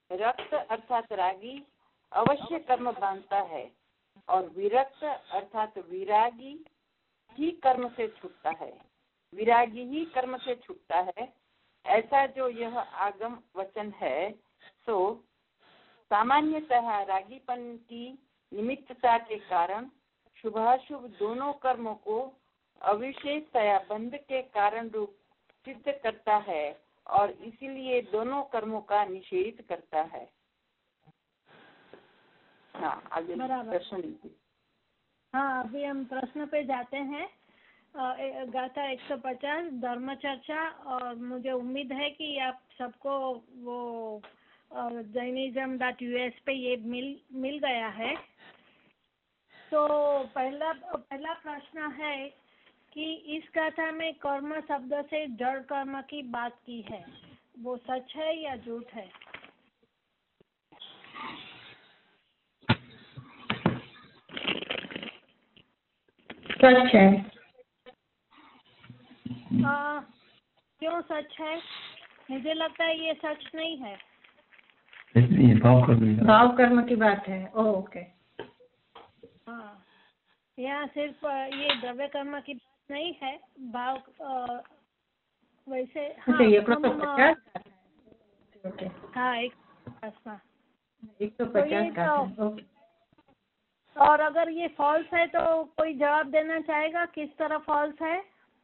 रक्त अर्थात रागी अवश्य कर्म बांधता है और विरक्त अर्थात विरागी ही कर्म से छूटता है। विरागी ही कर्म से छूटता है, ऐसा जो यह आगम वचन है सो सामान्यतः रागीपन की निमित्तता के कारण शुभाशुभ दोनों कर्मों को अविशेषतया बंध के कारण रूप सिद्ध करता है और इसीलिए दोनों कर्मों का निषेध करता है। हाँ, आगे प्रश्न लीजिए। हाँ, अभी हम प्रश्न पे जाते हैं। गाथा 150 धर्म चर्चा, और मुझे उम्मीद है कि आप सबको वो jainism.us पे ये मिल गया है। तो पहला प्रश्न है कि इस गाथा में कर्म शब्द से जड़ कर्म की बात की है, वो सच है या झूठ है? सच है। क्यों सच है? मुझे लगता है ये सच नहीं है। भाव कर्म की बात है। ओके। हाँ, यहाँ सिर्फ ये द्रव्य कर्म की बात नहीं है, भाव वैसे। हाँ, हाँ, 150 का। ओके। और अगर ये फॉल्स है तो कोई जवाब देना चाहेगा किस तरह फॉल्स है?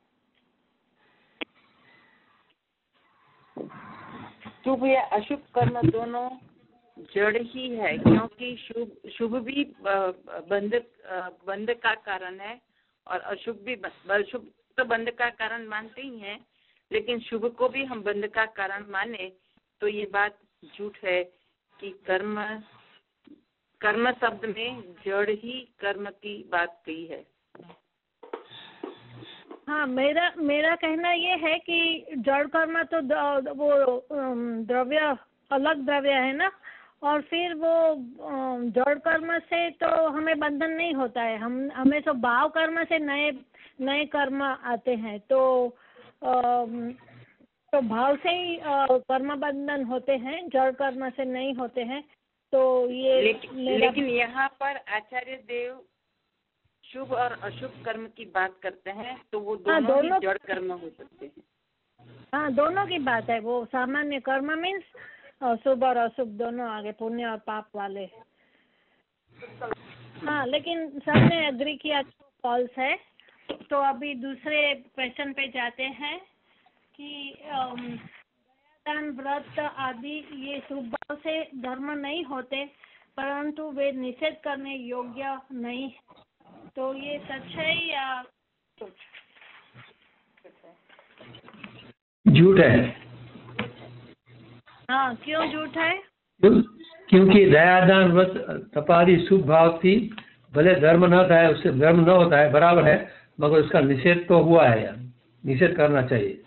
शुभ या अशुभ कर्म दोनों जड़ ही है, क्योंकि शुभ भी बंध का कारण है और अशुभ भी। शुभ तो बंध का कारण मानते ही हैं, लेकिन शुभ को भी हम बंध का कारण माने तो ये बात झूठ है कि कर्म शब्द में जड़ ही कर्म की बात कही है। हाँ, मेरा कहना ये है कि जड़ कर्म तो वो द्रव्य अलग द्रव्य है ना, और फिर वो जड़ कर्म से तो हमें बंधन नहीं होता है। हमें तो भाव कर्म से नए कर्म आते हैं, तो भाव से ही कर्म बंधन होते हैं, जड़ कर्म से नहीं होते हैं। तो ये लेकिन यहाँ पर आचार्य देव शुभ और अशुभ कर्म की बात करते हैं, तो वो दोनों ही जड़ कर्म हो सकते हैं। हाँ, दोनों की बात है। वो सामान्य कर्म मीन्स शुभ और अशुभ दोनों आगे, पुण्य और पाप वाले। हाँ, लेकिन सबने एग्री किया तो फॉल्स है। तो अभी दूसरे क्वेश्चन पे जाते हैं कि दान व्रत आदि ये शुभ भाव से धर्म नहीं होते, परंतु वे निषेध करने योग्य नहीं। तो ये सच है या झूठ है? हाँ, क्यों झूठ है? क्योंकि दयादान व्रत तपादि शुभ भाव थी, भले धर्म न था, उससे धर्म न होता है, बराबर है, मगर उसका निषेध तो हुआ है यार, निषेध करना चाहिए।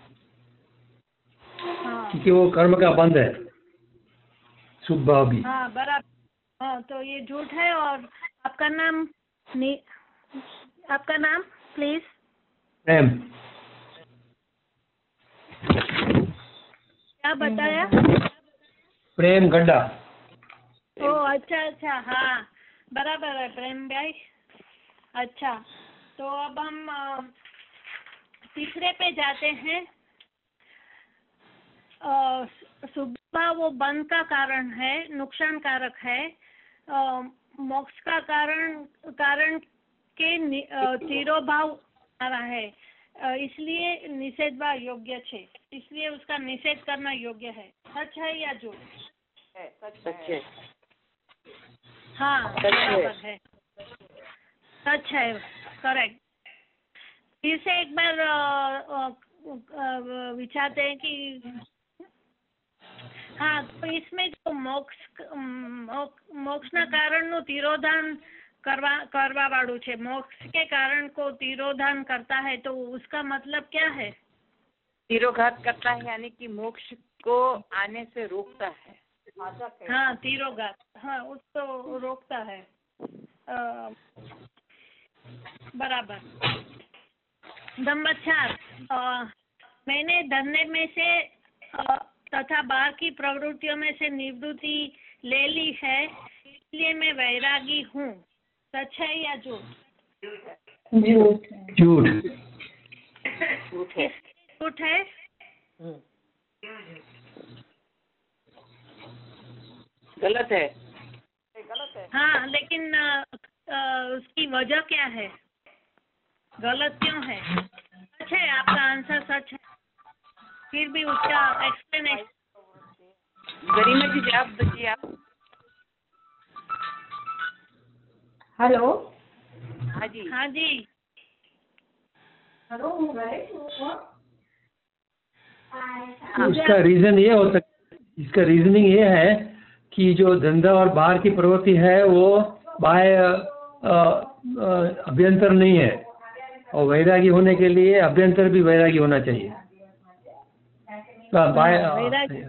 हाँ, क्योंकि वो कर्म का बंध है, शुभ भाव भी। हाँ, बराबर। हाँ, तो ये झूठ है। और आपका नाम प्लीज? प्रेम। क्या बताया? प्रेम गड्ढा। ओ, अच्छा, हाँ, बराबर है प्रेम भाई। अच्छा, तो अब हम तीसरे पे जाते हैं। शुभ वो बंध का कारण है, नुकसान कारक है। मोक्ष का कारण के तिरोभाव आ रहा है, इसलिए निषेध व योग्य है, इसलिए उसका निषेध करना योग्य है। सच है या झूठ? सच है। हाँ, बराबर है, सच है, करेक्ट। फिर से एक बार विचारते हैं कि हाँ, तो इसमें जो મોક્ષના કારણનું તિરોધાન કરવા વાળું છે, मोक्ष के कारण को तिरोधान करता है, तो उसका मतलब क्या है? तिरोघात करता है यानी कि मोक्ष को आने से रोकता है। हाँ, तिरोघात, हाँ, उसको रोकता है। बराबर। नंबर 4, मैंने धरने में से तथा बाहर की प्रवृत्तियों में से निवृत्ति ले ली है, इसलिए मैं वैरागी हूँ। सच है या झूठ? झूठ है। झूठ। झूठ है। झूठ है। गलत है। हाँ, लेकिन उसकी वजह क्या है? गलत क्यों है? सच है, आपका आंसर सच है, फिर भी उसका एक्सप्लेनेशन। गरिमा जी जवाब दीजिए आप। हेलो। हाँ जी। हाँ जी। इसका रीजन ये हो सकता, इसका रीजनिंग ये है कि जो धंधा और बाहर की प्रवृत्ति है वो बाह्य अभ्यंतर नहीं है, और वैरागी होने के लिए अभ्यंतर भी वैरागी होना चाहिए। वैरागी,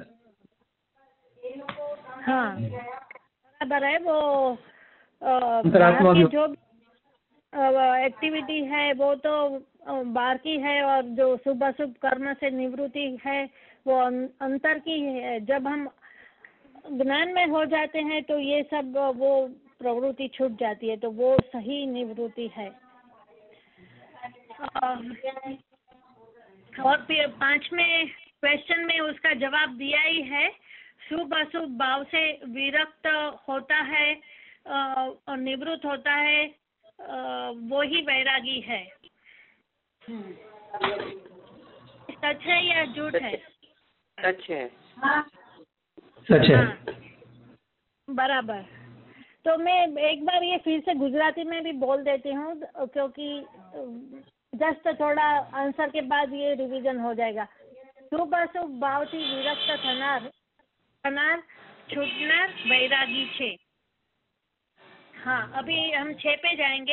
हाँ बराबर है। वो अंतरात्मा बाहर की जो एक्टिविटी है वो तो बाहर की है, और जो शुभ अशुभ कर्म से निवृत्ति है वो अंतर की है। जब हम ज्ञान में हो जाते हैं तो ये सब वो प्रवृत्ति छूट जाती है, तो वो सही निवृत्ति है। और फिर 5वें क्वेश्चन में उसका जवाब दिया ही है। शुभ अशुभ भाव से विरक्त होता है और निवृत्त होता है, वो ही वैरागी है। सच है या झूठ है? सच है। सच है। हाँ, बराबर। तो मैं एक बार ये फिर से गुजराती में भी बोल देती हूँ, क्योंकि जस्ट थोड़ा आंसर के बाद ये रिवीजन हो जाएगा। शुभ अशुभ भावથી વિરક્ત થનાર છૂટનાર वैरागी छे। हाँ, अभी हम 6 पे जाएंगे।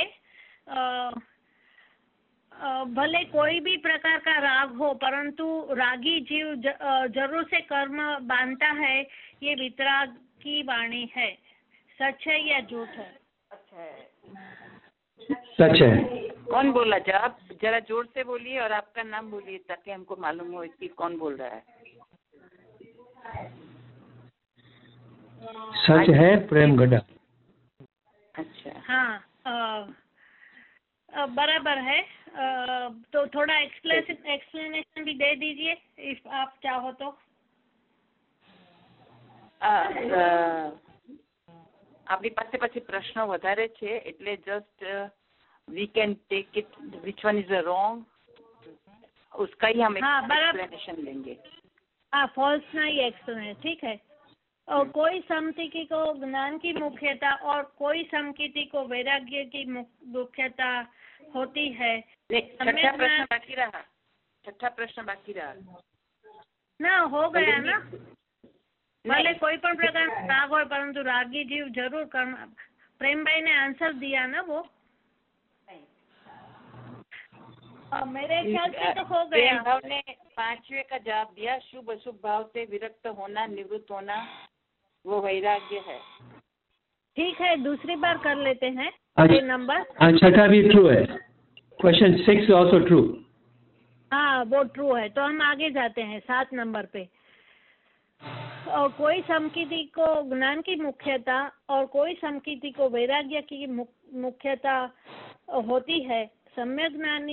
भले कोई भी प्रकार का राग हो, परंतु रागी जीव जरूर से कर्म बांधता है, ये वितराग की वाणी है। सच है या झूठ है? सच है। कौन बोला? जवाब जरा जोर से बोलिए और आपका नाम बोलिए ताकि हमको मालूम हो कि कौन बोल रहा है। सच है प्रेम गड्ढा। अच्छा। हाँ, बराबर है। तो थोड़ा एक्सप्लेनेशन भी दे दीजिए इफ आप चाहो तो। આપણી પાસે પછી પ્રશ્નો વધારે છે, એટલે just we can take it which one is wrong, उसका ही हम एक्सप्लेनेशन लेंगे। हाँ, फॉल्स नहीं एक्सप्लेनेशन, ठीक है। और कोई समतिकी को ज्ञान की मुख्यता और कोई समकिति को वैराग्य की मुख्यता होती है। छठा प्रश्न बाकी रहा। छठा प्रश्न बाकी रहा ना, हो गया ना। भले कोई पण प्रकार राग हो, परंतु रागी जीव जरूर कर्म। प्रेम भाई ने आंसर दिया ना वो। मेरे ख्याल से तो हो गया। प्रेम भाव ने 5वें का जवाब दिया। शुभ अशुभ भाव से विरक्त होना, निवृत्त होना, वो वैराग्य है। ठीक है, दूसरी बार कर लेते हैं। ये नंबर छठा भी ट्रू है। Question 6 also true. हाँ, वो ट्रू है। तो हम आगे जाते हैं 7 नंबर पे। और कोई समकिति को ज्ञान की मुख्यता और कोई समकिति को वैराग्य की मुख्यता होती है। सम्यक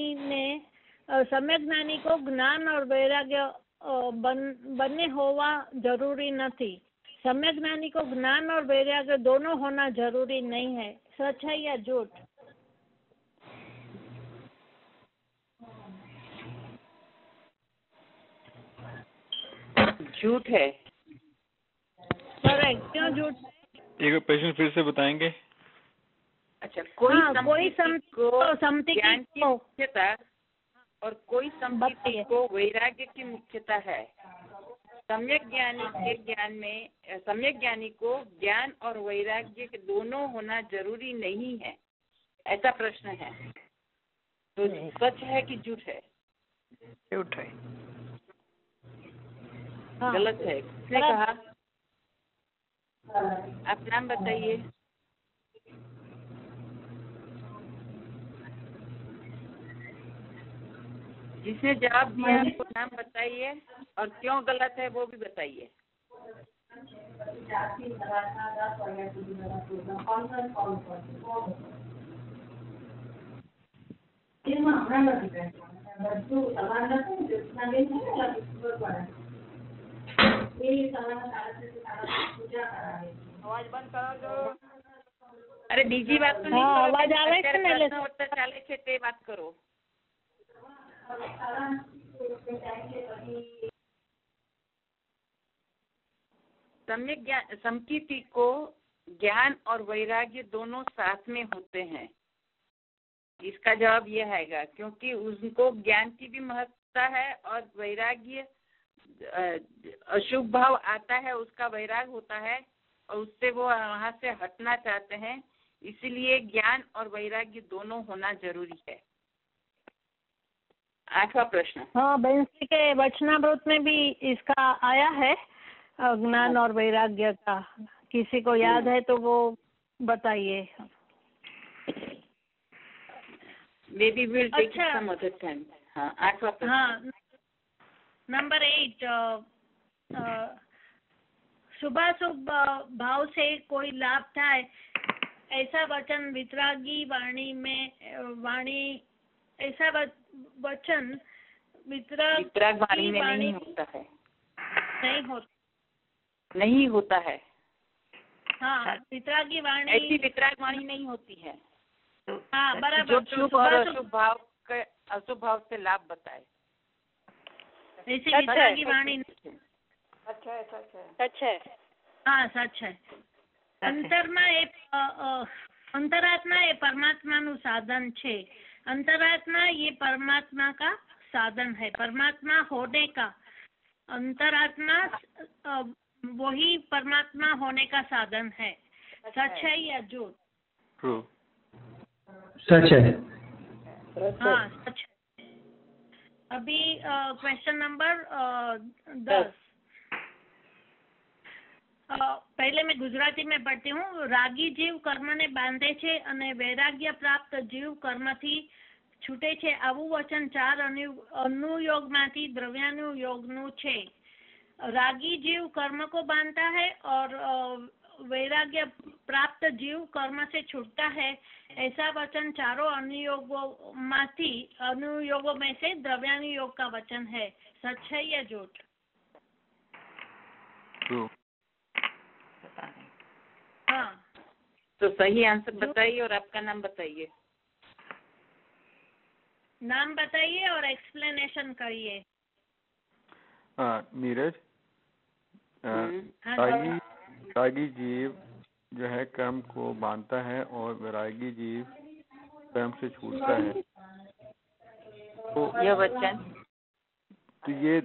ज्ञानी को ज्ञान और वैराग्य બંને હોવા જરૂરી નથી। सम्यक ज्ञानी को ज्ञान और वैराग्य दोनों होना जरूरी नहीं है। सच है या झूठ? झूठ है। करेक्ट। क्यों झूठ? एक प्रश्न फिर से बताएंगे। अच्छा, कोई समतिकी ज्ञान की मुख्यता और कोई समकिति को वैराग्य की मुख्यता है। सम्यक ज्ञानी के ज्ञान में सम्यक ज्ञानी को ज्ञान और वैराग्य के दोनों होना जरूरी नहीं है, ऐसा प्रश्न है। तो सच है कि झूठ है? झूठ है। हाँ। गलत है। किसने कहा? आप नाम बताइए। जिसने जवाब दिया उसको नाम बताइए और क्यों गलत है वो भी बताइए। આવાજ બંધ કરો છો। અરે બીજી વાત તો નહીં કરો, અવાજ આવે છે ને એટલે પ્રશ્ન ઉત્તર ચાલે છે તે વાત કરો। सम्यक ज्ञान समकीर्ति को ज्ञान और वैराग्य दोनों साथ में होते हैं। इसका जवाब यह आएगा क्योंकि उनको ज्ञान की भी महत्ता है और वैराग्य अशुभ भाव आता है उसका वैराग होता है और उससे वो वहां से हटना चाहते हैं, इसलिए ज्ञान और वैराग्य दोनों होना जरूरी है। 8वां प्रश्न। हाँ, बेंसी के वचनामृत में भी इसका आया है, ज्ञान और वैराग्य का। किसी को याद है तो वो बताइए। Maybe we'll take अच्छा। it some other time। हाँ, 8वां प्रश्न। हाँ, नंबर 8, शुभाशुभ भाव से कोई लाभ થાય ऐसा वचन वितरागी वाणी में ऐसा वचन वितराग वाणी में नहीं होता है। नहीं होता है। हाँ, वितरागी वाणी ऐसी वितराग वाणी नहीं होती है। हाँ, बराबर। जो शुभ और अशुभ भाव के अशुभ भाव से लाभ बताए। ऐसी वितरागी वाणी सच है। हाँ, सच है। अंतरात्मा ये परमात्मा નું साधन છે। अंतरात्मा ये परमात्मा का साधन है। परमात्मा होने का अंतरात्मा वही परमात्मा होने का साधन है। सच है या झूठ? ट्रू। सच है। हाँ, सच है। अभी क्वेश्चन नंबर 10। पहले मैं गुजराती में पढ़ती हूँ। रागी जीव कर्मने बांधे છે અને વૈરાગ્ય પ્રાપ્ત જીવ કર્મથી છૂટે છે આવું વચન 4 अनुयोगમાંથી દ્રવ્યાનુયોગનું છે। रागी जीव कर्म को बांधता है और वैराग्य प्राप्त जीव कर्म से छूटता है, ऐसा वचन चारों अनुयोगों में से द्रव्यानुयोग का वचन है। सच है या झूठ? ट्रू। हाँ, तो सही आंसर बताइए और आपका नाम बताइए। नाम बताइए और एक्सप्लेनेशन करिए। नीरज, रागी जीव जो है कर्म को बांधता है और वैरागी जीव कर्म से छूटता है। तो यह वचन तो ये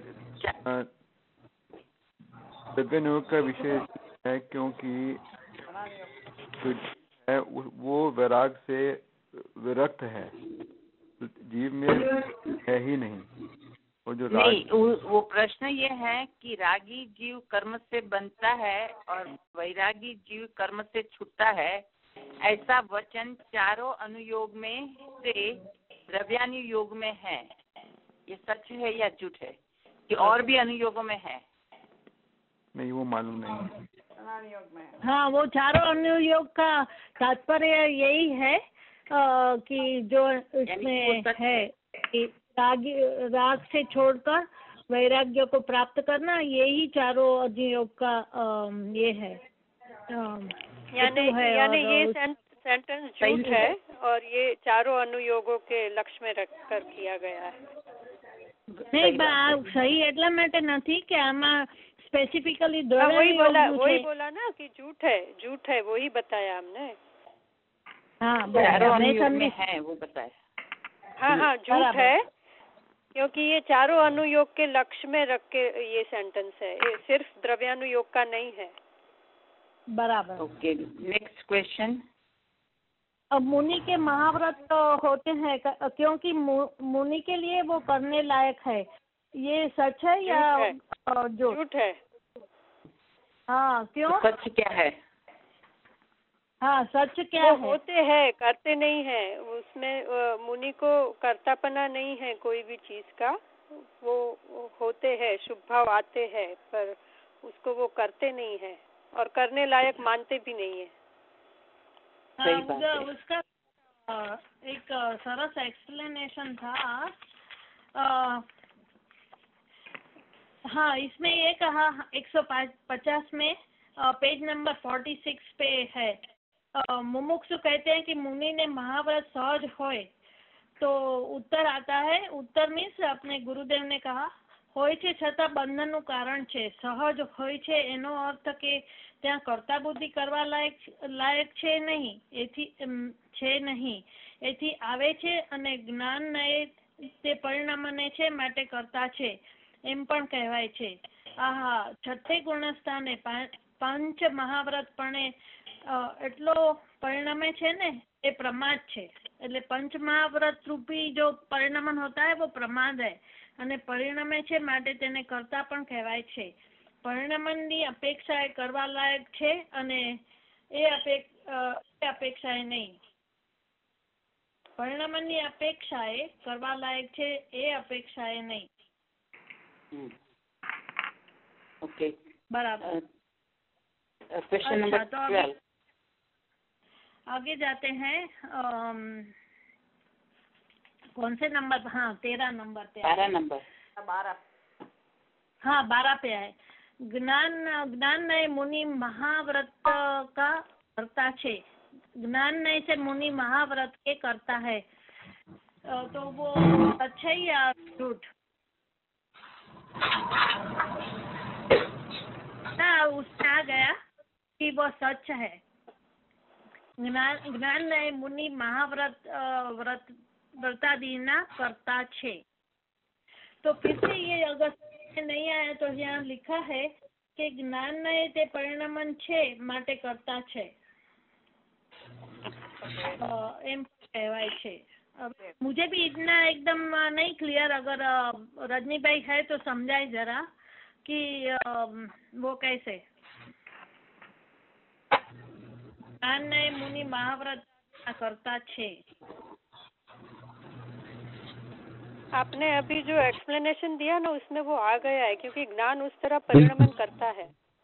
द्रव्यानुयोग का विषय है क्योंकि जो है वो वैराग से विरक्त है, जीव में है ही नहीं। और जो नहीं, वो प्रश्न ये है कि रागी जीव कर्म से बनता है और वैरागी जीव कर्म से छूटता है, ऐसा वचन चारों अनुयोग में से द्रव्यानुयोग में है। ये सच है या झूठ है कि और भी अनुयोगों में है? नहीं, वो मालूम नहीं। हाँ, वो चारों अनुयोग का तात्पर्य यही है कि जो इसमें है कि राग से छोड़कर वैराग्य को प्राप्त करना, यही चारों अनुयोग का ये है। यानी ये सेंटेंस झूठ है और ये चारों अनुयोगों के लक्ष्य में रखकर किया गया है। नहीं, सही એટલા માટે નથી કે આમાં स्पेसिफिकली वही बोला ना कि झूठ है वही बताया हमने। हाँ, में है वो बताया। हाँ, झूठ है क्योंकि ये चारों अनुयोग के लक्ष्य में रख के ये सेंटेंस है, ये सिर्फ द्रव्यानुयोग का नहीं है। बराबर। Okay, next question. अब मुनि के महाव्रत तो होते हैं क्योंकि मुनि के लिए वो करने लायक है, ये सच है या झूठ है? हाँ, क्यों? सच क्या है? हाँ सच क्या वो है? होते हैं, करते नहीं है। उसमें मुनि को कर्तापना नहीं है कोई भी चीज का। वो होते हैं, शुभ भाव आते हैं, पर उसको वो करते नहीं है और करने लायक मानते भी नहीं है। हाँ, उसका एक सरस एक्सप्लेनेशन था। हाँ, इसमें ये कहा 150 में पेज नंबर 46 पे है। मुमुक्षु कहते हैं कि मुनि ने महाव्रत सहज होय, तो उत्तर आता है, उत्तर मीन्स अपने गुरुदेव ने कहा હોય છે છતાં બંધનનું કારણ છે, સહજ હોય છે એનો અર્થ કે ત્યાં કર્તા બુદ્ધિ કરવા લાયક છે નહીં, એથી આવે છે અને જ્ઞાન નય તે પરિણામને છે માટે કરતા છે એમ પણ કહેવાય છે. આહા, છઠ્ઠે ગુણસ્થાને પંચ મહાવ્રતપણે એટલો પરિણામે છે ને એ પ્રમાદ છે. એટલે पंच महाव्रत रूपी जो परिणमन होता है वो प्रमाद है અને પરિણમે છે માટે તેને કરતા પણ કહેવાય છે. પરિણમનની અપેક્ષાએ કરવા લાયક છે અને એ અપેક્ષાએ નહીં. પરિણમનની અપેક્ષાએ કરવા લાયક છે, એ અપેક્ષાએ નહીં. ओके, बराबर. Question number 12. आगे जाते हैं. कौन से नंबर? हाँ 13 नंबर पे. 12 नंबर. 12. हाँ 12 पे है. ज्ञान नय मुनि महाव्रत का करता छे. ज्ञान नय से मुनि महाव्रत के करता है, तो वो सच है या झूठ? उसमें आ गया कि वो सच है. ज्ञान नय मुनि महाव्रत व्रतादि ना करता छे. तो फिर से ये अगर नहीं आया तो यहाँ लिखा है कि ज्ञान नय ते परिणमन छे माटे करता छे एम कहवाय छे. मुझे भी इतना एकदम नहीं क्लियर, अगर रजनी भाई है तो समझाए जरा कि वो कैसे. ज्ञान नय मुनि महाव्रत करता छे. आपने अभी जो एक्सप्लेनेशन दिया ना उसमें वो आ गया है, क्योंकि ज्ञान उस तरह परिणमन करता है.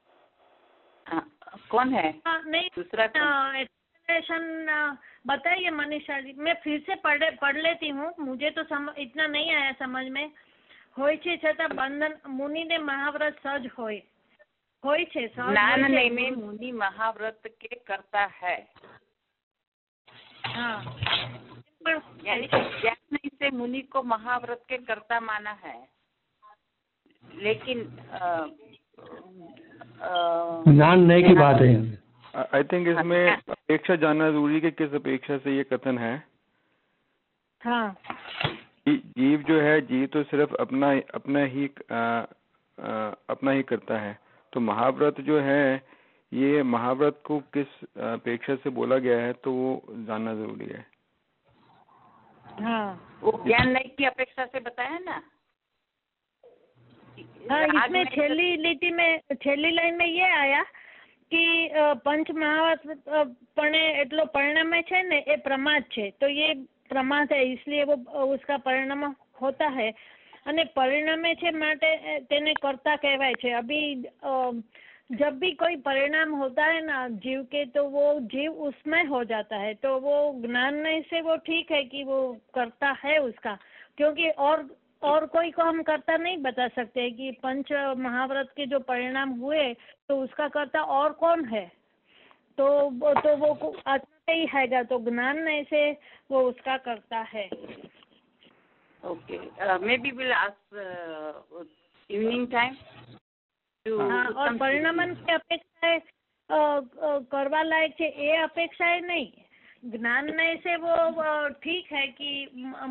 कौन है? नहीं, दूसरा एक्सप्लेनेशन बताइए मनीषा जी. मैं फिर से पढ़ लेती हूँ, मुझे तो इतना नहीं आया समझ में. होय छे छता बंधन मुनि ने महाव्रत सहज होय छे. ज्ञान नय में मुनि महाव्रत के करता है. हाँ, यानी ज्ञान नय से मुनि को महाव्रत के करता माना है, लेकिन ज्ञान नय की बात है. आई थिंक इसमें अपेक्षा जानना जरूरी है कि किस अपेक्षा से ये कथन है. हाँ, जीव जो है, जीव तो सिर्फ अपना ही करता है. तो महाव्रत जो है, ये महाव्रत को किस अपेक्षा से बोला गया है तो वो जानना जरूरी है. हाँ, वो ज्ञान नय की अपेक्षा से बताया ना. हाँ, इसमें छेल्ली लाइन में ये आया कि पंच महाव्रत पणे एटलो परिणामे छे ने ए प्रमाद छे. तो ये प्रमाद है, इसलिए वो उसका परिणाम होता है અને પરિણામે છે માટે તેને करता कहवाय छे. अभी जब भी कोई परिणाम होता है ना जीव के, तो वो जीव उसमें हो जाता है. तो वो ज्ञान नय से वो ठीक है कि वो करता है उसका, क्योंकि और कोई को हम करता नहीं बता सकते कि पंच महाव्रत के जो परिणाम हुए तो उसका करता और कौन है. तो वो आत्मा ही हैगा. तो ज्ञान नय से वो उसका करता है. Okay, maybe we'll ask evening time to. हाँ, और परिणामन की अपेक्षाएं करवा लायक छे ए अपेक्षाएं नहीं. ज्ञान नय से वो ठीक है कि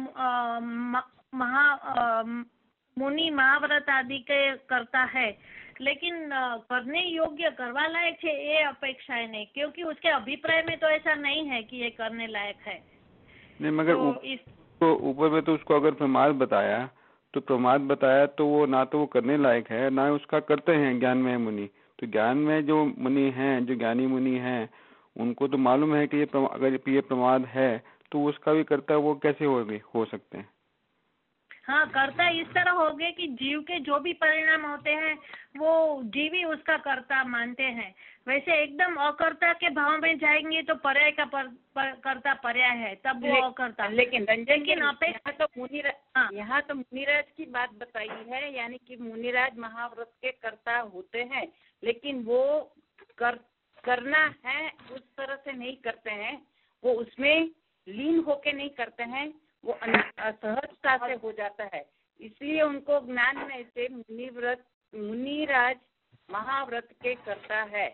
मुनि महाव्रत आदि के करता है, लेकिन करने योग्य करवा लायक है ये अपेक्षाएं नहीं, क्योंकि उसके अभिप्राय में तो ऐसा नहीं है कि ये करने लायक है. नहीं, मगर तो ऊपर में तो उसको अगर प्रमाद बताया तो वो ना तो वो करने लायक है, ना उसका करते हैं ज्ञान में मुनि. तो ज्ञान में जो मुनि हैं, जो ज्ञानी मुनि हैं, उनको तो मालूम है कि अगर ये प्रमाद है तो उसका भी कर्ता वो कैसे हो सकते हैं? हाँ, कर्ता इस तरह हो गए कि जीव के जो भी परिणाम होते हैं वो जीव ही उसका कर्ता मानते हैं। वैसे एकदम अकर्ता के भाव में जाएंगे तो पर्याय का कर्ता पर्याय है, तब वो अकर्ता। लेकिन हाँ। यहाँ तो मुनिराज की बात बताई है, यानी कि मुनिराज महाव्रत के कर्ता होते हैं, लेकिन वो करना है उस तरह से नहीं करते हैं, वो उसमें लीन होके नहीं करते हैं, वो असहजता से हो जाता है। इसलिए उनको ज्ञान में से मुनिराज महाव्रत के करता है।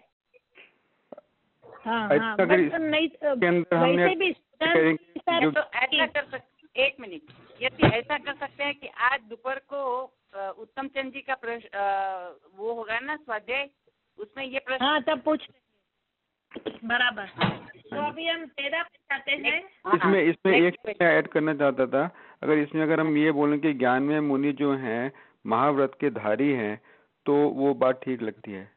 हाँ, हाँ, नहीं वैसे भी तो ऐसा कर सकते, एक मिनट, यदि ऐसा कर सकते हैं कि आज दोपहर को उत्तम चंद जी का प्रश्न वो होगा ना स्वाध्याय, उसमें ये प्रश्न। हाँ, तब पूछ बराबर। तो अभी हम 13 पे जाते हैं। इसमें एक ऐड करना चाहता था, अगर हम ये बोलें कि ज्ञान में मुनि जो हैं महाव्रत के धारी हैं, तो वो बात ठीक लगती है।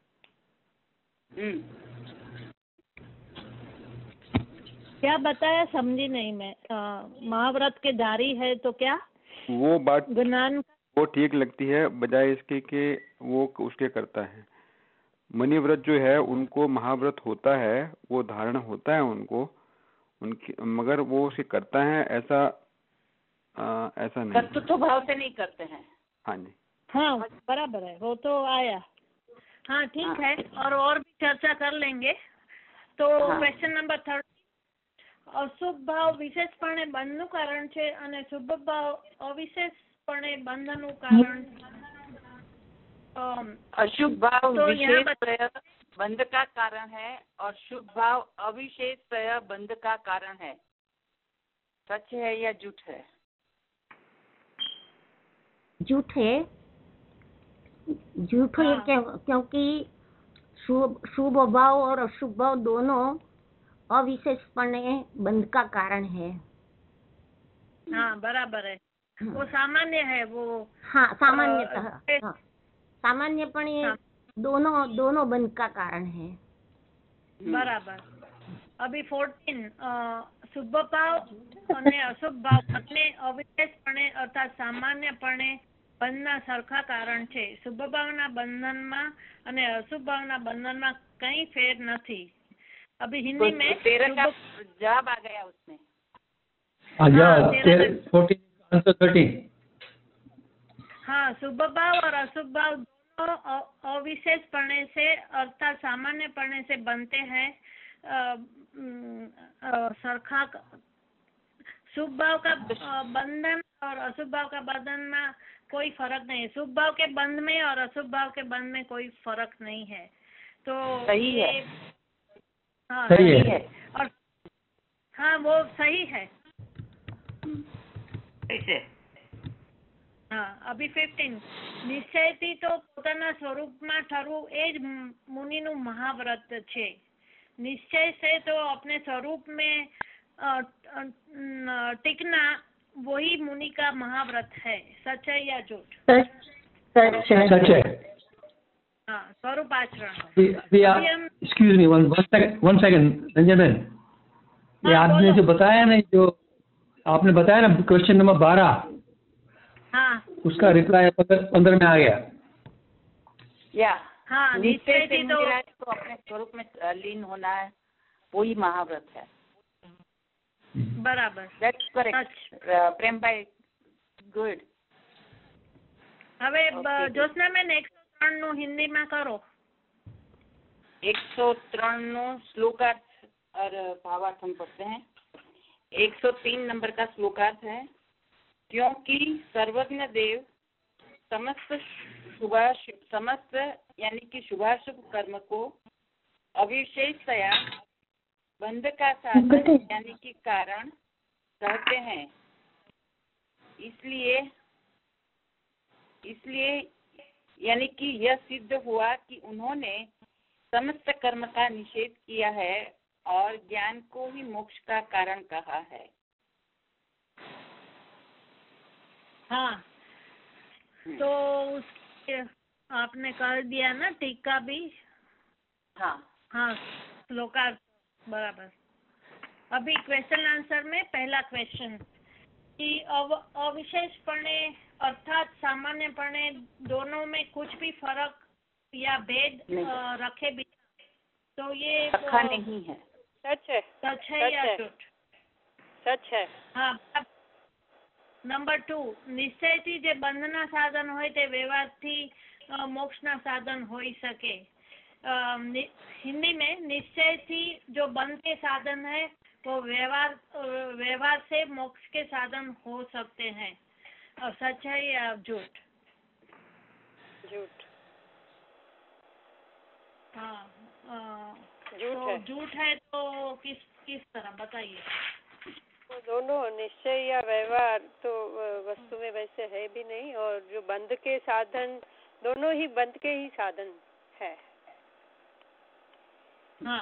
क्या बताया समझी नहीं मैं। महाव्रत के धारी है तो क्या वो बात ज्ञान वो ठीक लगती है, बजाय इसके कि वो उसके करता है। मणिव्रत जो है उनको महाव्रत होता है, वो धारण होता है उनकी, मगर वो उसे करता है ऐसा नहीं, कर्तृत्व भाव से नहीं करते हैं। हाँ जी, हाँ बराबर है, वो तो आया। हाँ ठीक है, और भी चर्चा कर लेंगे। तो क्वेश्चन नंबर 30, અશુભ ભાવ વિશેષપણે બંધનું કારણ છે અને શુભ ભાવ અવિશેષપણે બંધનું કારણ। अशुभ भाव विशेष बंध का कारण है और शुभ भाव अविशेष बंध का कारण है। सच है या झूठ है? झूठ है, झूठ है क्योंकि शुभ भाव और अशुभ भाव दोनों अविशेषपणे बंध का कारण है। हाँ बराबर है, वो सामान्य है वो। हाँ सामान्यतः, सामान्यपणे दोनों बंध का कारण है। बराबर। अभी 14 શુભ ભાવ અને અશુભ ભાવ બંને અવિશેષપણે અર્થાત સામાન્યપણે બંધના સરખા કારણ છે। શુભ ભાવના બંધનમાં અને અશુભ ભાવના બંધનમાં કઈ ફેર નથી। अभी हिंदी में 13 का जवाब आ गया उसमें। 13। हाँ, शुभ भाव और अशुभ भाव दोनों अविशेषपणे से अर्थात सामान्यपणे से बनते हैं। सरखा शुभ भाव का बंधन और अशुभ भाव का बंधन में कोई फर्क नहीं है। शुभ भाव के बंध में और अशुभ भाव के बंध में कोई फर्क नहीं है। तो सही है। हाँ सही है। और हाँ वो सही है। कैसे? हाँ, अभी 15 નિશ્ચયથી તો પોતાના સ્વરૂપમાં ઠરવું એ જ મુનિનું મહાવ્રત છે। નિશ્ચય से तो अपने स्वरूप में टिकना वही मुनि का महाव्रत है। सच है या झूठ? सच है। हाँ, स्वरूप आचरण। Excuse me, one second Ranjan बहन, ये आपने जो बताया ना, जो आपने बताया ना क्वेश्चन नंबर 12, हाँ उसका रिप्लाई 15 में आ गया। हाँ, निश्चय से तो अपने स्वरूप में लीन होना है, वही महाव्रत है। बराबर, दैट्स करेक्ट प्रेम भाई, गुड। હવે જોશના મેં 103 નું હિન્દીમાં કરો। 103 નો શ્લોકાર્થ और भावार्थ हम पढ़ते हैं। 103 नंबर का श्लोकार्थ है, क्योंकि सर्वज्ञ देव समस्त यानी कि शुभाशुभ कर्म को अविशेषतया बंध का साधन यानी कि कारण कहते हैं। इसलिए यानी कि यह सिद्ध हुआ कि उन्होंने समस्त कर्म का निषेध किया है और ज्ञान को ही मोक्ष का कारण कहा है। हाँ, तो आपने कर दिया ना टीका भी। हाँ हाँ, श्लोकार्थ बराबर। अभी क्वेश्चन आंसर में पहला क्वेश्चन कि अविशेषपणे अर्थात सामान्यपणे दोनों में कुछ भी फर्क या भेद रखे बिना, तो ये रखा नहीं है। सच है। सच है या झूठ? सच है। हाँ। नंबर 2, નિશ્ચયથી જે બંધના સાધન હોય તે વ્યવહારથી મોક્ષના સાધન હોઈ શકે। हिंदी में निश्चयથી जो बंध के साधन है वो व्यवहार से मोक्ष के साधन हो सकते हैं। सच है या झूठ? झूठ। हाँ, झूठ है तो किस तरह बताइए? तो दोनों निश्चय या व्यवहार तो वस्तु में वैसे है भी नहीं, और जो बंध के साधन दोनों ही बंध के ही साधन है। हाँ,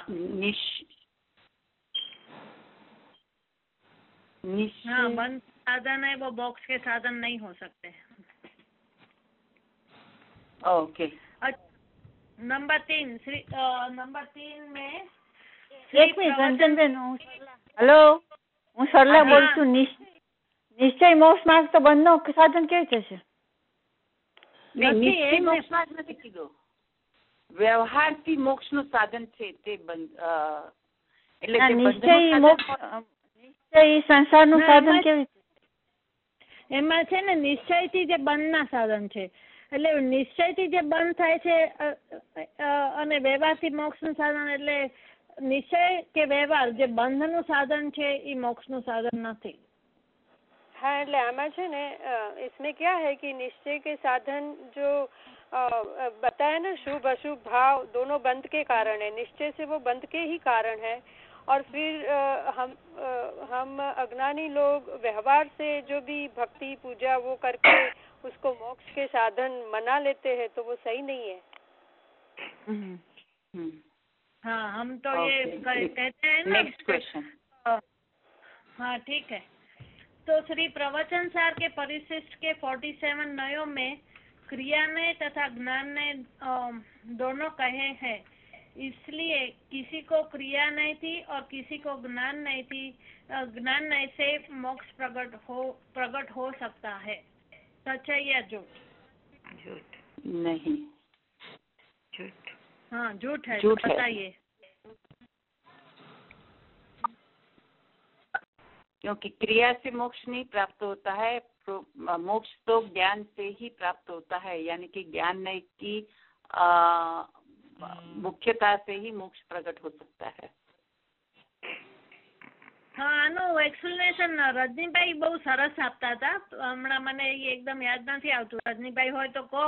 हाँ, बंध साधन है वो मोक्ष के साधन नहीं हो सकते। ओके। नंबर 3 में એક મિનિટ રંજનબેન, હેલો, હું સરલા બોલું છું। નિશ્ચય મોક્ષ માર્ગ તો બંધનો સાધન કેવી રીતે છે? નિશ્ચય મોક્ષમાં જ નથી કીધું, વ્યવહારથી મોક્ષનું સાધન છે તે બંધ, એટલે નિશ્ચય સંસારનું સાધન કેવી રીતે? એમાં છે ને નિશ્ચયથી જે બંધના સાધન છે, એટલે નિશ્ચયથી જે બંધ થાય છે અને વ્યવહારથી મોક્ષનું સાધન, એટલે નિશ્ચય કે વ્યવહાર જે બંધનું સાધન છે એ મોક્ષનું સાધન નથી। हाँ, એટલે આમાં છે ને इसमें क्या है कि निश्चय के साधन जो बताया ना, शुभ अशुभ भाव दोनों बंध के कारण है, निश्चय से वो बंध के ही कारण है। और फिर हम अज्ञानी लोग व्यवहार से जो भी भक्ति पूजा वो करके उसको मोक्ष के साधन मना लेते हैं, तो वो सही नहीं है। हाँ, हम तो ये कहते हैं ना। Next question. हाँ, ठीक है। तो श्री प्रवचन सार के परिशिष्ट के 47 नयों में क्रिया ने तथा ज्ञान ने दोनों कहे हैं, इसलिए किसी को क्रिया नहीं थी और किसी को ज्ञान नहीं थी, ज्ञान नहीं से मोक्ष प्रकट हो सकता है। सच है या झूठ? झूठ नहीं। झूठ। हाँ, झूठ है। झूठ तो बताइए। क्योंकि क्रिया से मोक्ष नहीं प्राप्त होता है, मोक्ष तो ज्ञान से ही प्राप्त होता है, यानी कि ज्ञान की मुख्यता से ही मोक्ष प्रकट हो सकता है। हाँ, આનું એક્સપ્લેનેશન રજનીભાઈ બહુ સરસ આપતા હતા, હમણાં મને એકદમ યાદ નથી આવતું। રજનીભાઈ હોય તો કહો,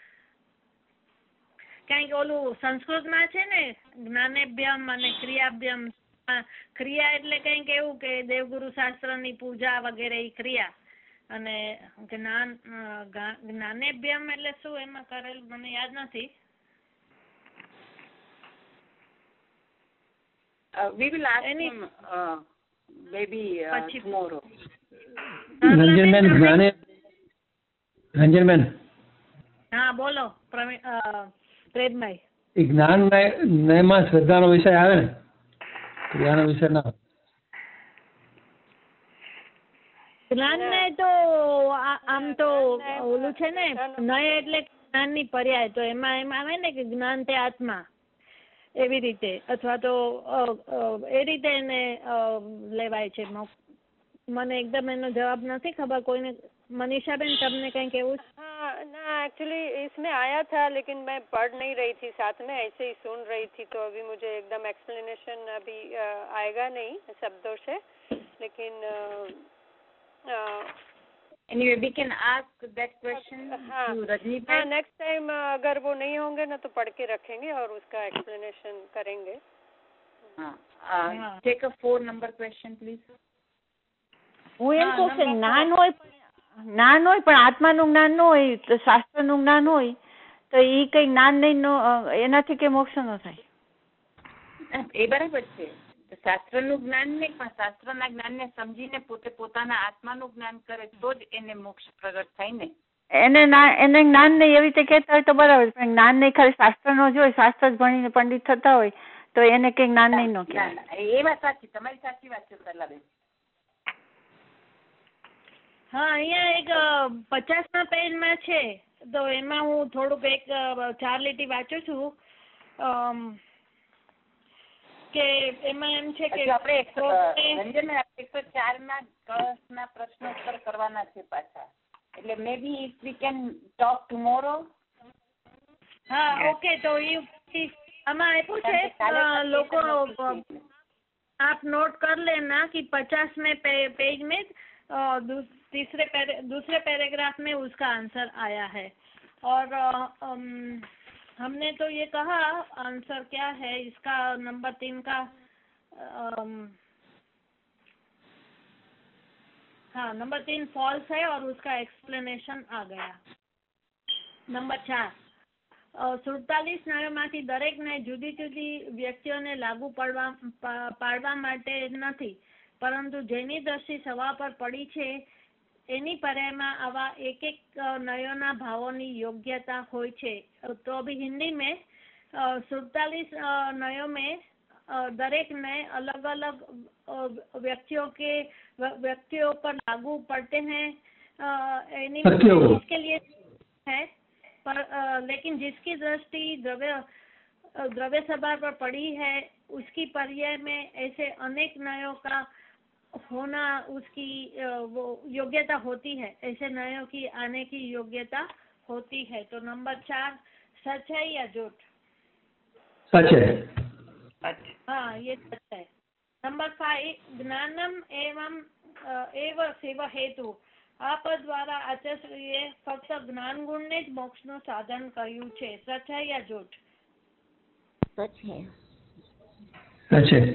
કારણ કે ઓલું સંસ્કૃતમાં છે ને જ્ઞાનેભ્યમ અને ક્રિયાભ્યમ। ક્રિયા એટલે કંઈક એવું કે દેવગુરુ શાસ્ત્રની પૂજા વગેરે એ ક્રિયા, અને જ્ઞાનેભ્યમ એટલે શું એમાં કરેલું મને યાદ નથી। We will ask him maybe tomorrow. Ranjanben, હા બોલો પ્રેમભાઈ। જ્ઞાન નયમાં શ્રદ્ધાનો વિષય આવે ને, ક્રિયાનો વિષય ના। જ્ઞાન ને તો આમ તો ઓલું છે ને, નય એટલે જ્ઞાનની પર્યાય, તો એમાં આવે ને કે જ્ઞાન તે આત્મા, એવી રીતે, અથવા તો એ રીતે એને લેવાય છે। મને એકદમ એનો જવાબ નથી ખબર, કોઈને मनीषाबेन तमने कहीं केवू? हाँ ना, एक्चुअली इसमें आया था लेकिन मैं पढ़ नहीं रही थी, साथ में ऐसे ही सुन रही थी, तो अभी मुझे एकदम एक्सप्लेनेशन अभी आएगा नहीं शब्दों से, लेकिन anyway we can ask that question to Rajni भाई। नेक्स्ट टाइम अगर वो नहीं होंगे ना तो पढ़ के रखेंगे और उसका एक्सप्लेनेशन करेंगे। हाँ, take a 4 number question please। હું એમ કહું કે જ્ઞાન હોય પણ આત્માનું જ્ઞાન ન હોય, તો શાસ્ત્રનું જ્ઞાન હોય તો એ કઈ જ્ઞાન નહીં, એનાથી કઈ મોક્ષ ન થાય? એ બરાબર છે, શાસ્ત્રનું જ્ઞાન નહીં પણ શાસ્ત્રના જ્ઞાનને સમજીને પોતે પોતાના આત્માનું જ્ઞાન કરે તો જ એને મોક્ષ પ્રગટ થાય ને। એને જ્ઞાન નહીં એવી રીતે કહેતા હોય તો બરાબર, પણ જ્ઞાન નહીં ખાલી શાસ્ત્રનો જ હોય, શાસ્ત્ર જ ભણીને પંડિત થતા હોય તો તો એને કઈ જ્ઞાન નહીં નો કહેવાય. ના, એ વાત સાચી, તમારી સાચી વાત છે સરલાબેન. હા, અહીંયા એક 50ના પેજમાં છે, તો એમાં હું થોડુંક એક 4 લીટી વાંચું છું કે એમાં એમ છે કે આપણે 104ના પ્રશ્નોત્તર કરવાના છે પાછા, એટલે maybe if we can talk tomorrow. હા, ઓકે. તો આમાં આપ્યું છે લોકો आप नोट कर लेना कि 50वें पेज में दूसरे पैराग्राफ में उसका आंसर आया है. और हमने तो ये कहा आंसर क्या है इसका, नंबर 3 का हाँ, नंबर 3 फॉल्स है और उसका एक्सप्लेनेशन आ गया. नंबर 4, 47 ન્યાયોમાંથી દરેકને જુદી જુદી વ્યક્તિઓને લાગુ પાડવા માટે નથી, પરંતુ જેની દ્રષ્ટિ સવા પર પડી છે એની પર્યાયમાં આવા એક એક નયોના ભાવોની યોગ્યતા હોય છે. તો अभी हिंदी में 47 नयों में दरेक नए अलग अलग व्यक्तियों पर लागू पड़ते हैं. इसके लिए है पर लेकिन जिसकी दृष्टि द्रव्य सभा पर पड़ी है उसकी पर्याय में ऐसे अनेक नयों का होना उसकी वो योग्यता होती है, ऐसे नयों की आने की योग्यता होती है. तो नंबर 4 सच है या झूठ? सच है. हाँ, ये सच है. नंबर 5 ज्ञानम एव सेव हेतु આ પદ દ્વારા આચાર્યએ ફક્ત જ્ઞાન ગુણને જ મોક્ષનું સાધન કહ્યું છે. સચ है या झूठ? सच है. सच है.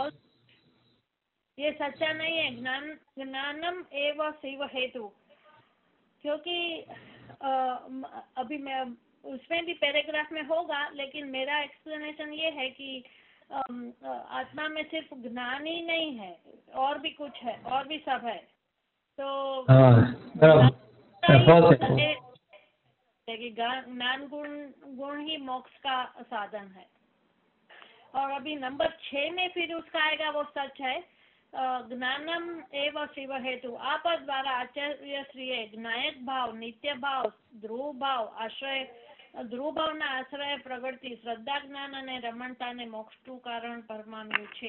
ये सच्चा नहीं है. ज्ञानम एव शिव हेतु, क्योंकि अभी मैं उसमें भी पैराग्राफ में होगा, लेकिन मेरा एक्सप्लेनेशन ये है कि आत्मा में सिर्फ ज्ञान ही नहीं है, और भी कुछ है, और भी सब है. तो ज्ञान गुण ही मोक्ष का साधन है. और अभी नंबर 6 में फिर उसका आएगा वो सच है. ज्ञानम एवं शिव हेतु आ पद द्वारा आचार्य श्रीए ज्ञायक भाव, नित्य भाव, ध्रुव भाव ના આશ્રય પ્રગટતી શ્રદ્ધા, જ્ઞાન અને રમણતાને મોક્ષનું કારણ પરમાન્યું છે.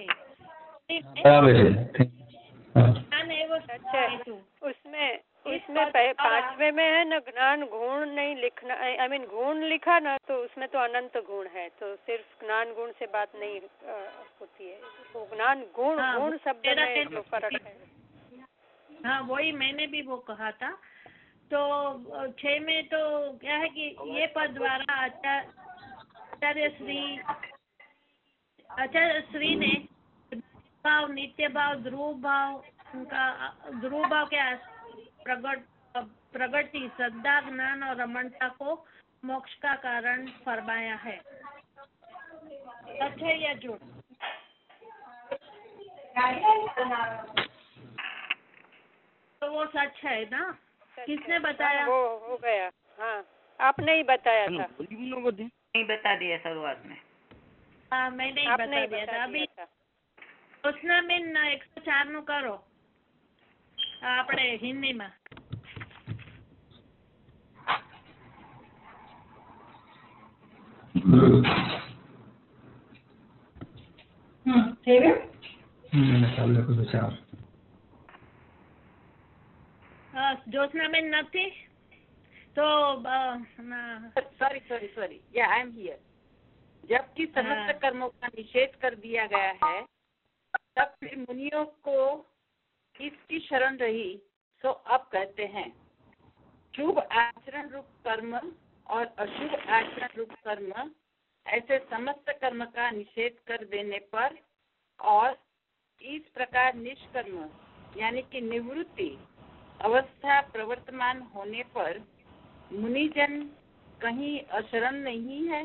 उसमें 5वें में है ना ज्ञान गुण नहीं लिखना, आई मीन गुण लिखा ना, तो उसमें तो अनंत गुण है, तो सिर्फ ज्ञान गुण से बात नहीं होती है. तो ज्ञान गुण गुण शब्द में जो फर्क है. हाँ, वही मैंने भी वो कहा था. तो 6 में तो क्या है कि ये पद द्वारा आचार्य श्री ने भाव, नित्य भाव, ध्रुव भाव के प्रगति, श्रद्धा, ज्ञान और रमणता को मोक्ष का कारण फरमाया है. सच है या झूठ? तो वो सच है ना? किसने बताया? वो हो गया. हाँ, आपने ही बताया था. नहीं बता दिया शुरुआत में. हाँ, मैंने ही बता दिया था. अभी उसने में 104 નું કરો આપણે હિન્દીમાં. જ્યોત્સનાબેન નથી तो सॉरी या आई एम हियर. जबकि समस्त कर्मों का निषेध कर दिया गया है, तब फिर मुनियों को इसकी शरण रही. तो अब कहते हैं शुभ आचरण रूप कर्म और अशुभ आचरण रूप कर्म, ऐसे समस्त कर्म का निषेध कर देने पर और इस प्रकार निष्कर्म यानी कि निवृत्ति अवस्था प्रवर्तमान होने पर मुनिजन कहीं अशरण नहीं है.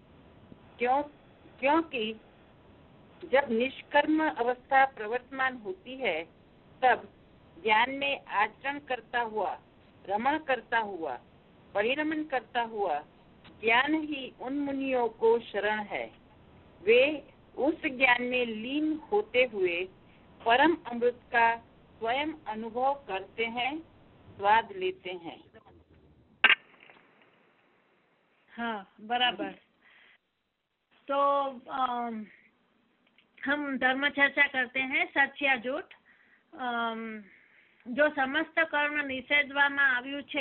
क्योंकि जब निष्कर्म अवस्था प्रवर्तमान होती है, तब ज्ञान में आचरण करता हुआ, रमण करता हुआ, परिरमण करता हुआ ज्ञान ही उन मुनियों को शरण है. वे उस ज्ञान में लीन होते हुए परम अमृत का स्वयं अनुभव करते हैं, स्वाद लेते हैं। हाँ, बराबर। तो हम धर्म चर्चा करते हैं, सच या झूठ। जो समस्त कर्म નિષેધવામાં આવ્યું છે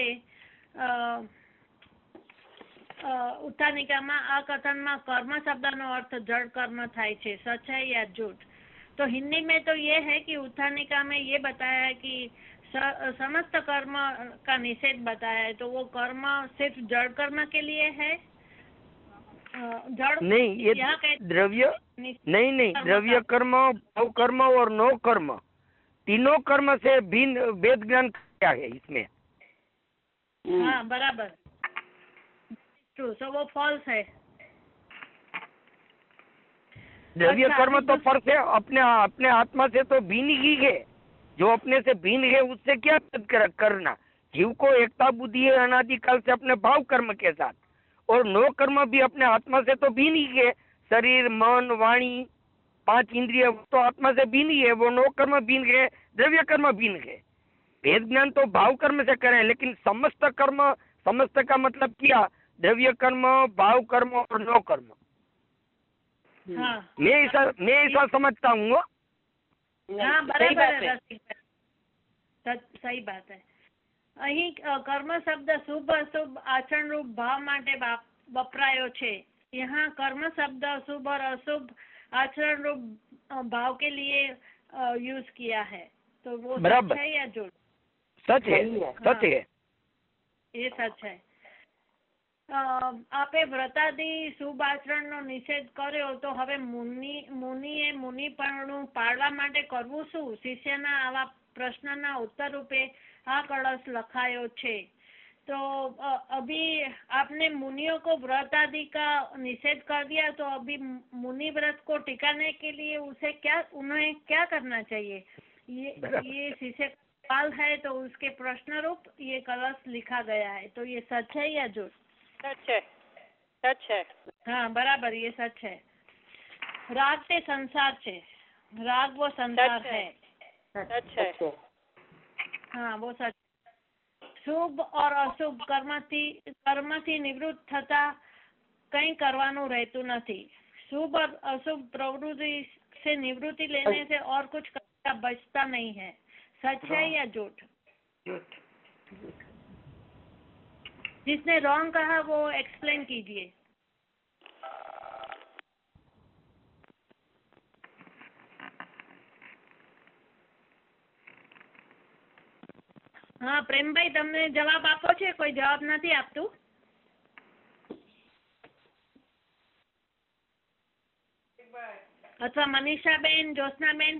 ઉત્થાનિકામાં, આ કથનમાં कर्म શબ્દનો अर्थ जड़ कर्म થાય છે, सच है या झूठ। तो हिंदी में तो ये है कि उत्थानिका में ये बताया है कि समस्त कर्म का निषेध बताया है, तो वो कर्म सिर्फ जड़ कर्म के लिए है? जड़ नहीं, ये द्रव्य नहीं, द्रव्य कर्म, भाव कर्म और नो कर्म, तीनों कर्म से भिन्न वेद ज्ञान क्या है इसमें? हाँ, बराबर, ट्रू। सो वो फॉल्स है। द्रव्य कर्म तो फर्क है, अपने आत्मा से तो भिन्न ही है। जो अपने से भिन्न है उससे क्या करना? जीव को एकता बुद्धि है अनादिकाल से अपने भाव कर्म के साथ, और नो कर्म भी अपने आत्मा से तो भिन्न ही है। शरीर, मन, वाणी, 5 इंद्रिय तो आत्मा से भिन्न ही है, वो नो कर्म भिन्न है, द्रव्य कर्म भिन्न है। वेद ज्ञान तो भाव कर्म से करें, लेकिन समस्त कर्म, समस्त का मतलब क्या? द्रव्य कर्म, भाव कर्म और नो कर्म। हाँ, मैं ऐसा समझता हूँ। हाँ, बराबर है, सही बात है। અહીં કર્મ શબ્દ શુભ અશુભ આચરણ રૂપ ભાવ માટે વપરાયો છે। यहाँ कर्म शब्द शुभ और अशुभ आचरण रूप भाव के लिए यूज किया है, तो वो सच है या झूठ? सच है, सच है, ये सच है। आपे व्रतादि શુભ આચરણનો નિષેધ કર્યો, તો હવે મુનિએ મુનિપણું પાળવા માટે કરવું શું? શિષ્યના આવા પ્રશ્નના ઉત્તર રૂપે આ કળશ લખાયો છે। तो अभी आपने मुनियों को व्रत आदि का निषेध कर दिया, तो अभी मुनि व्रत को टिकाने के लिए उन्हें क्या करना चाहिए? ये शिष्य काल है, तो उसके प्रश्न रूप ये कलश लिखा गया है, तो ये सच है या झूठ? सच है, सच है। हाँ, बराबर, ये सच है। राग ते संसार छे, राग वो संसार है, सच है। हाँ, वो सच। શુભ और અશુભ કર્મથી નિવૃત્ત થતા કઈ કરવાનું રહેતું નથી। शुभ और अशुभ प्रवृत्ति से निवृत्ति लेने से और कुछ करना बचता नहीं है। सच है या झूठ? झूठ। जिसने रॉन्ग कहा वो एक्सप्लेन कीजिए। हाँ, પ્રેમભાઈ, તમને જવાબ આપો છે? કોઈ જવાબ નથી આપતું? અથવા મનીષાબેન, જ્યોત્સનાબેન,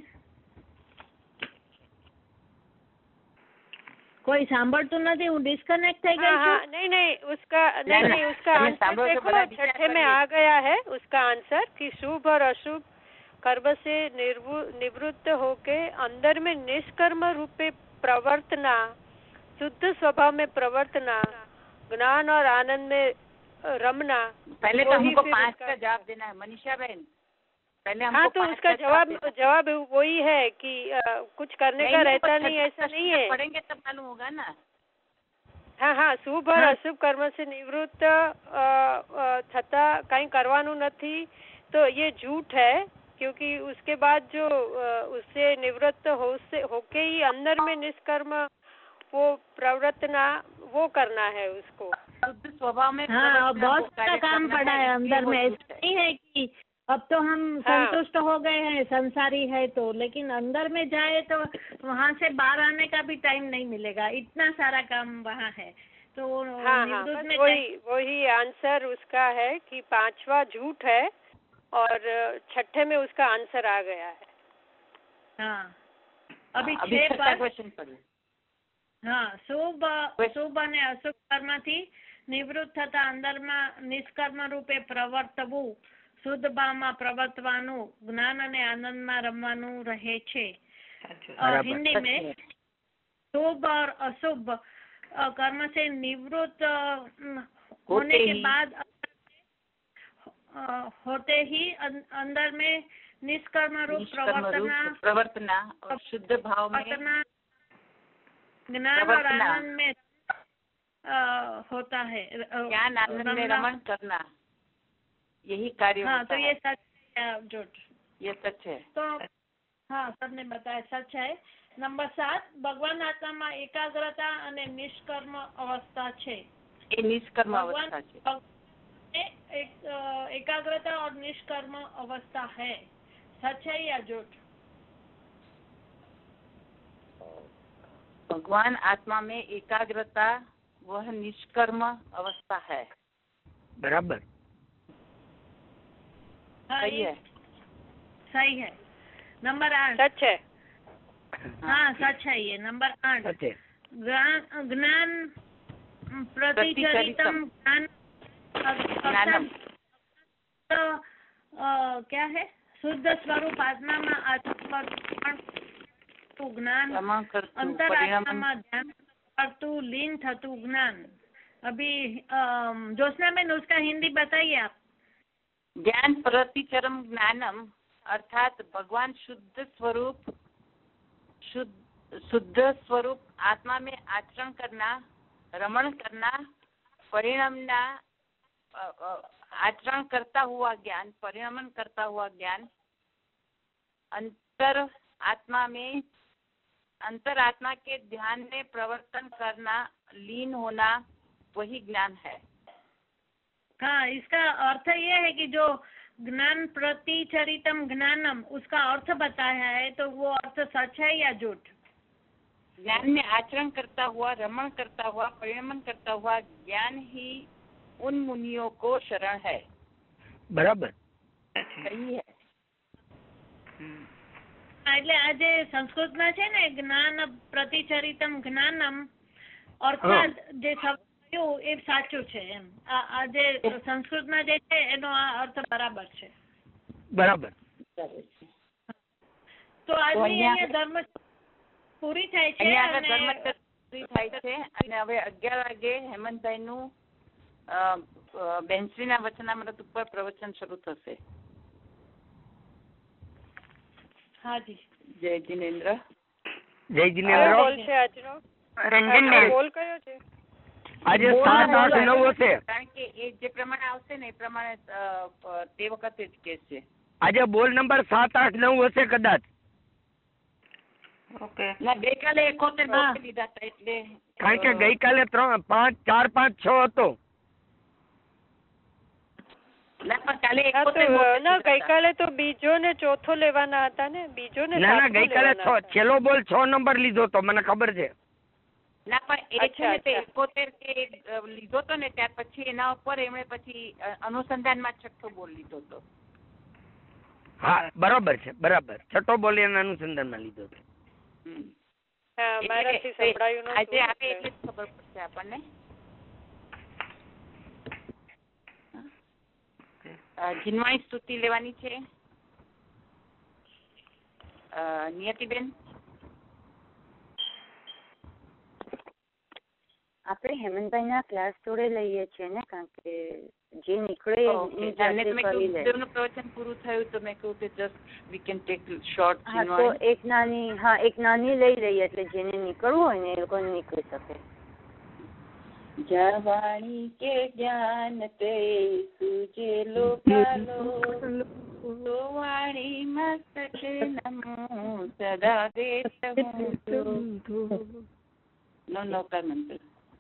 કોઈ સાંભળતું નથી? હું ડિસ્કનેક્ટ થઈ ગઈ છું। नहीं, उसका आंसर देखो, छठे में आ गया है उसका आंसर कि शुभ और अशुभ कर्म से निवृत्त होके अंदर में निष्कर्म रूपे प्रवर्तना, शुद्ध स्वभाव में प्रवर्तना, ज्ञान और आनंद में रमना। पहले तो हमको 5 का जवाब देना है मनीषा बहन, पहले हमको। हाँ, तो उसका जवाब वही है कि कुछ करने का रहता नहीं, ऐसा नहीं है। पढ़ेंगे तब मालूम होगा ना। हाँ, शुभ और अशुभ कर्म से निवृत्त थता कहीं करवानु नहीं, तो ये झूठ है, क्योंकि उसके बाद जो उससे निवृत्त होके ही अंदर में निष्कर्म वो प्रवर्तना वो करना है उसको, शुद्ध स्वभाव में। हाँ, बहुत सारा काम पड़ा है अंदर में। ऐसा नहीं है कि अब तो हम संतुष्ट हो गए हैं, संसारी है तो, लेकिन अंदर में जाए तो वहाँ से बाहर आने का भी टाइम नहीं मिलेगा, इतना सारा काम वहाँ है। तो वही आंसर उसका है कि 5वां झूठ है और 6ठे में उसका आंसर आ गया है। हाँ, अभी 6 पर क्वेश्चन पढ़िए। हाँ, શુભ અને અશુભ કર્મથી નિવૃત્ત થતા અંદરમાં નિષ્કર્મ રૂપે પ્રવર્તવું, શુદ્ધ ભાવમાં પ્રવર્તવાનું, જ્ઞાન અને આનંદમાં રમવાનું રહે છે। हिंदी में शुभ और अशुभ कर्म से निवृत्त होने के बाद होते ही अंदर में निष्कर्म रूप प्रवर्तना और शुद्ध भाव में ज्ञान और आनंद में होता है। ज्ञान आनंद में रमण करना, यही कार्य होता तो ये सच है जोट, ये सच है। तो हाँ, सबने बताया सच है। नंबर 7, भगवान आत्मा एकाग्रता અને નિષ્કર્મ અવસ્થા છે। એ નિષ્કર્મ અવસ્થા છે। एकाग्रता और निष्कर्म अवस्था है, सच है या झूठ? भगवान आत्मा में एकाग्रता वह निष्कर्म अवस्था है। बराबर, सही है, सही है। नंबर 8 सच है। हाँ सच है ये। नंबर 8 ज्ञान प्रतिचरितम ज्ञान क्या है? शुद्ध स्वरूप आत्मा में आत्मपर्पण ज्ञान, अंतरात्मा में ध्यान करतु लीन थतु ज्ञान। अभी ज्योत्सना में उसका हिंदी बताइए आप। ज्ञान प्रतिचरम ज्ञानम अर्थात भगवान शुद्ध स्वरूप आत्मा में आचरण करना, रमण करना, परिणामना आचरण करता हुआ ज्ञान, परिणमन करता हुआ ज्ञान, अंतर आत्मा के ध्यान में प्रवर्तन करना, लीन होना, वही ज्ञान है। हाँ, इसका अर्थ ये है कि जो ज्ञान प्रतिचरितम ज्ञानम, उसका अर्थ बताया है, तो वो अर्थ सच है या झूठ? ज्ञान में आचरण करता हुआ, रमण करता हुआ, परिणमन करता हुआ ज्ञान ही उन मुनियों को शरण है। बराबर, सही है। એટલે આજે સંસ્કૃતમાં છે ને જ્ઞાન પ્રતિચરિતમ જ્ઞાનમ અર્થ જે શબ્દ એ સાચું છે એમ। આજે સંસ્કૃતમાં જે છે એનો આ અર્થ બરાબર છે। બરાબર। તો આજની અહીંયા ધર્મ પૂરી થાય છે ધર્મ પૂરી થાય છે અને હવે 11 વાગે હેમંતભાઈ નું બેનશ્રીના વચનામૃત ઉપર પ્રવચન શરૂ થશે। हाँ जी। जय जिनेन्द्र। जय जिनेन्द्र। बोल છે આજનો રંજન ને બોલ કયો છે? આજે 7, 8, 9 હશે, કારણ કે એ જે પ્રમાણે આવશે ને એ પ્રમાણે તે વખતે જ કેસ છે। આજે બોલ નંબર 7, 8, 9 હશે કદાચ। ઓકે ના, ગઈકાલે 71 બોલ લીધા હતા એટલે, કારણ કે ગઈકાલે 3, 5, 4, 5, 6 હતો। ગઈકાલે તો બીજો ને ચોથો લેવાના હતા ને, બીજો ને ના ગઈકાલે છેલ્લો બોલ 6 નંબર લીધો તો મને ખબર છે। ના પણ એ છે ને તે 71 કે લીધો તો ને, ત્યાર પછી એના ઉપર એમણે પછી અનુસંધાનમાં છઠ્ઠો બોલ લીધો તો। હા બરાબર છે, બરાબર, છઠ્ઠો બોલ એના અનુસંધાનમાં લીધો તો। હા, મારાથી સંભળાયું નહોતું, આજે આવે એટલે જ ખબર પડશે આપણને। જીનવાણી સ્તુતિ લેવાની છે। નિયતિબેન, આપણે હેમંતભાઈના ક્લાસ જોડે લઈએ છીએ ને, કારણ કે જે નીકળે નું પ્રવચન પૂરું થયું તો મેં કહ્યું કે just we can take short. હા, તો એક નાની લઈ લઈએ, એટલે જેને નીકળવું હોય ને એ લોકો નીકળી શકે। જવાણી કે જ્ઞાન તે સુજે લોકાલો, વાણી મસ્તક નમો સદા દેત હું। નવકાર મંત્ર।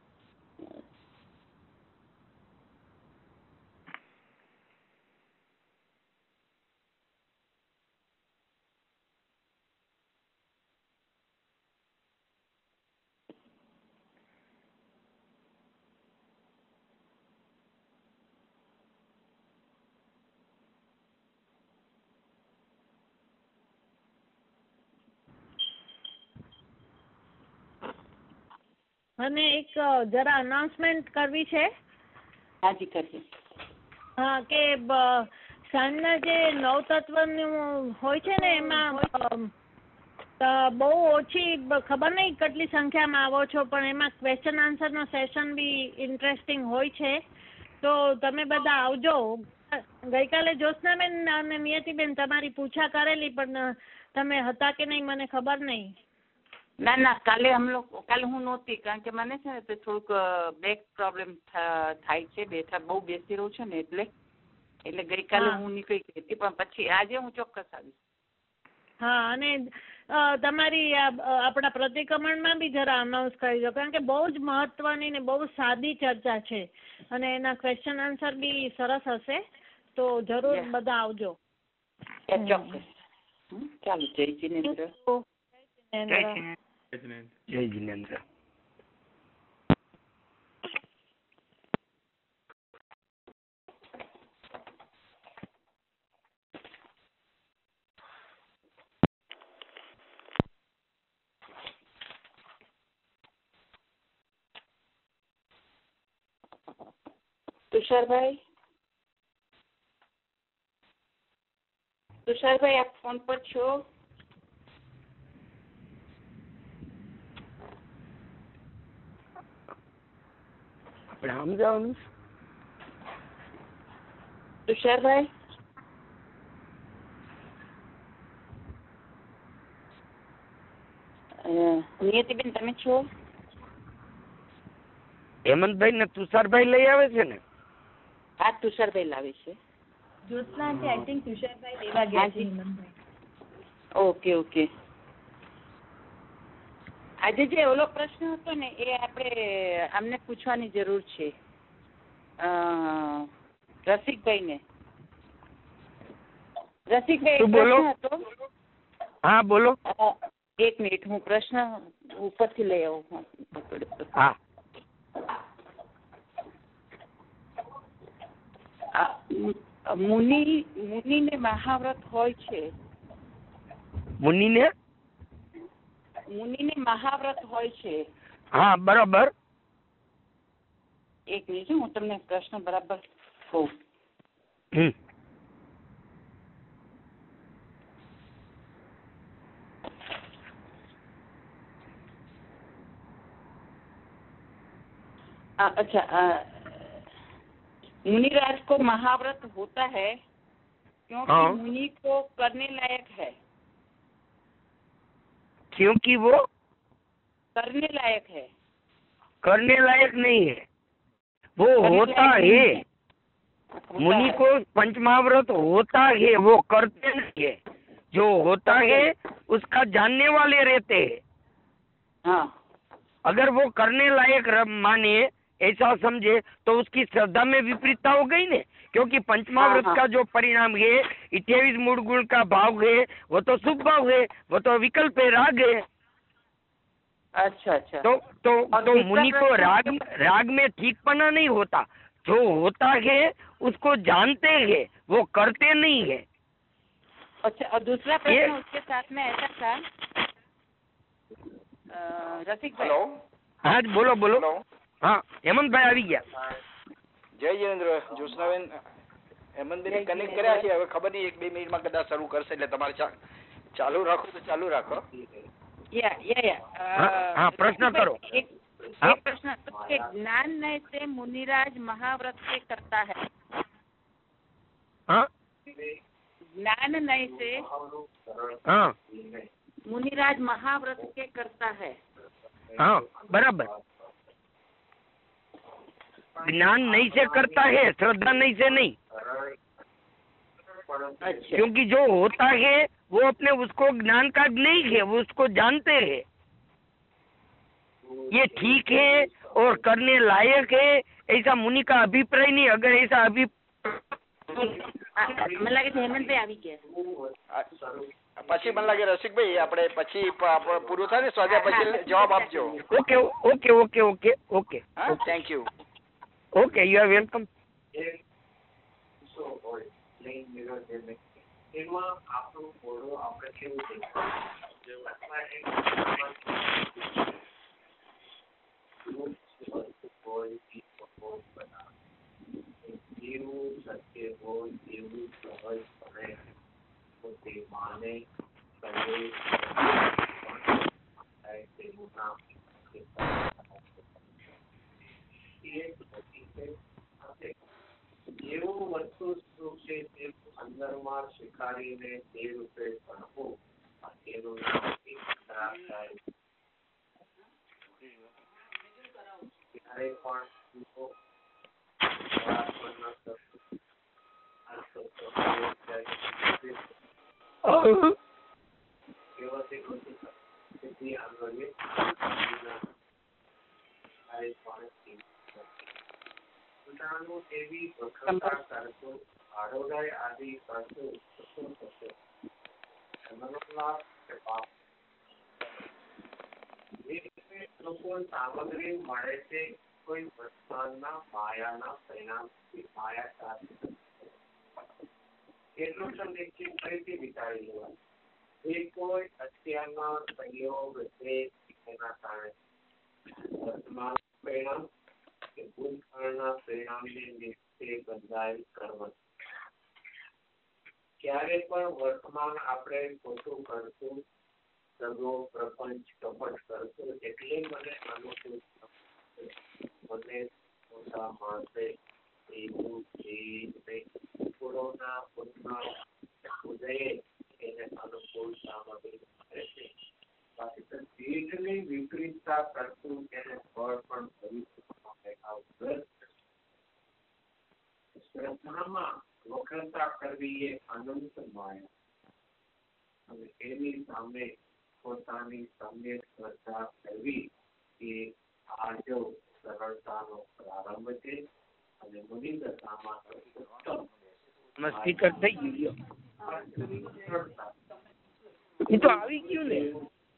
અને એક જરા અનાઉન્સમેન્ટ કરવી છે। હાજી કરજો। હા, કે સાંજના જે નવતત્વનું હોય છે ને, એમાં બહુ ઓછી, ખબર નહીં કેટલી સંખ્યામાં આવો છો, પણ એમાં ક્વેશ્ચન આન્સરનો સેશન બી ઇન્ટરેસ્ટિંગ હોય છે, તો તમે બધા આવજો। ગઈકાલે જ્યોત્સનાબેન અને નિયતિબેન તમારી પૂછા કરેલી, પણ તમે હતા કે નહીં મને ખબર નહીં. ના કાલે હું નહોતી, કારણ કે મને છે ને તે થોડુંક બેક પ્રોબ્લેમ થાય છે, બહુ બેસી રહું છું ને એટલે ગઈકાલે હું નીકળી ગઈ હતી, પણ પછી આજે હું ચોક્કસ આવીશ. હા, અને તમારી આપણા પ્રતિક્રમણમાં બી જરા અનાઉન્સ કરી દો, કારણ કે બહુ જ મહત્વની ને બહુ સાદી ચર્ચા છે અને એના ક્વેશ્ચન આન્સર બી સરસ હશે, તો જરૂર બધા આવજો. ચોક્કસ. ચાલો, જય જિનેન્દ્ર. જય જિનેન્દ્ર. तुषारभाई, આપ ફોન પર છો? આપણે સમજાવવાનું. तुषारभाई, નિયતિબેન તમે છો? હેમંતભાઈ ને તુષારભાઈ લઈ આવે છે ને? હા, તુષારભાઈ લાવે છે. જ્યોત્સના આંટી, આઈ થિંક તુષારભાઈ લેવા ગયા છે હેમંતભાઈ. ઓકે. આજે જે ઓલો પ્રશ્ન હતો ને એ આપણે અમને પૂછવાની જરૂર છે રસિકભાઈને. રસિકભાઈ, બોલો. હતો. હા, બોલો. એક મિનિટ, હું પ્રશ્ન ઉપરથી લઈ આવું. હા. મુનિને મહાવ્રત હોય છે. મુનિને મહાવ્રત હોય છે. હા, બરાબર. એક મિનિટ, હું તમને પ્રશ્ન બરાબર કહું. अच्छा, मुनिराज को महाव्रत होता है क्योंकि मुनि को करने लायक है. क्योंकि वो करने लायक है. करने लायक नहीं है, वो होता है. मुनि को पंचमहाव्रत होता है, वो करते नहीं है. जो होता है उसका जानने वाले रहते हैं. हाँ. अगर वो करने लायक माने, ऐसा समझे, तो उसकी श्रद्धा में विपरीतता हो गई ने. क्योंकि पंचमहाव्रत का जो परिणाम है 28 मूल गुण का भाव है, वो तो शुभ भाव है, वो तो विकल्प है, राग है. अच्छा. तो मुनि को राग में ठीकपना नहीं होता. जो होता है उसको जानते हैं, वो करते नहीं है. अच्छा, और दूसरा प्रश्न उसके साथ में ऐसा था रसिक भाई. हाँ, बोलो. हाँ, હેમંતભાઈ આવી ગયા. જય જિનેન્દ્ર. જ્યોત્સનાબેન હેમંતભાઈ કનેક્ટ કર્યા છે. હવે ખબર નહીં 1-2 મિનિટમાં કદાચ શરૂ કરશે, એટલે તમારે ચાલુ રાખો તો ચાલુ રાખો. हाँ, प्रश्न करो. एक प्रश्न कि ज्ञान नय से मुनिराज महाव्रत के करता है. हाँ, ज्ञान नय से हाँ, मुनिराज महाव्रत के करता है. हाँ, बराबर. ज्ञान नहीं से करता है, श्रद्धा नहीं से नहीं. अच्छा. क्योंकि जो होता है वो अपने उसको ज्ञान का नहीं है, वो उसको जानते हैं. ये ठीक है और करने लायक है, ऐसा मुनि का अभिप्राय नहीं. अगर ऐसा મને લાગે છે હેમંતભાઈ આવી ગયા. પછી મને લાગે રસિકભાઈ આપણે પછી પૂરું થાય ને સ્વાધ્યાય પછી જવાબ આપજો. ઓકે. હા, thank you. Okay, you are welcome. એવું વસ્તુ શું છે તે અંદરમાં સ્વીકારીને તે રૂપે ભણવું તેનું નામ ત્યારે પણ એવી વક્રતા કરતું આડોડાઈ આદિ કરતું શું થશે? સામગ્રી મળે છે કોઈ વર્તમાનના માયાના પરિણામથી માયા એટલું તો નિશ્ચિત ફરીથી વિચારી લેવાય. એ કોઈ અત્યારના સહયોગ છે એના કારણે વર્તમાન પરિણામ કે ભૂતકાળના પરિણામને નિશ્ચય બંધાયેલ કર્મ. ક્યારે પણ વર્તમાન આપણે ખોટું કરતું સગો પ્રપંચ કપટ કરતું એટલે મને અનુકૂળ મને મોટા માણસે એવું પૂરોના પુનઃ ઉદયે એને અનુકૂળ સામગ્રી મળે છે. બાકી તો ચીજની વિપરીતતા કરતું એને ફળ પણ ભવિષ્યમાં શ્રદ્ધામાં વક્રતા કરવી એ અનંત માયા અને એની સામે પોતાની સમ્યક શ્રદ્ધા કરવી એ આજો સરળતાનો પ્રારંભ છે અને મુનિ દશામાં ઉત્તમ સ્પીકર થઈ ગયું એ તો આવી ગયું ને.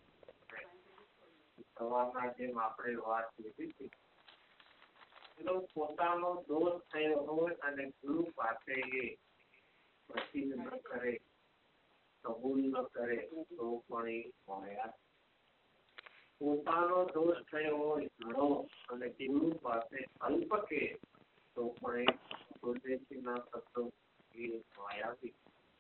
સવારના જેમ આપણે વાત લીધી હતી પોતાનો દોષ થયો હોય અને ગુરુ પાસે એ પ્રતિન ન કરે કબૂલ ન કરે તો પણ એ માયા. પોતાનો દોષ થયો હોય ઘણો અને ગુરુ પાસે અલ્પ કે તો પણ એ સ્વદેશીના શબ્દો એ માયાવી.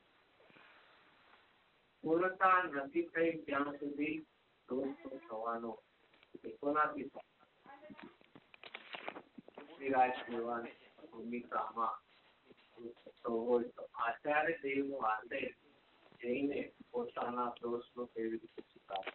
પૂર્ણતા નથી થઈ ત્યાં સુધી દોષ થવાનો એ કોનાથી ભૂમિકામાં હોય તો આચાર્ય દેવનો આદેશ જઈને પોતાના દોષનો કેવી રીતે સ્વીકાર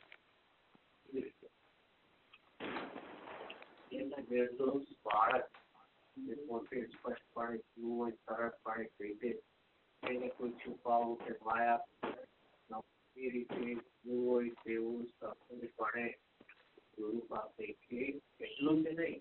એના નિર્દોષ બાળક જે પોતે સ્પષ્ટપણે જીવું હોય સરળપણે કહી દે એને કોઈ છુપાવું કે માયા એ રીતે જીવું હોય તેવું સહજપણે ગુરુ પાસે એટલું જ નહીં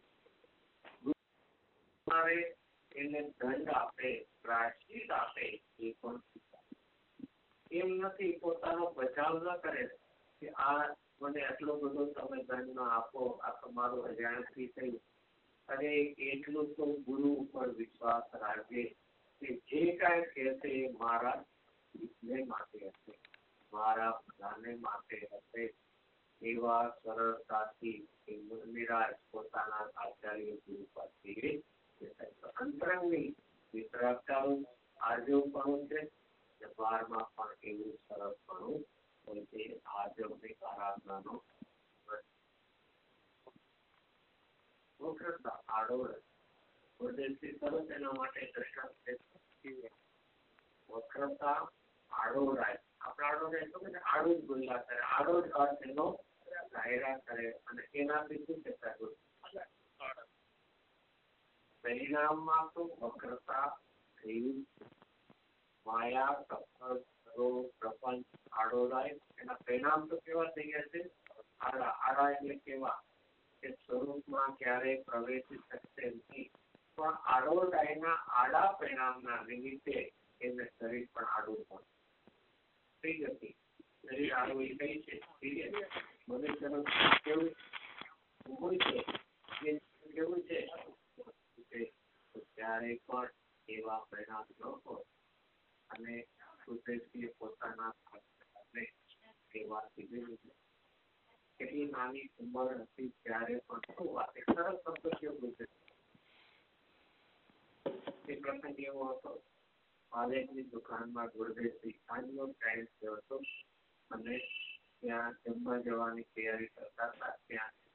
એને દંડ આપે પ્રાયશ્ચિત આપે એ પણ એમ નથી પોતાનો બચાવ ન કરે કે આ મને આટલો બધો તમે દંડ ન આપો આ તમારું અજાણથી થયું. અરે એટલું તો ગુરુ ઉપર વિશ્વાસ રાખજે કે જે કાંઈ કહેશે એ મારા હિતને માટે હશે મારા બધાને માટે હશે. એવા સરળતાથી નિરાશ પોતાના આચાર્ય ગુરુ પાસે અંતરંગની વિતરાગતાનું આર્જવપણું છે. બારમાં પણ એવું સરળપણું હોય છે. આર્જવની આરાધનાનો વક્રતા આડોળ સ્વદેશી સરસ એના માટે વક્રતા આડોળાય આપણે આડોળાય તો કે આડું જ બોલ્યા કરે આડોળ અર્થ એનો જાહેરા કરે અને એનાથી શું કહેતા પરિણામમાં તો વક્રતા થઈ માયા પ્રપંચ આડોળાય એના પરિણામ તો કેવા થઈ ગયા છે આડા. આડા એટલે કેવા કે સ્વરૂપમાં ક્યારેય પ્રવેશી શકશે નહીં પણ આડોળાયના આડા પરિણામના નિમિત્તે એને શરીર પણ આડું પણ થઈ જતી. શરીર આડું એ કઈ છે મને સરસ કેવું હોય છે કેવું છે ત્યારે પણ એવા પરિણામ ન હોય અને પોતાના કેટલી નાની ઉંમર હતી ત્યારે પણ સરસ શબ્દ કેવું છે એ પ્રસંગ એવો હતો. કોલેજની દુકાનમાં ગુરુદેવજી સાંજનો ટાઈમ થયો હતો અને ત્યાં જમવા જવાની તૈયારી કરતા હતા.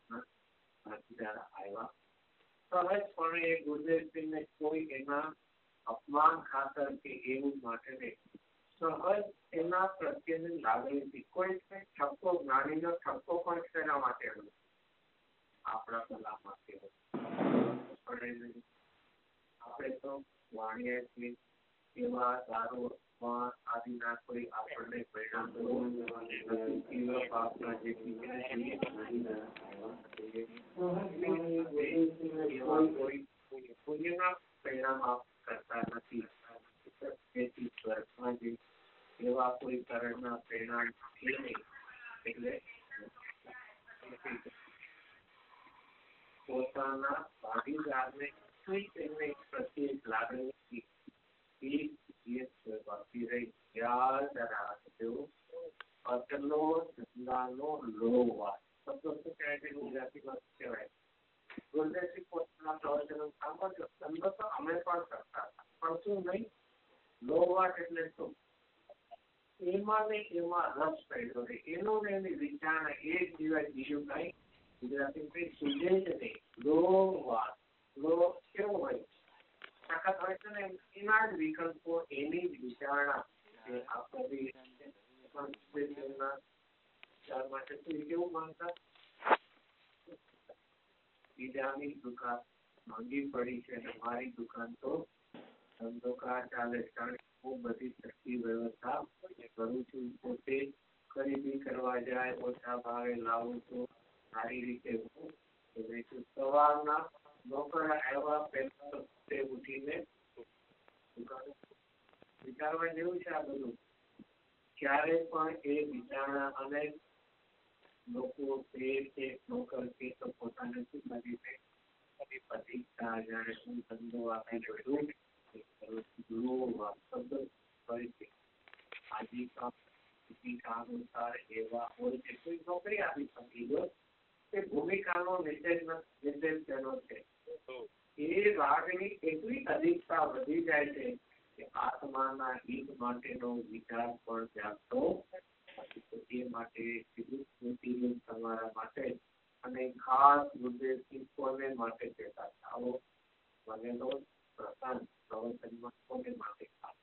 ત્યાં આવ્યા સહજપણે ગુરુદેવજીને કોઈ એના અપમાન ખાતર કે એવું માટે નહીં, સહજ એના પ્રત્યેની લાગણીથી. કોઈ ઠપકો, જ્ઞાનીનો ઠપકો પણ શેના માટે હોય? આપણા કલા માટે હોય. આપણે તો વાણીએ છીએ એવા સારો આદિના કોઈ આપણને પરિણામ પુણ્યના પરિણામ કરતા નથી. તેથી સ્વર્ગમાં જે એવા કોઈ કરણના પરિણામ છે નહીં. એટલે પોતાના ભાગીદારને તેમને પ્રત્યે લાગણી વાપરી રહી. યાદ રાખજો, અટલો ધંધાનો લોવા શબ્દો શું કહેવાય છે ગુજરાતીમાં? કહેવાય ગુરદેવજી પોતાના પ્રવચનો સાંભળજો. ધંધો તો અમે પણ કરતા હતા, પણ શું નહીં, લોવાટ એટલે શું? એમાં ને એમાં રસ પડ્યો રહે, એનું ને એની વિચારણા એ સિવાય બીજું કઈ ગુજરાતી કઈ સુજે જ નહીં. લોવાટ, લો કેવું હોય? તાકાત હોય છે ને એના જ વિકલ્પો, એની જ વિચારણા માટે કેવું માનતા? બીજાની દુકાન માંગી પડી છે અને મારી દુકાન તો ધંધો કા ચાલે. હું બધી સસ્તી વ્યવસ્થા કરું છું. પોતે ખરીદી કરવા જાય, ઓછા ભાવે લાવું છું, સારી રીતે હું સવારના નોકરા આવ્યા પહેલા ઉઠીને વિચારવા જેવું છે આ બધું. ક્યારે પણ એ વિચારણા અને લોકો નોકર કે તો પોતાને શું કરી છે પ્રતિષ્ઠા, જાણે શું ધંધો આપી બધું અનુસાર એવા હોય છે. કોઈ નોકરી આપી શકી દો એ ભૂમિકાનો નિર્દેશ તેનો છે. એ લાગણી એટલી અધિકતા વધી જાય છે કે આત્માના હિત માટેનો વિચાર પણ જાગતો નથી. એ માટે તમારા માટે અને ખાસ ઉદ્દેશથી કોને માટે કહેતા આવો બનેલો પ્રસંગ પ્રવચનમાં કોને માટે ખાસ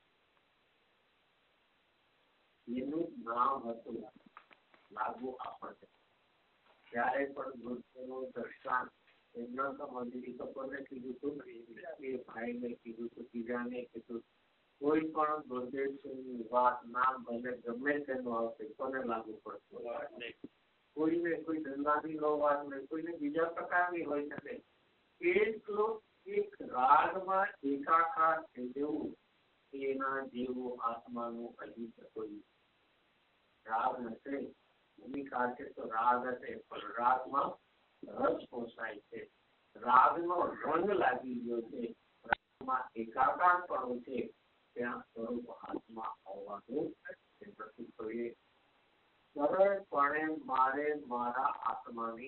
એનું નામ હતું લાગુ આપણને. ત્યારે પણ ગુરુનું દર્શન એમના સમજી કોને કીધું હતું? એ ભાઈને કીધું હતું, બીજાને કીધું. કોઈ પણ ગુરુદેવની વાત નામ ભલે ગમે તેનું આવશે, કોને લાગુ પડશે? કોઈને કોઈ ધંધાની લો વાત નહીં, કોઈને બીજા પ્રકારની હોય શકે. એટલો એક રાગમાં એકાકાર થઈ જવું, એના જેવું આત્માનું હજી કોઈ રાગ નથી. ભૂમિકા છે તો રાગ હશે, પણ રાગમાં રસ પોસાય છે, રાગનો રંગ લાગી ગયો છે, રાગમાં એકાકાર પણ છે, ત્યાં સ્વરૂપ હાથમાં આવવાનું જોઈએ. સરળપણે મારે મારા આત્માની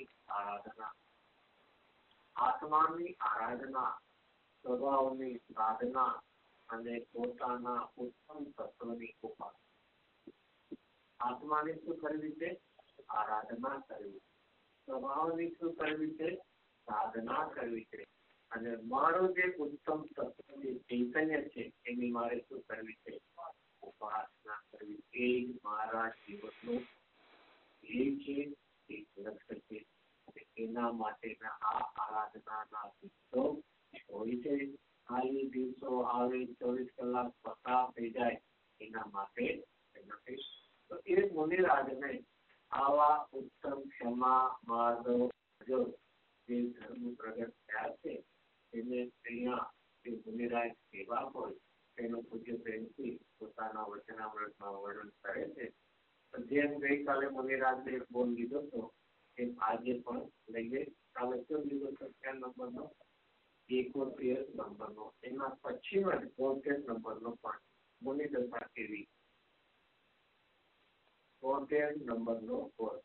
આરાધના, સ્વભાવની સાધના અને પોતાના ઉત્તમ તત્વની ઉપાસના. આત્માની શું કરવી છે? આરાધના કરવી. સ્વભાવની શું કરવી છે? સાધના કરવી છે. અને મારું જે ઉત્તમ તત્વ જે ચૈતન્ય છે એની મારે શું કરવી છે? ઉપાસના કરવી. એ મારા જીવનનું છે, એક લક્ષ્ય છે. એના માટેના આ આરાધનાના દિવસો હોય છે. ખાલી દિવસો આવે 24 કલાક પસાર થઈ જાય એના માટે નથી. તો એ મુનિરાજને આવા ઉત્તમ ક્ષમા માર્ગો જે ધર્મ પ્રગટ થયા છે એને અહીંયા જે મુનિરાજ સેવા હોય તેનું પૂજ્ય પ્રેમથી પોતાના વચનામૃતમાં વર્ણન કરે છે. જેમ ગઈકાલે મુનિરાજને એક બોલ લીધો હતો એમ આજે પણ લઈએ. કાલે કયો લીધો હતો? 4 નંબરનો 71 નંબરનો. એના પછી 72 નંબરનો પણ મુનિદશા કેવી 72 નંબરનો બોલ.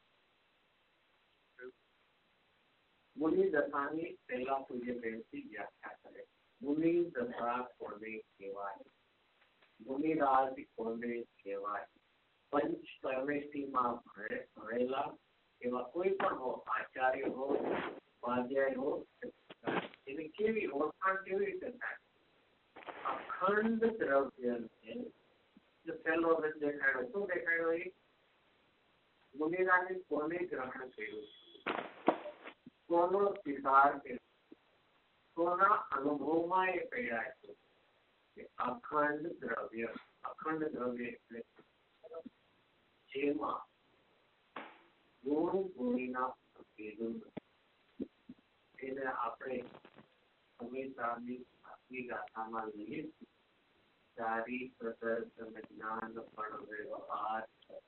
મુનિ દશાની પહેલા પૂજ્ય પ્રેમથી વ્યાખ્યા કરે. મુનિ દશા કોને કહેવાય? મુનિરાજ કોને કહેવાય? પંચ પરમેષ્ઠીમાં ભણેલા એવા કોઈ પણ હો, આચાર્ય હો, સ્વાધ્યાય હો, એની કેવી ઓળખાણ કેવી રીતે થાય? અખંડ દ્રવ્ય જે પહેલો દેખાડ્યો શું દેખાડ્યો? એ મુનિરાને કોને ગ્રહણ કર્યું, કોનો સ્વીકાર કર્યો, કોના અનુભવમાં એ પડ્યા છે કે અખંડ દ્રવ્ય. અખંડ દ્રવ્ય એટલે જેમાં ગુણ ગુણીના ભેદો એને આપણે હંમેશાની આપની ગાથામાં લઈએ. સારી પ્રદર્શન જ્ઞાન પણ વ્યવહાર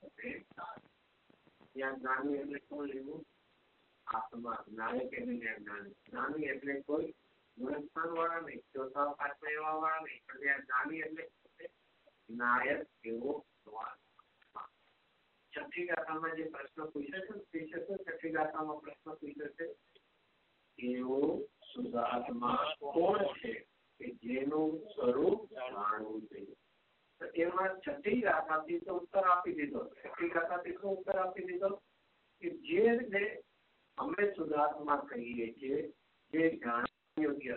ત્યાં જ્ઞાની એટલે શું લેવું? આત્મા. નાયક એટલે જ્ઞાની એટલે કોઈ ગુણસ્થાન વાળા નહીં, ચોથા પાંચમા એવા વાળા નહીં, પણ ત્યાં જ્ઞાની એટલે નાયક એવો છઠ્ઠી ગાથામાં જે પ્રશ્ન પૂછે છે છઠ્ઠી ગાથામાં પ્રશ્ન પૂછે છે એવો શુદ્ધાત્મા કોણ છે કે જેનું સ્વરૂપ જાણવું જોઈએ. તો એમાં છઠ્ઠી ગાથાથી તો ઉત્તર આપી દીધો. છઠ્ઠી ગાથાથી તો ઉત્તર આપી દીધો કે જેને અમે શુદ્ધાત્મા કહીએ છીએ, જે જાણવા યોગ્ય,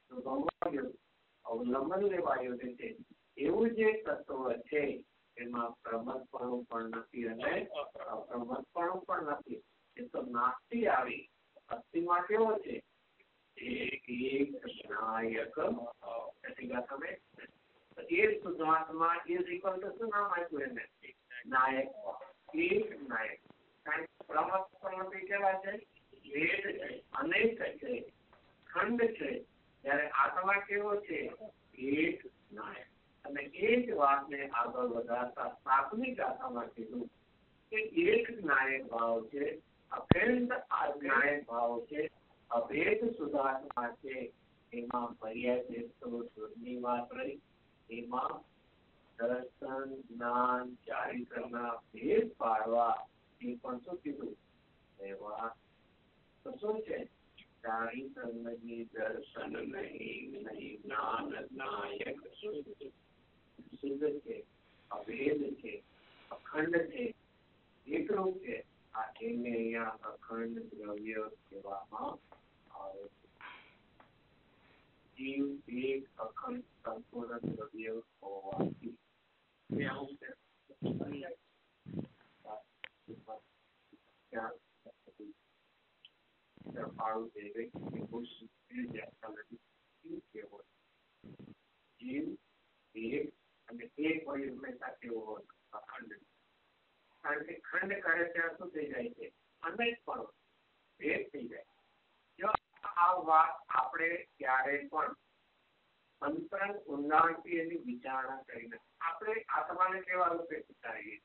અવલંબન લેવા યોગ્ય છે એવું જે તત્વ છે એમાં પ્રમદપણું પણ નથી અને અપ્રમદપણું પણ નથી. એ તો નાસ્તી આવી. અસ્થિમાં કેવો છે? એક નાયક. તમે એ શુદ્ધાત્મા એ શું નામ આપ્યું એને? નાયક. એક નાયક. કારણ કે પ્રમદપણું કેવા છે? ભેદ છે, અનેક છે, ખંડ છે. જયારે આત્મા કેવો છે? એક નાયક. અને એ જ વાતને આગળ વધારતા સાતમી ગાથામાં કીધું કે એક નાયક ભાવ છે, અખંડ નાયક ભાવ છે, અભેદ શુદ્ધાત્મા છે. એમાં પર્યાય છે તો શોધની વાત રહી. એમાં દર્શન, જ્ઞાન, ચારિત્રના ભેદ પાડવા એ પણ શું કીધું? એવા તો શું છે? ચારિત્ર નહીં, દર્શન નહીં, જ્ઞાન નાયક શુદ્ધ છે, અભેદ છે, અખંડ છે, એકરૂપ છે. આ એને અહીંયા અખંડ દ્રવ્ય કહેવામાં આવે છે. જીવ એક અખંડ સંપૂર્ણ દ્રવ્ય હોવાથી જીવ એક અને એક હોય હંમેશા કેવો હોય? અખંડ. કારણ કે ખંડ કરે ત્યાં શું થઈ જાય છે? અનેક પણ ભેદ થઈ જાય. જો આ વાત આપણે ક્યારે પણ અંતરંગ ઊંડાણથી એની વિચારણા કરીને આપણે આત્માને કેવા રૂપે વિચારીએ?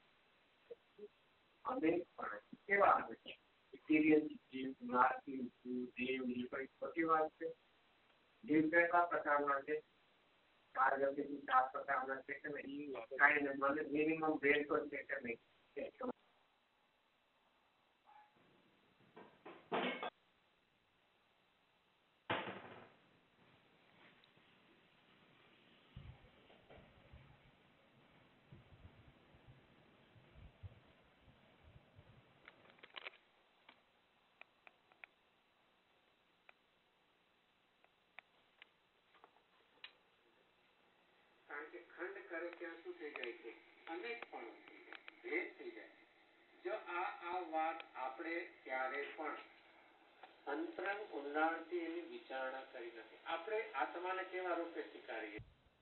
અનેક પણ કેવા આવે છે? જીવ, નાસ્તિક જીવ, દેવ, કઈ ખોટી વાત છે? જીવ કેટલા પ્રકારના છે? 4 ગતિથી 4 પ્રકારના છે કે નહીં? કાંઈ નહીં, મને મિનિમમ 2 તો છે કે નહીં? કારણ કે ખંડ કરે ત્યાં શું થઈ જાય છે? અનેક પણ ભેદ થઈ જાય. જો આ વાત આપણે ક્યારે પણ અંતરંગ ઊંડાણથી એની વિચારણા કરી નથી. આપણે આત્માને કેવા રૂપે સ્વીકારીએ?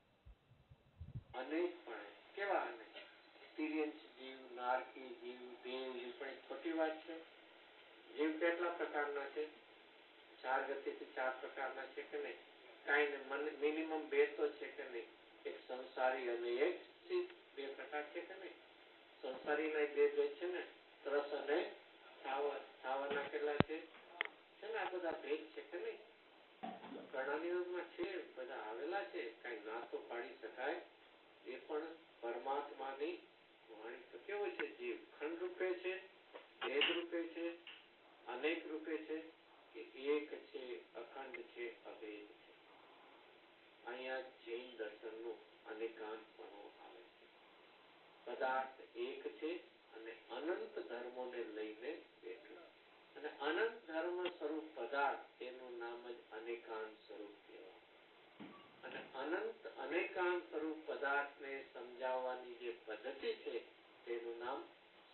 અનેક પણ. કેવા અનેક? તિર્યંચ જીવ, નારકી જીવ, દેવ જીવ, પણ ખોટી વાત છે. જીવ કેટલા પ્રકારના છે? 4 ગતિથી 4 પ્રકારના છે કે નહીં? કાંઈ નહીં, મિનિમમ 2 તો છે કે નહીં? એક સંસારી અને એક સિદ્ધ. 2 પ્રકાર છે કે નહીં? સંસારીના 2 ભેદ છે ને, ત્રસ અને સ્થાવર. સ્થાવરના કેટલા છે? છે ને આ બધા ભેદ છે કે નહીં? ઘણા નિયમમાં છે, બધા આવેલા છે, કઈ ના તો પાડી શકાય. એ પણ પરમાત્માની વાણી. તો કેવું છે? જીવ ખંડ રૂપે છે, ભેદ રૂપે છે, અનેક રૂપે છે, કે એક છે, અખંડ છે, અભેદ છે. અહીંયા જૈન દર્શનનું અનેકાંતપણું આવે છે. પદાર્થ એક છે અને અનંત ધર્મોને લઈને બેઠો. અને અનંત ધર્મ સ્વરૂપ પદાર્થ, તેનું નામ જ અનેકાંત સ્વરૂપ કહેવાય. અને અનંત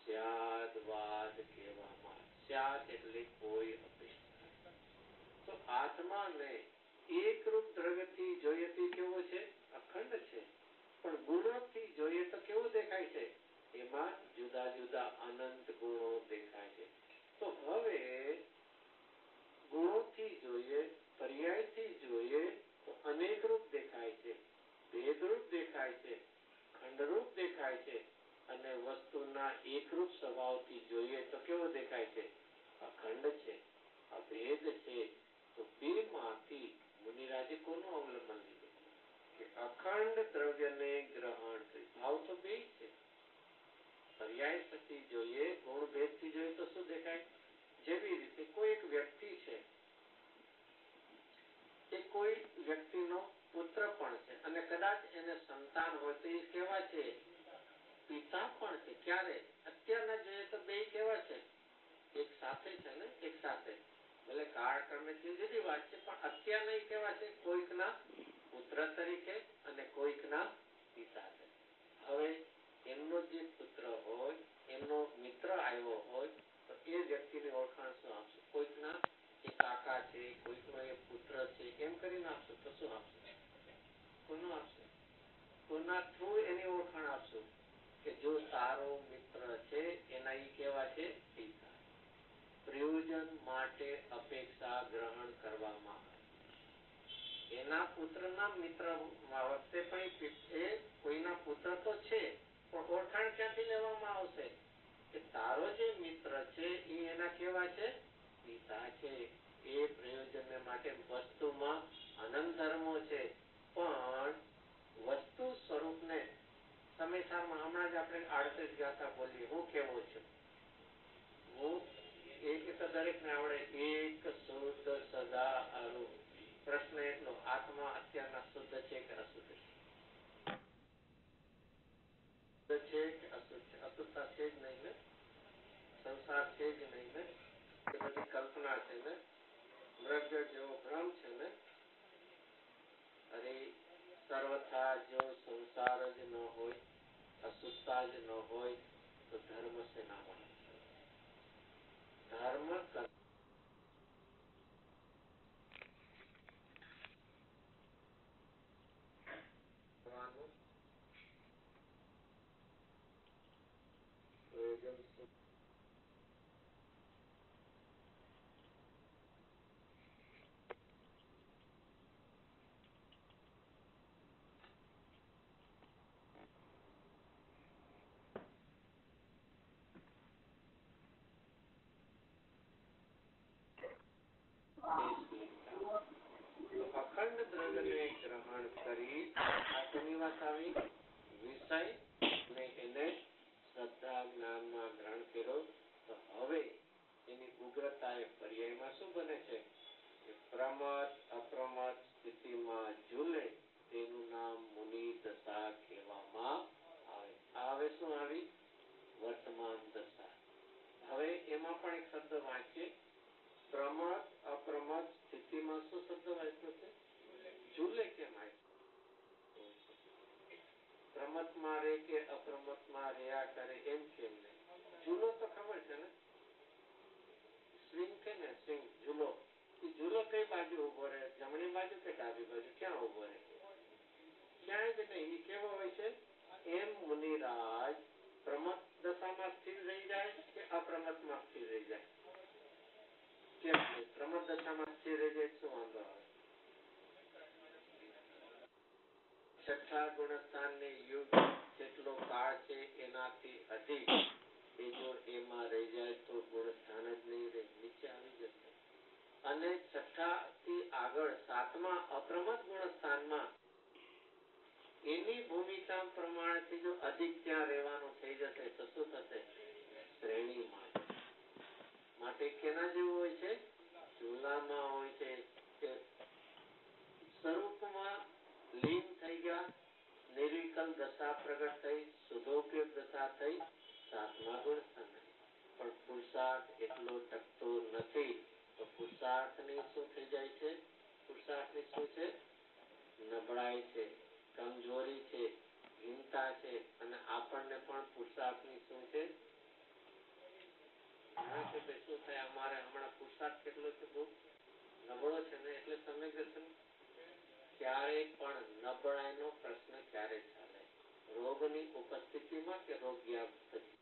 સ્યાદવાદ કહેવામાં. સ્યાદ એટલે કોઈ અપેક્ષા. તો આત્માને એકરૂપ દ્રવ્યથી જોઈએ તો કેવો છે? અખંડ છે. પણ ગુણોથી જોઈએ તો કેવું દેખાય છે? એમાં જુદા જુદા અનંત ગુણો દેખાય છે. તો હવે ગુણોથી જોઈએ, પર્યાયથી જોઈએ તો અનેક રૂપ દેખાય છે, ભેદરૂપ દેખાય છે, ખંડરૂપ દેખાય છે. અને વસ્તુના એકરૂપ સ્વભાવથી જોઈએ તો કેવો દેખાય છે? અખંડ છે, અભેદ છે. તો બે માંથી મુનિરાજે કોનું અવલંબન લીધું? કે અખંડ દ્રવ્યને ગ્રહણ કરી. ભાવ તો બે છે. પર્યાય થતી જોઈએ, ગુણ ભેદ થી જોઈએ તો શું દેખાય? જેવી રીતે કોઈ એક વ્યક્તિ છે, એ કોઈ વ્યક્તિનો પુત્ર પણ છે અને કદાચ એને સંતાન હોય તો એ કેવા છે? પિતા પણ છે. ક્યારે? અત્યારના જોઈએ તો બે કેવા છે? એક સાથે છે ને, એક સાથે. ભલે કાળક્રમે જુદી વાત છે, પણ અત્યારના કેવા છે? કોઈકના પુત્ર તરીકે અને કોઈકના પિતા છે. હવે એમનો જે પુત્ર હોય, એમનો મિત્ર આવ્યો હોય તો એ વ્યક્તિની ઓળખાણ શું આપશે? કોઈકના એ કાકા છે, કોઈકનો એ પુત્ર છે, એમ કરીને આપશો તો શું આપશો? કોનું આપશે? કોના થ્રુ એની ઓળખાણ આપશો? કે જો તારો મિત્ર છે એના ઈ કેવા છે? પિતા. પ્રયોજન માટે અપેક્ષા ગ્રહણ કરવામાં આવે. એના પુત્રના મિત્ર વખતે પણ એ કોઈના પુત્ર તો છે, પણ ઓળખાણ ક્યાંથી લેવામાં આવશે? કે તારો જે મિત્ર છે એ એના કેવા છે? પિતા છે. એ પ્રયોજન માટે વસ્તુમાં અનંત ધર્મો છે, પણ વસ્તુ સ્વરૂપને સમયસારમાં હમણાં જ આપણે 38 ગાથા બોલીએ. હું કેવો છું? હું એક તો દરેકને આવડે. એક શુદ્ધ સદા અરૂપ. પ્રશ્ન એટલો, આત્મા અત્યારના શુદ્ધ છે કે અશુદ્ધ છે? શુદ્ધ છે કે અશુદ્ધ છે? અશુદ્ધતા છે જ નહીં ને, સંસાર છે જ નહીં ને, એ બધી કલ્પના છે ને, મૃગ જેવો ભ્રમ છે ને. અરે સર્વથા જો સંસાર જ ન હોય, અશુદ્ધતા જ ન હોય તો ધર્મ શેનામાં? ધર્મ કરવાનું પ્રયોજન શું? અખંડ દ્રવ્યને ગ્રહણ કરી આ કોની વાત આવી? વિષય ને એને શ્રદ્ધા જ્ઞાનમાં ગ્રહણ કર્યો. તો હવે એની ઉગ્રતા એ પર્યાયમાં શું બને છે? કે પ્રમદ અપ્રમદ સ્થિતિમાં ઝૂલે તેનું નામ મુનિ દશા કહેવામાં આવે. હવે શું આવી? વર્તમાન દશા. હવે એમાં પણ એક શબ્દ વાંચીએ. પ્રમદ અપ્રમદ સ્થિતિમાં શું શબ્દ વાંચ્યો છે? ઝૂલે કેમ આવ્યો? પ્રમદમાં રે કે અપ્રમદમાં રહ્યા કરે એમ કેમ નહીં? ઝૂલો તો ખબર છે ને, સ્વિંગ કે ને, સ્વિંગ ઝૂલો. એ ઝૂલો કઈ બાજુ ઉભો રહે? જમણી બાજુ કે ડાબી બાજુ? ક્યાં ઉભો રહે? ક્યાંય જ નહીં. એ કેવો હોય છે? એમ મુનિરાજ પ્રમદ દશામાં સ્થિર રહી જાય કે અપ્રમદમાં સ્થિર રહી જાય? કેમ નહીં? પ્રમદ દશામાં સ્થિર રહી જાય શું વાંધો આવે? છઠ્ઠા ગુણસ્થાન ને યુગ જેટલો કાળ છે એનાથી અધિક એ જો એમાં રહી જાય તો ગુણસ્થાન જ નહીં રહે, નીચે આવી જશે. અને છઠ્ઠા થી આગળ સાતમા અપ્રમદ ગુણસ્થાનમાં એની ભૂમિકા પ્રમાણેથી જો અધિક ત્યાં રહેવાનું થઈ જશે તો શું થશે? શ્રેણી માટે કેના જેવું હોય છે? ઝૂલામાં હોય છે. સ્વરૂપમાં લીન થઈ ગયા, નિર્વિકલ દશા પ્રગટ થઈ, શુદ્ધોપયોગ દશા થઈ સાતમા ગુણસ્થાન. પણ પુરુષાર્થ એટલો ટકતો નથી. તો પુરુષાર્થની શું થઈ જાય છે? પુરુષાર્થની શું છે? નબળાઈ છે, કમજોરી છે, હીનતા છે. અને આપણને પણ પુરુષાર્થની શું છે? તો શું થાય, અમારે હમણાં પુરુષાર્થ કેટલો છે, બહુ નબળો છે ને, એટલે સમ્યક દર્શન ક્યારેય પણ નબળાઈનો પ્રશ્ન ક્યારે ચાલે? રોગની ઉપસ્થિતિમાં કે રોગ્યા પછી?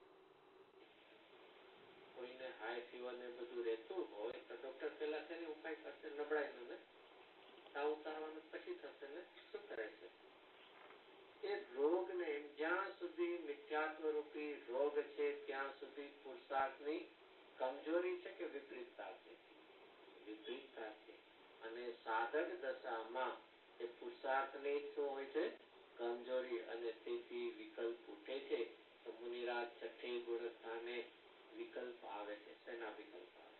કોઈને હાઈ ફીવર ને બધું રહેતું હોય તો ડોક્ટર પેલા છે ને ઉપાય કરશે નબળાઈનો ને, તાવ ઉતારવાનું પછી થશે ને. શું કરે છે એ રોગને, જ્યાં સુધી મિથ્યાત્વ રૂપી રોગ છે ત્યાં સુધી પુરુષાર્થની કમજોરી છે કે વિપરીતતા છે? વિપરીતતા છે. અને સાધક દશામાં એ પુરુષાર્થની શું હોય છે? કમજોરી. અને તેથી વિકલ્પ ઉઠે છે. તો મુનિરાજ છઠ્ઠે ગુણ સ્થાને વિકલ્પ આવે છે. શેના વિકલ્પ આવે?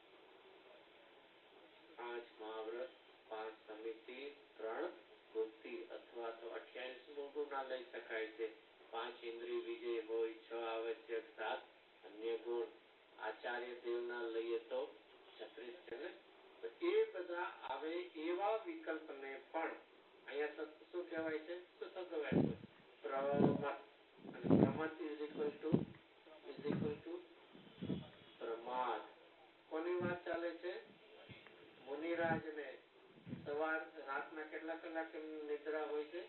5 મહાવ્રત, 5 સમિતિ, 3 વૃત્તિ, અથવા તો 28મું ગુણ ના લઈ શકાય છે. 5 ઇન્દ્રિય વિજય હોય, 6 આવશ્યક, 7 અન્ય ગુણ. આચાર્ય દેવના લઈએ તો 36 છે ને. તો એ બધા આવે એવા વિકલ્પને પણ અહીંયા શું કહેવાય છે? શું શબ્દ વાપર્યો? પ્રમત. અને પ્રમત ઇઝ ઇક્વલ ટુ પ્રમાદ. કોની વાત ચાલે છે? મુનિરાજ ને સવાર રાતના કેટલા કલાક નિદ્રા હોય છે?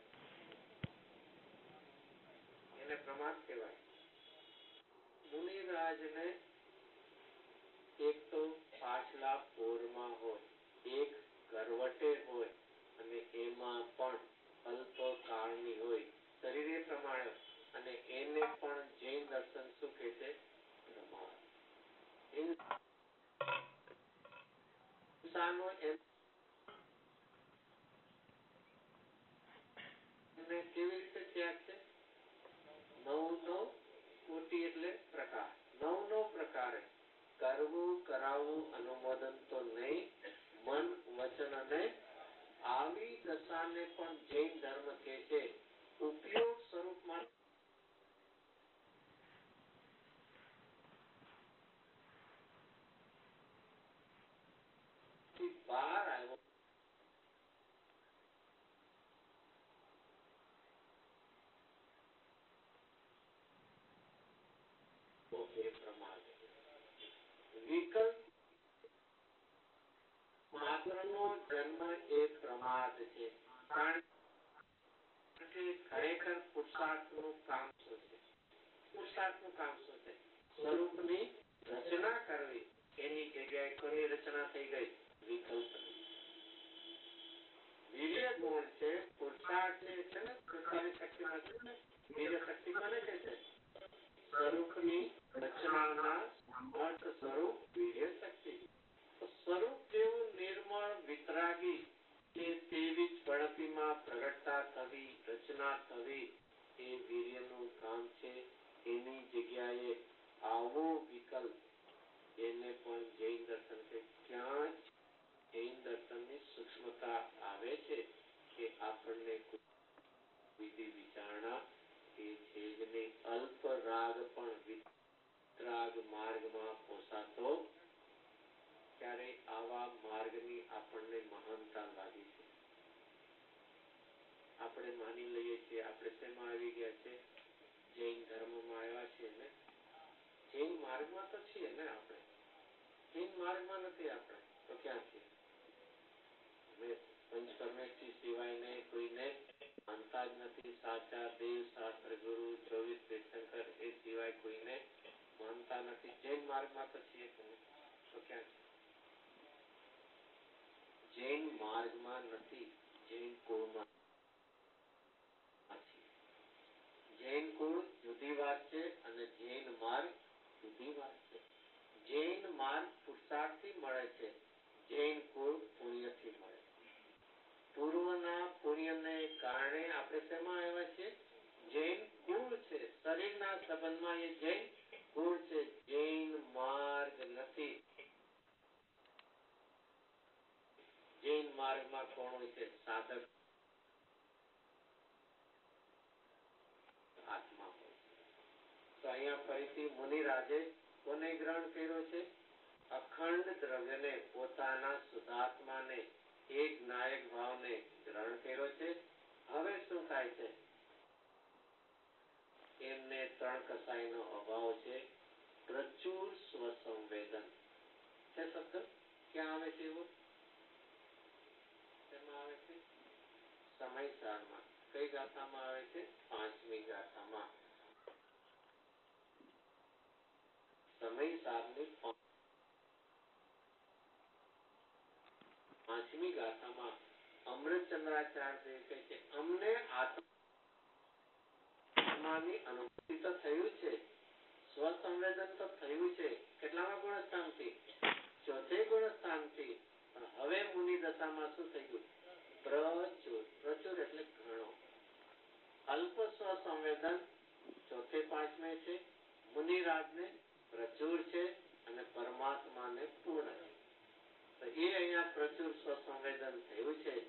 એને પ્રમાદ કહેવાય. મુનિરાજ ને એક તો પાછલા પોરમાં હોય, એક કરવટે હોય, અને એમાં પણ અલ્પ કાળની હોય, શરીરે પ્રમાણે, અને એને પણ જૈન દર્શન શું કહે છે? પ્રમાદ. હિંસાનો એમને કેવી રીતે ત્યાગ છે? 9 કોટી એટલે પ્રકાર. 9 પ્રકારે કરવું, કરાવવું, અનુમોદન તો નહીં, મન, વચન અને આવી દશાને પણ જૈન ધર્મ કહે છે ઉપયોગ સ્વરૂપમાં બહાર આવ્યો. વિકલ્પ માત્રનો જન્મ એ પ્રમાદ છે. કારણ કે ખરેખર પુરુષાર્થનું કામ શું છે? પુરુષાર્થનું કામ શું છે? સ્વરૂપની રચના કરવી. એની જગ્યાએ કોની રચના થઈ ગઈ? વિકલ્પની. વીર્ય ગુણ છે, પુરુષાર્થ છે ને, શક્તિમાં છે ને. વીર્ય શક્તિ કોને કહે છે? સ્વરૂપની રચનાના અર્થ સ્વરૂપ વીર્ય શક્તિ. સ્વરૂપ જેવું નિર્મળ, વિતરાગી કે તેવી જ ઝડપીમાં પ્રગટતા થવી, રચના થવી એ વીર્યનું કામ છે. એની જગ્યાએ આવો વિકલ્પ એને પણ જૈન દર્શન છે. ક્યાં જૈન દર્શનની સૂક્ષ્મતા આવે છે કે આપણને વિધિ વિચારણા એ છે જ નહીં. અલ્પ રાગ પણ વિતરાગ માર્ગમાં પોસાતો ત્યારે આવા માર્ગની આપણને મહાનતા લાગી છે. આપણે માની લઈએ છીએ આપણે શેમાં આવી ગયા છે? જૈન ધર્મમાં આવ્યા છીએ ને. જૈન માર્ગમાં તો છીએ ને આપણે. જૈન માર્ગમાં નથી આપણે તો ક્યાં છીએ? પંચપરમેષ્ઠી સિવાયને કોઈને માનતા જ નથી. સાચા દેવ, શાસ્ત્ર, ગુરુ, 24 તીર્થંકર એ સિવાય કોઈને માનતા નથી. જૈન માર્ગમાં તો છીએ તો ક્યાં છે? જૈન માર્ગમાં નથી, જૈન કુળમાં. જૈન કુળ જુદી વાત છે અને જૈન માર્ગ જુદી વાત છે. જૈન માર્ગ પુરુષાર્થથી મળે છે, જૈન કુળ પુણ્યથી મળે છે. પૂર્વના પુણ્યને કારણે આપણે શેમાં આવ્યા છીએ? જૈન કુળ છે. શરીરના સંબંધમાં એ જૈન કુળ છે, જૈન માર્ગ નથી. જૈન માર્ગમાં કોણ હોય છે? સાધક આત્મા હોય છે. તો અહીંયા ફરીથી મુનિરાજે કોને ગ્રહણ કર્યો છે? અખંડ દ્રવ્યને, પોતાના શુદ્ધાત્માને, એક નાયક ભાવને ગ્રહણ કર્યો છે. હવે શું થાય છે? એમને 3 કસાઈનો અભાવ છે. પ્રચુર સ્વસંવર કઈ ગાથામાં આવે છે? 5મી ગાથામાં. સમય સારની 5મી ગાથામાં અમૃતચંદ્રાચાર્ય કહે છે અમને આત્માની અનુભૂતિ તો થયું છે, સ્વસંવેદન તો થયું છે. કેટલામાં ગુણસ્થાનથી? 4થે ગુણસ્થાનથી. પણ હવે મુનિ દશામાં શું થઈ ગયું? પ્રચુર. પ્રચુર એટલે ઘણો. અલ્પ સ્વસંવેદન 4થે 5મે છે, મુનિરાજને પ્રચુર છે અને પરમાત્માને પૂર્ણ છે. તો એ અહીંયા પ્રચુર સ્વસંવેદન થયું છે.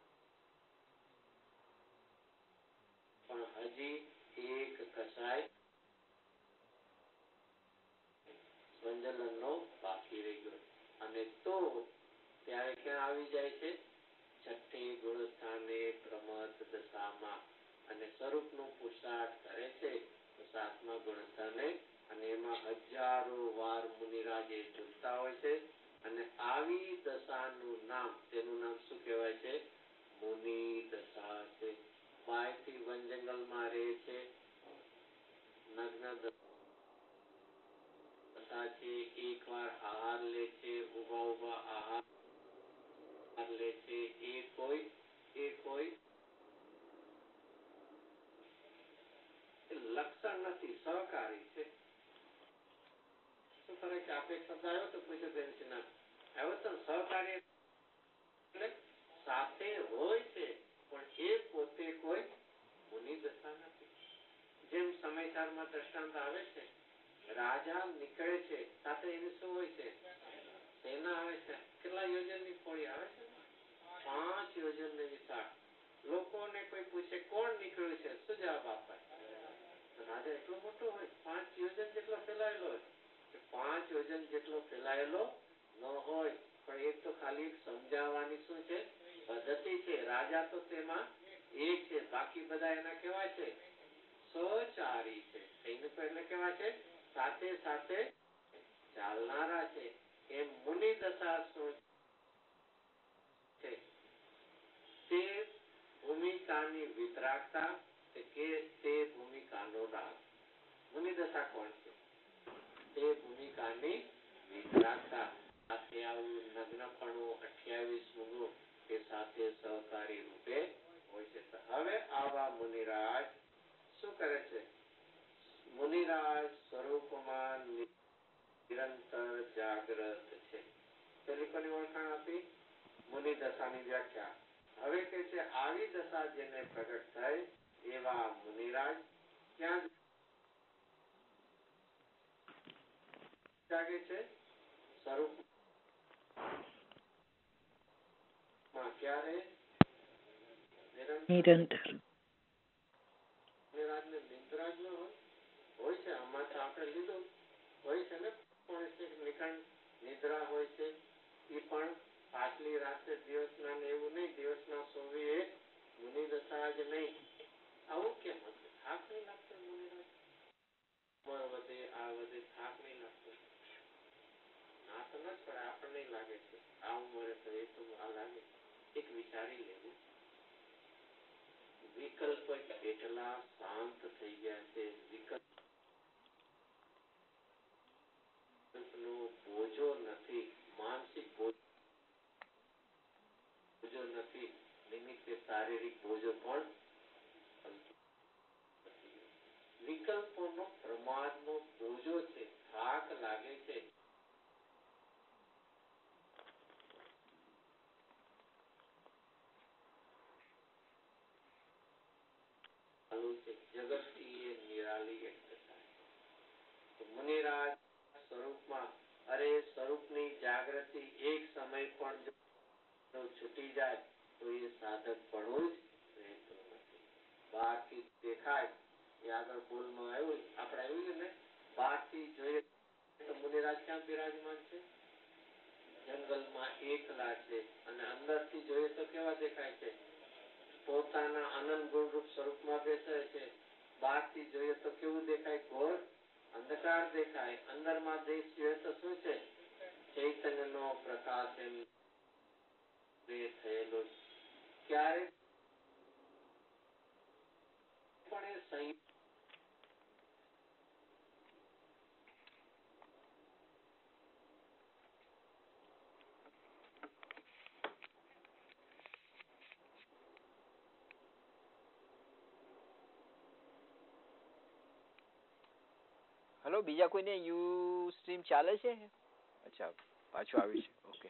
પણ હજી એક કસાય સંજલનનો બાકી રહી ગયો. અને તો ત્યારે ક્યાં આવી જાય છે? 6થે ગુણસ્થાને પ્રમથ દશામાં. અને સ્વરૂપનું પુરુષાર્થ કરે છે તો 7મા ગુણસ્થાને. અને એમાં હજારો વાર મુનિરાજે ચૂકતા હોય છે. અને આવી દશાનું નામ, તેનું નામ શું કહેવાય છે? મુનિ દશા છે. બાયથી વન જંગલમાં રહે છે, નગ્ન દશા છે. એકવાર આહાર લે છે, ઉભા ઉભા આહાર લે છે. એ કોઈ લક્ષણ નથી, સહકારી છે. શું ફરક છે? આપણે એક શબ્દ આવ્યો તો પૂછ્યું બેન છે ના આવ્યો તો સહકારી એટલે સાથે હોય છે પણ એ પોતે કોઈ મુનિ દશા નથી. જેમ સમયસારમાં દ્રષ્ટાંત આવે છે, રાજા નીકળે છે, સાથે એની શું હોય છે? સેના આવે છે. કેટલા યોજનની ફોડી આવે છે? 5 યોજનની વિશાળ. લોકોને કોઈ પૂછે કોણ નીકળ્યું છે, શું જવાબ આપે? રાજા એટલો મોટો હોય, 5 યોજન જેટલો ફેલાયેલો હોય. 5 યોજન જેટલો ફેલાયેલો ન હોય, પણ એક તો ખાલી સમજાવવાની શું છે? પદ્ધતિ છે. રાજા તો તેમાં એક છે, બાકી બધા એના કેવા છે? સહચારી છે. એટલે કેવા છે? સાથે સાથે ચાલનારા છે. એમ મુનિ દશા શું છે? તે ભૂમિકાની વિતરાગતા કે તે ભૂમિકાનો રાગ. મુનિ દશા કોણ છે? તે ભૂમિકાની વિતરાગતા. સાથે આવું નગ્નપણું 28મું ગુણ એ સાથે સહકારી રૂપે હોય છે. હવે આવા મુનિરાજ શું કરે છે? મુનિરાજ સ્વરૂપમાં નિરંતર જાગ્રત છે. પેલી કોની ઓળખાણ આપી? મુનિ દશાની વ્યાખ્યા. હવે કે છે આવી દશા જેને પ્રગટ થાય એવા મુનિરાજ ક્યાં જાગે છે? સ્વરૂપ. ક્યારે? નિરંતર. મુનિરાજને નિંદ્રા જ ન હોય છે. આમાં તો આપણે લીધું હોય છે ને, પણ નિદ્રા હોય છે. એ પણ પાછલી રાત્રે દિવસના ને એવું નહીં, દિવસના સોવી એ મુનિ દશા જ નહીં. આવું કેમ હતું? થાક નહીં લાગતો મુનિરાજ? ઉંમર વધે, આ વધે, થાક નહીં લાગતો? ના તો ન જ પડે, આપણને લાગે છે આ ઉંમરે તો એ તો આ લાગે. એક વિચારી લેવું, વિકલ્પ એટલા શાંત થઈ ગયા છે. વિકલ્પનો બોજો નથી, માનસિક બોજો નથી, નિમિત્તે શારીરિક બોજો પણ વિકલ્પોનો પ્રમાદનો બોજો છે. થાક લાગે છે. જગતથી એ નિરાલી એક્સરસાઇઝ. મુનિરાજ સ્વરૂપમાં, અરે સ્વરૂપની જાગૃતિ એક સમય પણ જો છૂટી જાય તો એ સાધક પણ જ રહેતો નથી. બહારથી દેખાય એ આગળ બોલમાં આવ્યું, આપણે આવ્યું ને, બહારથી જોઈએ તો મુનિરાજ ક્યાં બિરાજમાન છે? જંગલમાં એકલા છે. અને અંદરથી જોઈએ તો કેવા દેખાય છે? પોતાના આનંદ ગુણરૂપ સ્વરૂપમાં બેસે છે. બહારથી જોઈએ તો કેવું દેખાય? ઘોર અંધકાર દેખાય. અંદરમાં દેશ જોઈએ તો શું છે? ચૈતન્યનો પ્રકાશ એમ થયેલો. ક્યારે પણ એ સંયમ હેલો, બીજા કોઈને યુ સ્ટ્રીમ ચાલે છે? અચ્છા, પાછું આવ્યું છે. ઓકે.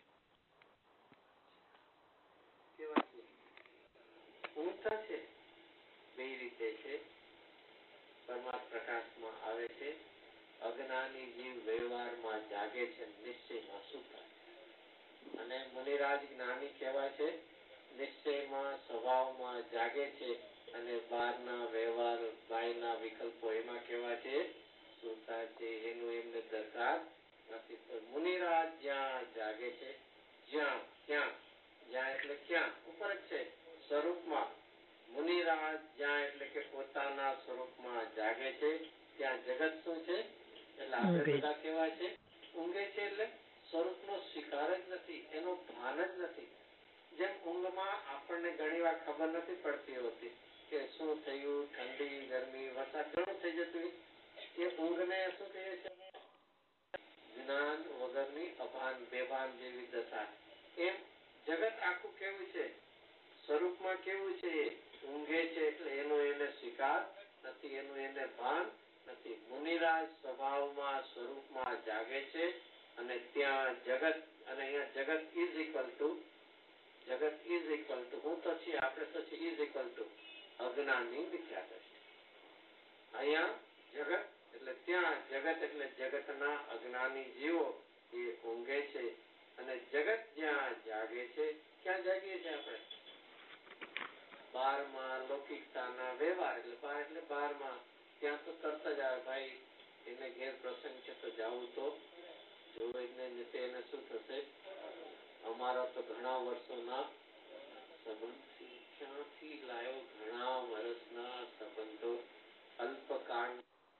ઊંઘતા છે બે રીતે છે. પરમાત્મા પ્રકાશમાં આવે છે. અજ્ઞાની જીવ વ્યવહારમાં જાગે છે, નિશ્ચયમાં સૂતા. અને મુનિરાજ જ્ઞાની કહેવાય છે, નિશ્ચયમાં સ્વભાવમાં જાગે છે અને બહારના વ્યવહાર બાયના વિકલ્પો એમાં કેવા છે, સૂતા છે. એનું એમને દરકાર નથી. તો મુનિરાજ જ્યાં જાગે છે, જ્યાં ક્યાં, જ્યાં એટલે ક્યાં ઉપર જ છે સ્વરૂપમાં. મુનિરાજ જ્યાં એટલે કે પોતાના સ્વરૂપમાં જાગે છે, ત્યાં જગત શું છે? એટલે આપણે બધા કેવા છે? ઊંઘે છે. એટલે સ્વરૂપનો સ્વીકાર જ નથી, એનો ભાન જ નથી. જેમ ઊંઘમાં આપણને ઘણી વાર ખબર નથી પડતી હોતી કે શું થયું, ઠંડી, ગરમી, વરસાદ ઘણું થઈ જતું. એ ઊંઘને શું કહીએ છીએ? જ્ઞાન વગરની અભાન બેભાન જેવી દશા. એમ જગત આખું કેવું છે? સ્વરૂપમાં કેવું છે? ઊંઘે છે એટલે એનો એને સ્વીકાર નથી, એનું એને ભાન નથી. મુનિરાજ સ્વભાવમાં સ્વરૂપમાં જાગે છે અને ત્યાં જગત, અને અહીંયા જગત ઇઝ ઇક્વલ ટુ હું તો છીએ, આપણે તો છીએ ઇઝ ઇક્વલ ટુ અજ્ઞાની મિથ્યા દ્રષ્ટિ. અહીંયા જગત એટલે ત્યાં જગત એટલે જગતના અજ્ઞાની જીવો એ ઊંઘે છે. અને જગત જ્યાં જાગે છે, ક્યાં જાગીએ છીએ આપણે? બારમાં લૌકિકતાના વ્યવહાર. એટલે બાર એટલે બારમાં. ત્યાં તો તરત જ આવે, ભાઈ એને ઘેર પ્રસંગ છે તો જાવું તો જો એને શું થશે? અમારા તો ઘણા વર્ષોના સંબંધ, ક્યાંથી લાયો? ઘણા વર્ષના સંબંધો, અલ્પકાળ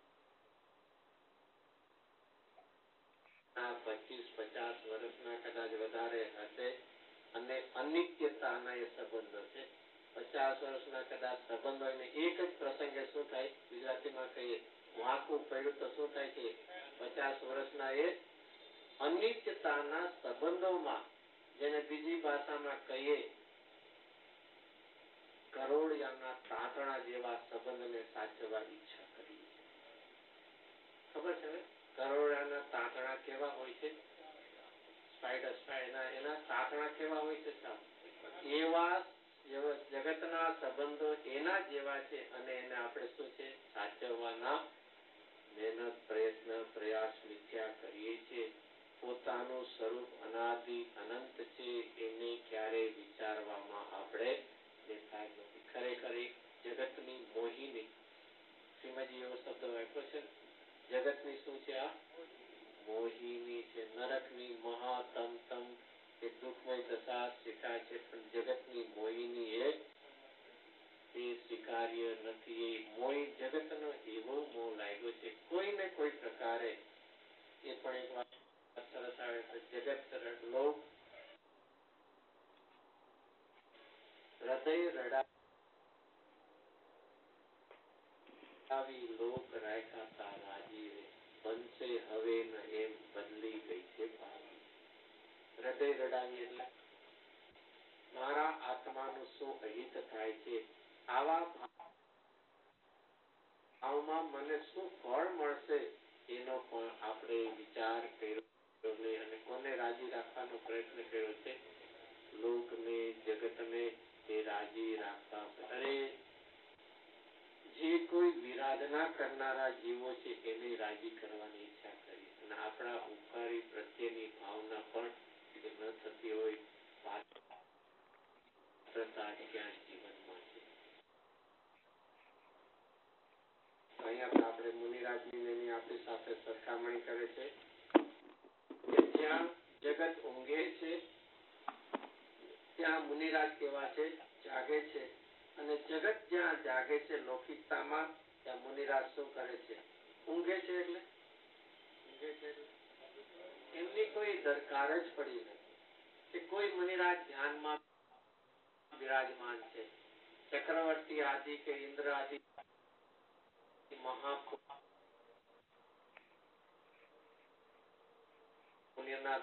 25-50 વર્ષના કદાચ વધારે હશે. અને અનિત્યતાના એ સંબંધો છે. 50 વર્ષના કદાચ સંબંધો હોય ને એક જ પ્રસંગે શું થાય? ગુજરાતીમાં કહીએ વાંકું પડ્યું તો શું થાય છે? 50 વર્ષના એ અનિત્યતાના સંબંધોમાં, જેને બીજી ભાષામાં કહીએ કરોળિયાના તાંતણા જેવા સંબંધને સાચવવા ઈચ્છા કરી છે. ખબર છે? કરોળિયાના તાંતણા કેવા હોય છે? એના તાંતણા કેવા હોય છે? એવા જગતના સંબંધો એના જેવા છે અને એને આપણે શું છે? સાચવવાના મહેનત, પ્રયત્ન, પ્રયાસ, મિથ્યા કરીએ છીએ. પોતાનું સ્વરૂપ અનાદિ અનંત છે એને ક્યારેય વિચારવામાં આપણે લેતા જ નથી. ખરેખર જગતની મોહિની, શ્રીમદજી એવો શબ્દ વાપર્યો છે, જગતની શું છે? આ મોહિની છે. નરકની મહાતમ એ દુઃખમય દશા શીખાય છે, પણ જગતની મોહિની એ સ્વીકાર્ય નથી. એ મોહ, જગતનો એવો મોહ લાગ્યો છે કોઈને કોઈ પ્રકારે. એ પણ એક વાત સરસ આવે છે, જગત લોક હૃદય રડાવી લોક રાખ્યા તારા જીવે, બનશે હવે ન એમ બદલી ગઈ છે ભાવી. હૃદય રડાવી એટલે મારા આત્માનું શું અહિત થાય છે, આવા ભાવમાં મને શું ફળ મળશે એનો પણ આપણે વિચાર કર્યો નહીં. અને કોને રાજી રાખવાનો પ્રયત્ન કર્યો છે? લોકને, જગતને એ રાજી રાખતા. અરે જે કોઈ વિરાધના કરનારા જીવો છે એને રાજી કરવાની ઈચ્છા કરી, અને આપણા ઉપકારી પ્રત્યેની ભાવના પણ ન થતી હોય, ક્યાં જીવનમાં છે. અહીંયા આપણે મુનિરાજની આપણી સાથે સરખામણી કરે છે કે જ્યાં જગત ઊંઘે છે ત્યાં મુનિરાજ કેવા છે? જાગે છે. અને જગત જ્યાં જાગે છે લૌકિકતામાં, ત્યાં મુનિરાજ શું કરે છે? ઊંઘે છે. એટલે એમની કોઈ દરકાર જ પડી નથી કે કોઈ મુનિરાજ ધ્યાનમાં વિરાજમાન છે. ચક્રવર્તી આદિ કે ઇન્દ્ર આદિ મહાપુણ્યના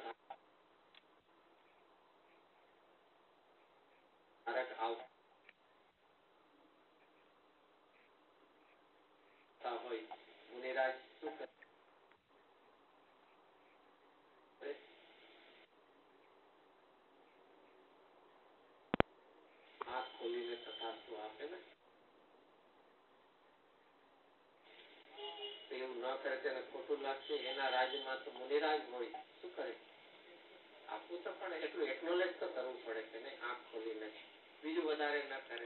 ધારક આવતા હોય મુનિરાજ શું કરે? આંખ ખોલીને તથાસ્તુ આપે ને, એવું ન કરે તેને ખોટું લાગશે. એના રાજ્યમાં તો મુનિરાજ હોય, શું કરે? આપવું તો પણ એટલું એકનોલેજ તો કરવું પડે કે નહીં, આંખ ખોલીને, બીજું વધારે ન કરે.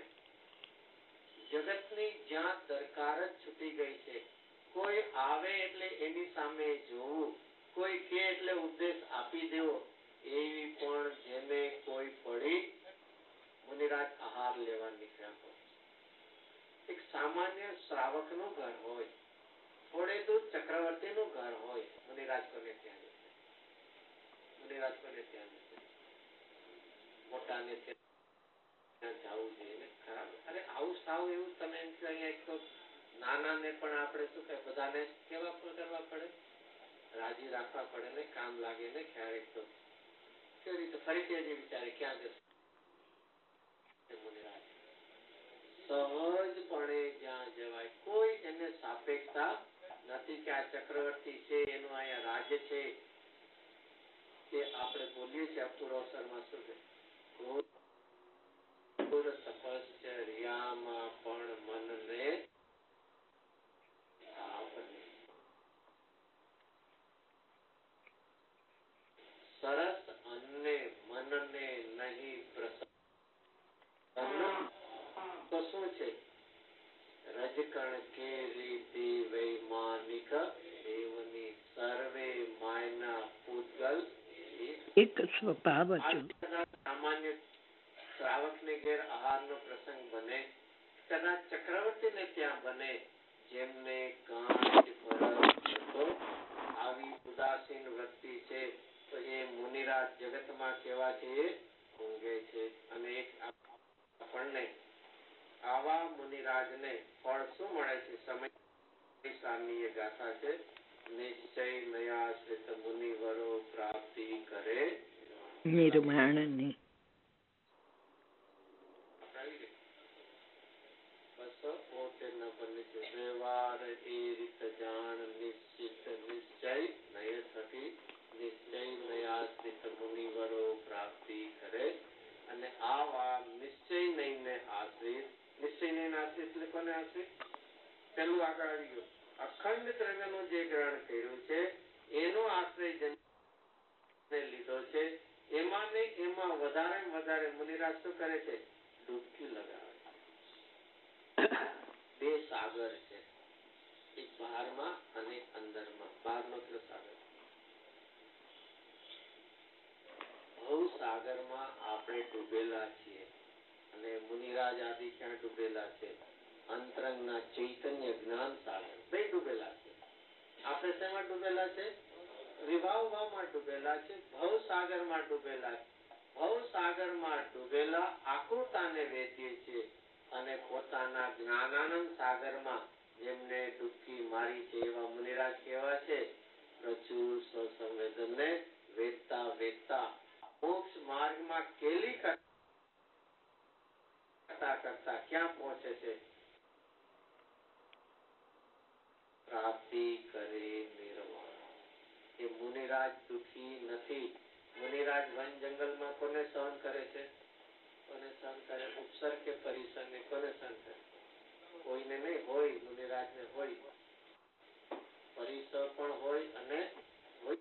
જગતની જ્યાં દરકાર જ છૂટી ગઈ છે, કોઈ આવે એટલે એની સામે જોવું, કોઈ કે એટલે ઉપદેશ આપી દેવો, એવી પણ જેને કોઈ પડી મુનિરાજ આહાર લેવા નીકળ્યા હોય. એક સામાન્ય શ્રાવક નું ઘર હોય, થોડે દૂર ચક્રવર્તી નું ઘર હોય, મુનિરાજ કોને ત્યાં જશે? મુનિરાજ કોને ત્યાં જશે? મોટાને ત્યાં જવું જોઈએ. ખરાબ. અરે આવું સાવ એવું તમે એમ કે અહીંયા એક તો નાના ને પણ આપણે શું કહે બધાને કેવા કરવા પડે, રાજી રાખવા પડે ને, કામ લાગે ને ક્યારેક તો કેવી રીતે ફરીથી હજી વિચારે ક્યાં જશે મુનિરાજ. સહજપણે જ્યાં જવાય, કોઈ એને સાપેક્ષતા નથી કે આ ચક્રવર્તી છે, એનું અહીંયા રાજ્ય છે. કે આપણે બોલીએ છીએ પૂર્વસરમાં શું છે, તપશ્ચર્યામાં પણ મનને સરસ અન્ને મનને નહીં પ્રસન્ન. તો શું છે? રજકણ કેરી દેવૈ માનિક દેવની સર્વે માયના પૂતગલ એક સ્વભાવ સામાન્ય શ્રાવક ને ઘેર આહાર નો પ્રસંગ બને, કદાચ ચક્રવર્તી ને ત્યાં બને, જેમને કાંઈ ફરક થતો આવી ઉદાસીન વૃત્તિ છે, તો એ મુનિરાજ જગતમાં કેવા છે? ઊંઘે છે. અને એક આપણને આવા મુનિરાજને ફળ શું મળે છે? સમય સારની ગાથા છે, નિશ્ચય નયાશ્રિત મુનિવરો પ્રાપ્તિ કરે નિર્માણની. વ્યવહાર એ રીત જાણ નિશ્ચિત નિશ્ચય નય થકી નિશ્ચય નયાશ્રિત મુનિવરો પ્રાપ્તિ કરે. અને આવા નિશ્ચય નહીને આશ્રિત, નિશ્ચય નહીને આશ્રિત એટલે કોને આશ્રિત? પેલું આગળ આવી ગયું, અખંડ દ્રવ્યનું જે ગ્રહણ કર્યું છે એનો આશ્રય લીધો છે. એમાં ને એમાં વધારે વધારે મુનિરાજ શું કરે છે? ડૂબકી લગાવે. બે સાગર છે, એક બહારમાં અને અંદરમાં. બહારનો સાગર, ભવસાગરમાં આપણે ડૂબેલા છીએ, અને મુનિરાજ આદિ ક્યાં ડૂબેલા છે? અંતરંગના ચૈતન્ય જ્ઞાન સાગર બે ડૂબેલા છે. આપણે શેમાં ડૂબેલા છે? વિભાવમાં ડૂબેલા છે, ભવસાગરમાં ડૂબેલા છે. ભવસાગરમાં ડૂબેલા આકૃતાને વેચીએ છીએ, અને પોતાના જ્ઞાનાનંદ સાગરમાં જેમને ડૂબકી મારી છે એવા મુનિરાજ કેવા છે? પ્રચુર સ્વસંવેદનને વેચતા વેચતા મોક્ષ માર્ગમાં કેલી કરતા કરતા ક્યાં પહોંચે છે? પ્રાપ્તિ કરે નિર્વાણ. એ મુનિરાજ દુખી નથી. મુનિરાજ વન જંગલમાં કોને સહન કરે છે? કોને સહન કરે? ઉપસર્ગ કે પરિસરને કોને સહન કરે? કોઈને નહીં. હોય મુનિરાજ ને હોય, પરિસર પણ હોય અને હોય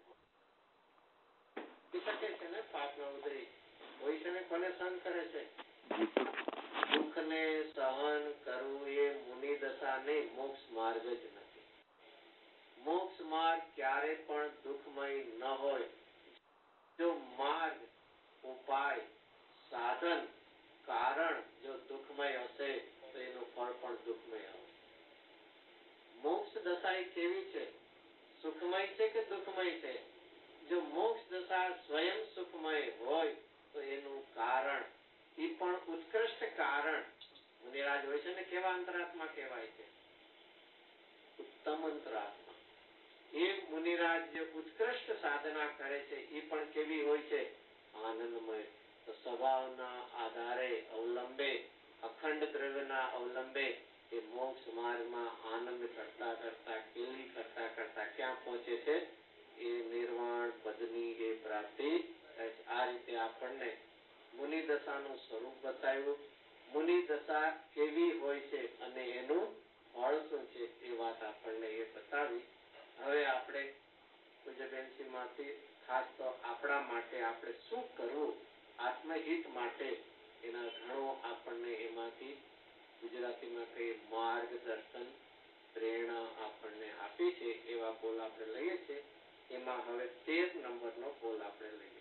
શકે છે ને પાપના ઉદય હોય છે ને. કોને સહન કરે છે? દુઃખને સહન કરવું એ મુનિ દશા નહીં, મોક્ષ માર્ગ જ નથી. મોક્ષ માર્ગ ક્યારે પણ દુઃખમય ન હોય. જો માર્ગ, ઉપાય, સાધન, કારણ જો દુઃખમય હશે તો એનું ફળ પણ દુઃખમય આવશે. મોક્ષ દશા કેવી છે? સુખમય છે કે દુઃખમય છે? જો મોક્ષ દશા સ્વયં સુખમય હોય તો એનું કારણ એ પણ ઉત્કૃષ્ટ કારણ મુનિરાજ હોય છે ને. કેવા અંતરાત્મા કહેવાય છે? તમંત્ર આત્મા. એ મુનિરાજ જે ઉત્કૃષ્ટ સાધના કરે છે એ પણ કેવી હોય છે? આનંદમય. તો સ્વભાવના આધારે અવલંબે, અખંડ દ્રવ્યના અવલંબે એ મોક્ષ માર્ગમાં આનંદ કરતા કરતા, કેલી કરતા કરતા ક્યાં પહોંચે છે? એ નિર્વાણ પદની એ પ્રાપ્તિ થાય છે. આ રીતે આપણને મુનિ દશાનું સ્વરૂપ બતાવ્યું. મુનિ દશા કેવી હોય છે અને એનું ફળ શું છે એ વાત આપણને એ બતાવી. હવે આપણે પૂજ્યબેનજી માંથી ખાસ તો આપણા માટે આપણે શું કરવું આત્મહિત માટે એના ઘણો આપણને એમાંથી ગુજરાતીમાં કહીએ માર્ગદર્શન પ્રેરણા આપણને આપી છે. એવા બોલ આપણે લઈએ છીએ. એમાં હવે 13 નંબરનો બોલ આપણે લઈએ.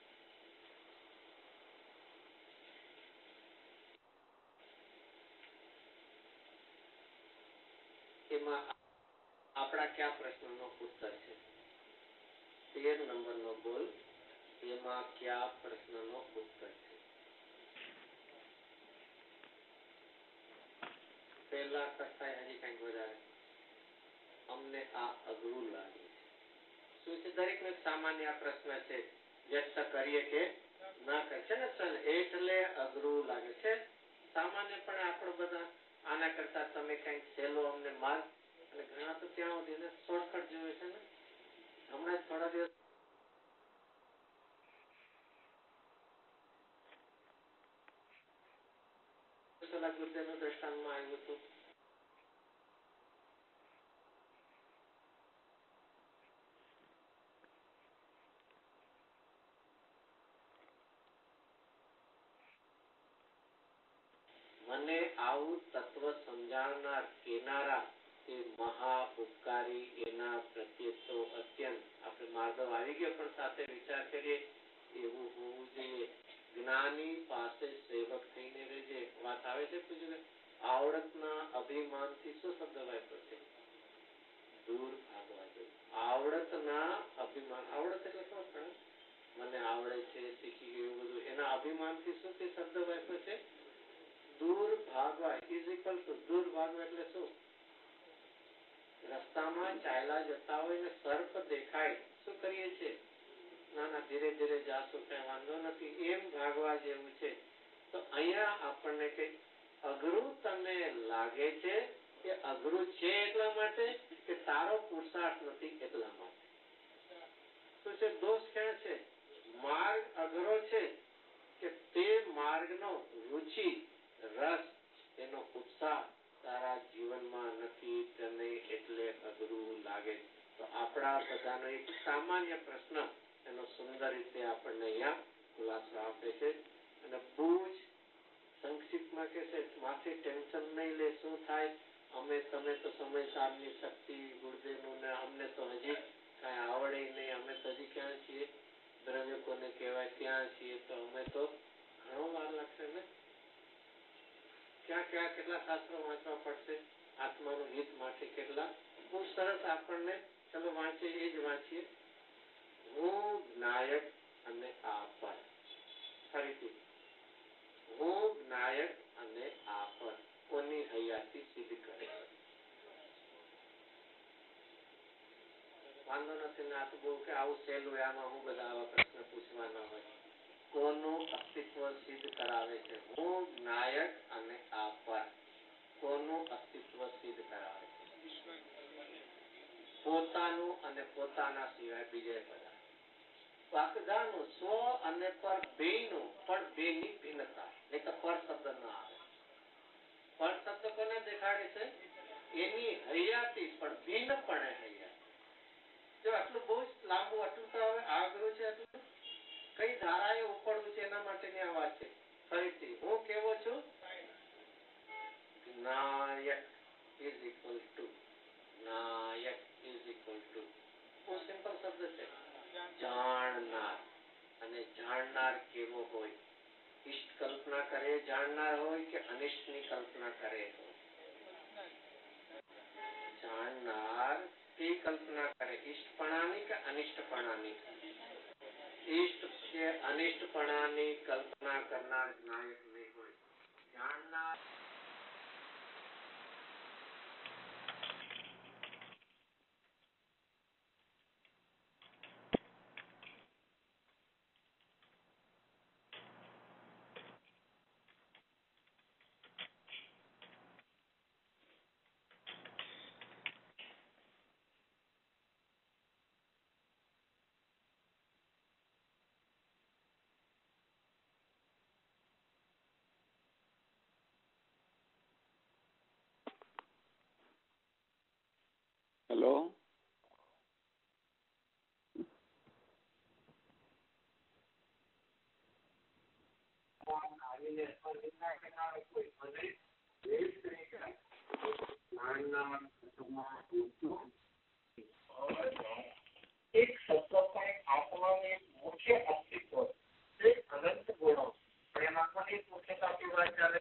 એમાં આપણા કયા પ્રશ્નનો ઉત્તર છે? 13 નંબરનો બોલ. એમાં કયા પ્રશ્નનો ઉત્તર છે? પહેલા કરતા હજી કઈક વધારે અમને આ અઘરું લાગે છે. શું છે? દરેક નો સામાન્ય પ્રશ્ન છે. વ્યક્ત કરીએ કે ના કરી છે ને સર, એટલે અઘરું લાગે છે. સામાન્યપણે આપણે બધા આના કરતા તમે કઈક સહેલો અમને માર્ગ, અને ઘણા તો ત્યાં સુધી શોર્ટકટ જોવે છે ને. હમણાં થોડા દિવસ ગુરુદેવનું દ્રષ્ટાંતમાં આવ્યું હતું. મને આવું તત્વ સમજાવનાર કેનારા એ મહા ઉપકારી, એના પ્રત્યે તો અત્યંત આપણે માર્ગવ આવી ગયો, પણ સાથે વિચાર કરીએ એવું હોવું જોઈએ. જ્ઞાની પાસે સેવક થઈને રહેજે. વાત આવે છે પૂછ્યું આવડતના અભિમાનથી શું શબ્દ વાપર્યો છે? દૂર ભાગવા જોઈએ. આવડતના અભિમાન, આવડત એટલે શું? મને આવડે છે, શીખી ગયું બધું, એના અભિમાનથી શું તે શબ્દ વાપર્યો છે? દૂર ભાગવા. ઇઝ ઇક્વલ ટુ દૂર ભાગવા એટલે શું? રસ્તામાં ચાલ્યા જતા હોય ને સર્પ દેખાય, શું કરીએ છીએ? ના ના ધીરે ધીરે જાશું, કઈ વાંધો નથી, એમ ભાગવા જેવું છે. તો અહીંયા આપણને કઈ અઘરું તને લાગે છે કે અઘરું છે એટલા માટે કે તારો પુરુષાર્થ નથી એટલા માટે? શું છે? દોષ ક્યાં છે? માર્ગ અઘરો છે કે તે માર્ગનો રુચિ, રસ, એનો ઉત્સાહ તારા જીવનમાં નથી, તને એટલે અઘરું લાગે. તો આપણા બધાનો એક સામાન્ય પ્રશ્ન એનો સુંદર રીતે આપણને અહીંયા ખુલાસો આપે છે. અને બહુ જ સંક્ષિપ્તમાં કે છે, માથે ટેન્શન નહીં લે. શું થાય? અમે તમે તો સમયસારની શક્તિ ગુરુદેવનું ને અમને તો હજી કઈ આવડે નહીં. અમે તો હજી ક્યાં છીએ? દ્રવ્ય કોને કહેવાય ત્યાં છીએ. તો અમે તો ઘણો વાર લાગશે ને. ક્યાં ક્યાં કેટલા શાસ્ત્રો વાંચવા પડશે આત્માનું હિત માટે? કેટલા બહુ સરસ આપણને, ચલો વાંચીએ, એ જ વાંચીએ. હું નાયક અને આપર. ફરીથી, હું નાયક અને આપર કોની હયાતી સિદ્ધ કરે? વાંધો નથી ને, આ તો બહુ કે આવું સહેલું હોય, આમાં હું બધા આવા પ્રશ્ન પૂછવાના હોય. કોનું અસ્તિત્વ સિદ્ધ કરાવે છે? હું નાયક અને આપર કોનું અસ્તિત્વ સિદ્ધ કરાવે છે? પોતાનું અને પોતાના સિવાય બીજે બધા. વાકદાનું સ્વ અને પર બેયનું, પણ બેની ભિન્નતા. નહીં તો પર શબ્દ ના આવે. પર શબ્દ કોને દેખાડે છે? એની હયાતી, પણ ભિન્નપણે હયાતી. જો આટલું બહુ જ લાંબુ, આટલું તો હવે આગળ છે. આટલું કઈ ધારાએ ઉપડવું છે એના માટેની આ વાત છે. ફરીથી હું કેવો છું? નાયક ઇઝ ઇક્વલ ટુ, નાયક ઇઝ ઇક્વલ ટુ, બહુ સિમ્પલ શબ્દ છે, જાણનાર. અને જાણનાર કેવો હોય? ઇષ્ટ કલ્પના કરે જાણનાર હોય કે અનિષ્ટ ની કલ્પના કરે હોય? જાણનાર તે કલ્પના કરે ઇષ્ટપણાની કે અનિષ્ટપણાની? ઇષ્ટ કે અનિષ્ટપણાની કલ્પના કરનાર નાયક નહીં હોય. જાણનાર હેલો, એક શબ્દ પણ આત્માનું એક મુખ્ય અસ્તિત્વ છે, અનંત ગુણો. પણ એમાં પણ એક મુખ્યતાની વાત ચાલે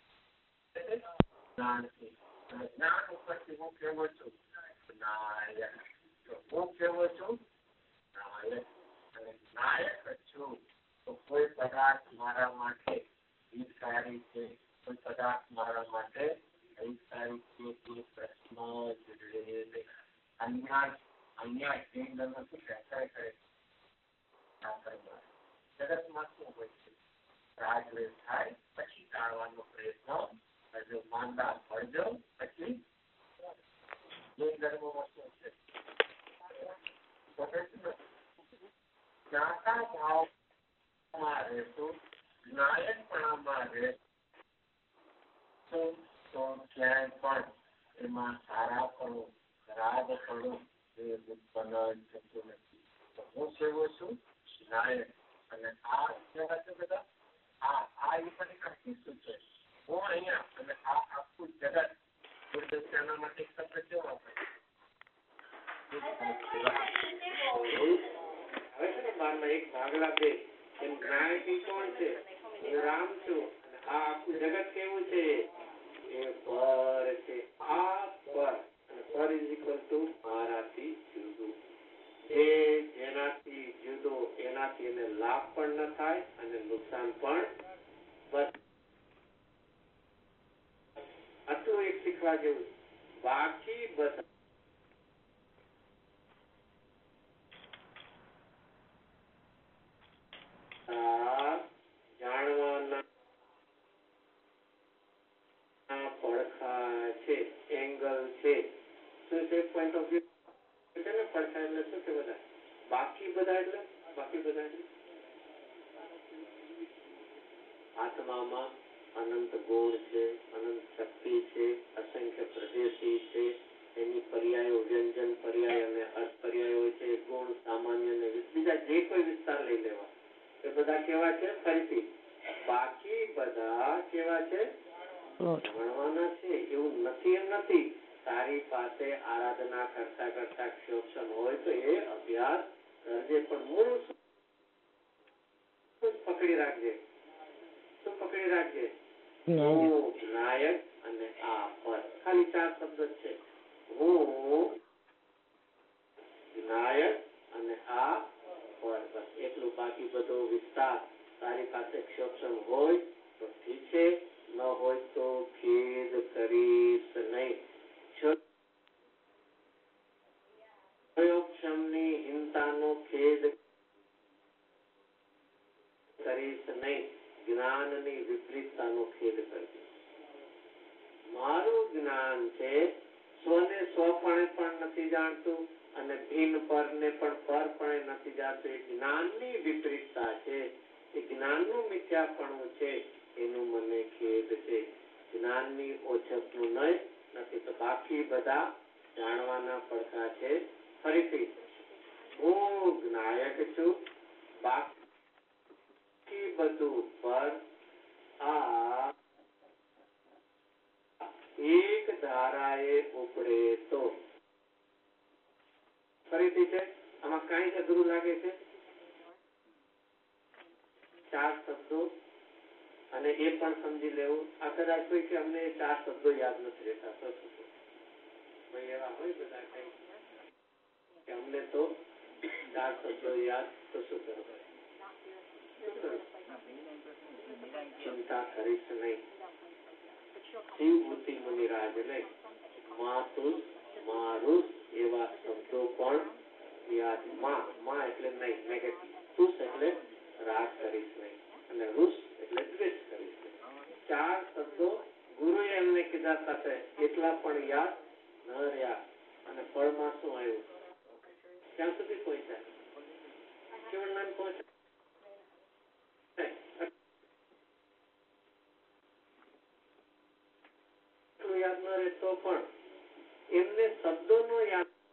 જ્ઞાન છે. જ્ઞાન ઉપરથી હું કેવો છું નાયક. હું કેવો છું નાયક, અને નાયક છું. તો કોઈ પદાર્થ મારા માટે હિતકારી છે, કોઈ પદાર્થ મારા માટે હિતકારી છે, તે પ્રશ્ન અન્યાય કેન્દ્રમાં શું વ્યાખ્યા કરે જગતમાં શું હોય છે? રાગદ્વેષ થાય પછી ટાળવાનો પ્રયત્ન કરજો, માંદા પડજો પછી જે ધર્મમાં શું છે જ્ઞાતા ભાવમાં રહેતું, નાયકપણામાં રહેતું, તો ક્યાંય પણ એમાં સારાપણું, રાગપણું ઉત્પન્ન થતું નથી. તો હું કેવો છું નાયક. અને આ કેવા છે બધા? આ એ બધી કઈ શું છે? હું અહીંયા અને આ આખું જગત તેના માટે શબ્દ કેવો આપણે હવે છે ને બારમાં એક ભાગલા બે એમ નાયકી કોણ છે? હું રામ છું. આ આખું જગત કેવું છે? એ પર છે. આ પર પર ઇઝ ઇક્વલ ટુ મારાથી જુદું. એ જેનાથી જુદો એનાથી એને લાભ પણ ન થાય અને નુકસાન પણ. બસ આટલું એક શીખવા જેવું. બાકી બધા જાણવાના પડખા છે, એંગલ છે. શું છે? પોઈન્ટ ઓફ વ્યૂ છે ને. પડખા એટલે શું છે? બધા બાકી બધા એટલે આત્મામાં અનંત ગુણ છે, અનંત શક્તિ છે, અસંખ્ય પ્રદેશી છે, એની પર્યાયો, વ્યંજન પર્યાય અને અર્થ પર્યાયો છે, ગુણ સામાન્ય ને બીજા જે કોઈ વિસ્તાર લઈ લેવા એ બધા કેવા છે? ફરીથી બાકી બધા કેવા છે? ભણવાના છે. એવું નથી એમ નથી. તારી પાસે આરાધના કરતા કરતા ક્ષોક્ષમ હોય તો એ અભ્યાસ કરજે, પણ મૂળ પકડી રાખજે. શું પકડી રાખજે? હું નાયક અને આ પર. ખાલી 4 શબ્દ છે. હું નાયક અને આ પર. બસ એટલું. બાકી બધો વિસ્તાર તારી પાસે ક્ષોક્ષમ હોય તો ઠીક છે, ન હોય તો ખેદ કરીશ નહીં. ક્ષમની હિંતાનો ખેદ કરીશ નહીં. જ્ઞાનની વિપરીતતાનો ખેદ કરજે. મારું જ્ઞાન છે સ્વને સ્વપણે પણ નથી જાણતું અને ભિન્ન પરને પણ પરપણે નથી જાણતું. એ જ્ઞાનની વિપરીતતા છે, એ જ્ઞાનનું મિથ્યાપણું છે, એનું મને ખેદ છે. જ્ઞાનની ઓછપનું નથી. તો બાકી બધા જાણવાના પડખા છે. ફરીથી હું નાયક છું, બાકી બધું પર. આ એક ધારાએ ઉપડે તો. ફરીથી છે. આમાં કઈ અઘરું લાગે છે? 4 શબ્દો અને એ પણ સમજી લેવું. આ કદાચ કોઈ કે અમને 4 શબ્દો યાદ નથી રહેતા તો એવા હોય બધા કઈ કે અમને તો 4 શબ્દો યાદ તો શું કરવું? ચિંતા કરીશ નહીં. શિવભૂતિ મુનિરાજ નહીં. માતુસ મારુસ એવા શબ્દો પણ યાદ. માં એટલે નહીં, નેગેટિવ. તુસ એટલે રાગ કરીશ નહીં, અને રૂસ એટલે દ્વેષ કરીશ નહીં. 4 શબ્દો ગુરુએ એમને કીધા સાથે એટલા પણ યાદ ન રહ્યા. અને ફળમાં શું આવ્યું? ક્યાં સુધી પહોંચ્યા? કેવળ પહોંચ્યા. યાદ ન રહે તો પણ એમને શબ્દો નો યાદ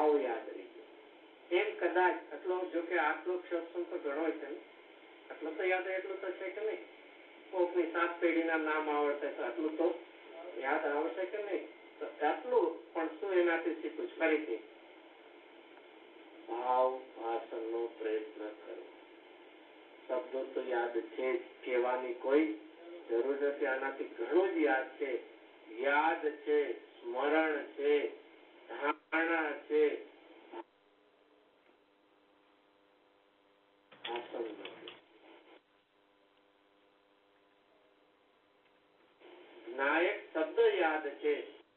ભાવ યાદ રહી ગયો. એમ કદાચ આટલો, જો કે આટલો સત્સંગ તો ઘણો છે ને, આટલો તો યાદ એટલું તો છે કે નહીં? કોકની 7 પેઢીના નામ આવડતા છે, આટલું તો યાદ આવશે કે નહીં? તો આટલું પણ શું એનાથી શીખું છું? ફરીથી ભાવ ભાષણનો પ્રયત્ન કરો. શબ્દો તો યાદ છે જ, કહેવાની કોઈ જરૂર નથી. આનાથી ઘણું જ યાદ છે. યાદ છે, સ્મરણ છે, ધારણા છે, ભાષણ નથી. નાયક શબ્દ યાદ છે.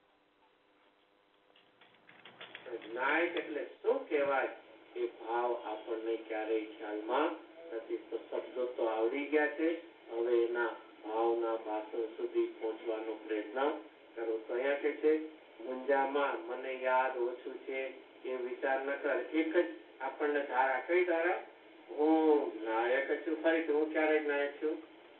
નાયક એટલે શું કહેવાય એ ભાવ આપણને ક્યારેય ખ્યાલમાં નથી. તો શબ્દો તો આવડી ગયા છે, હવે એના ભાવના ભાષણ સુધી પહોંચવાનો પ્રયત્ન કરો. તો અહીંયા કે છે મુંજામાં મને યાદ ઓછું છે એ વિચાર ન કર. એક જ આપણને ધારા, કઈ ધારા? હું નાયક છું. ફરીથી હું ક્યારેક નાયક છું?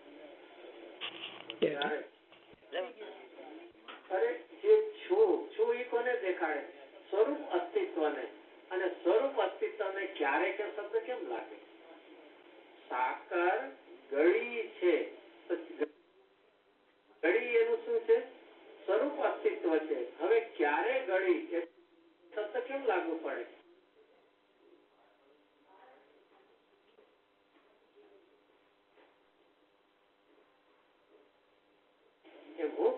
અરે જે છું એ કોને દેખાડે? સ્વરૂપ અસ્તિત્વને. અને સ્વરૂપ અસ્તિત્વને ક્યારેક શબ્દ કેમ લાગે? સાકર ગળી છે, તો ગળી એનું શું છે? સ્વરૂપ અસ્તિત્વ છે. હવે ક્યારે ગળી એ શબ્દ કેમ લાગુ પડે? હું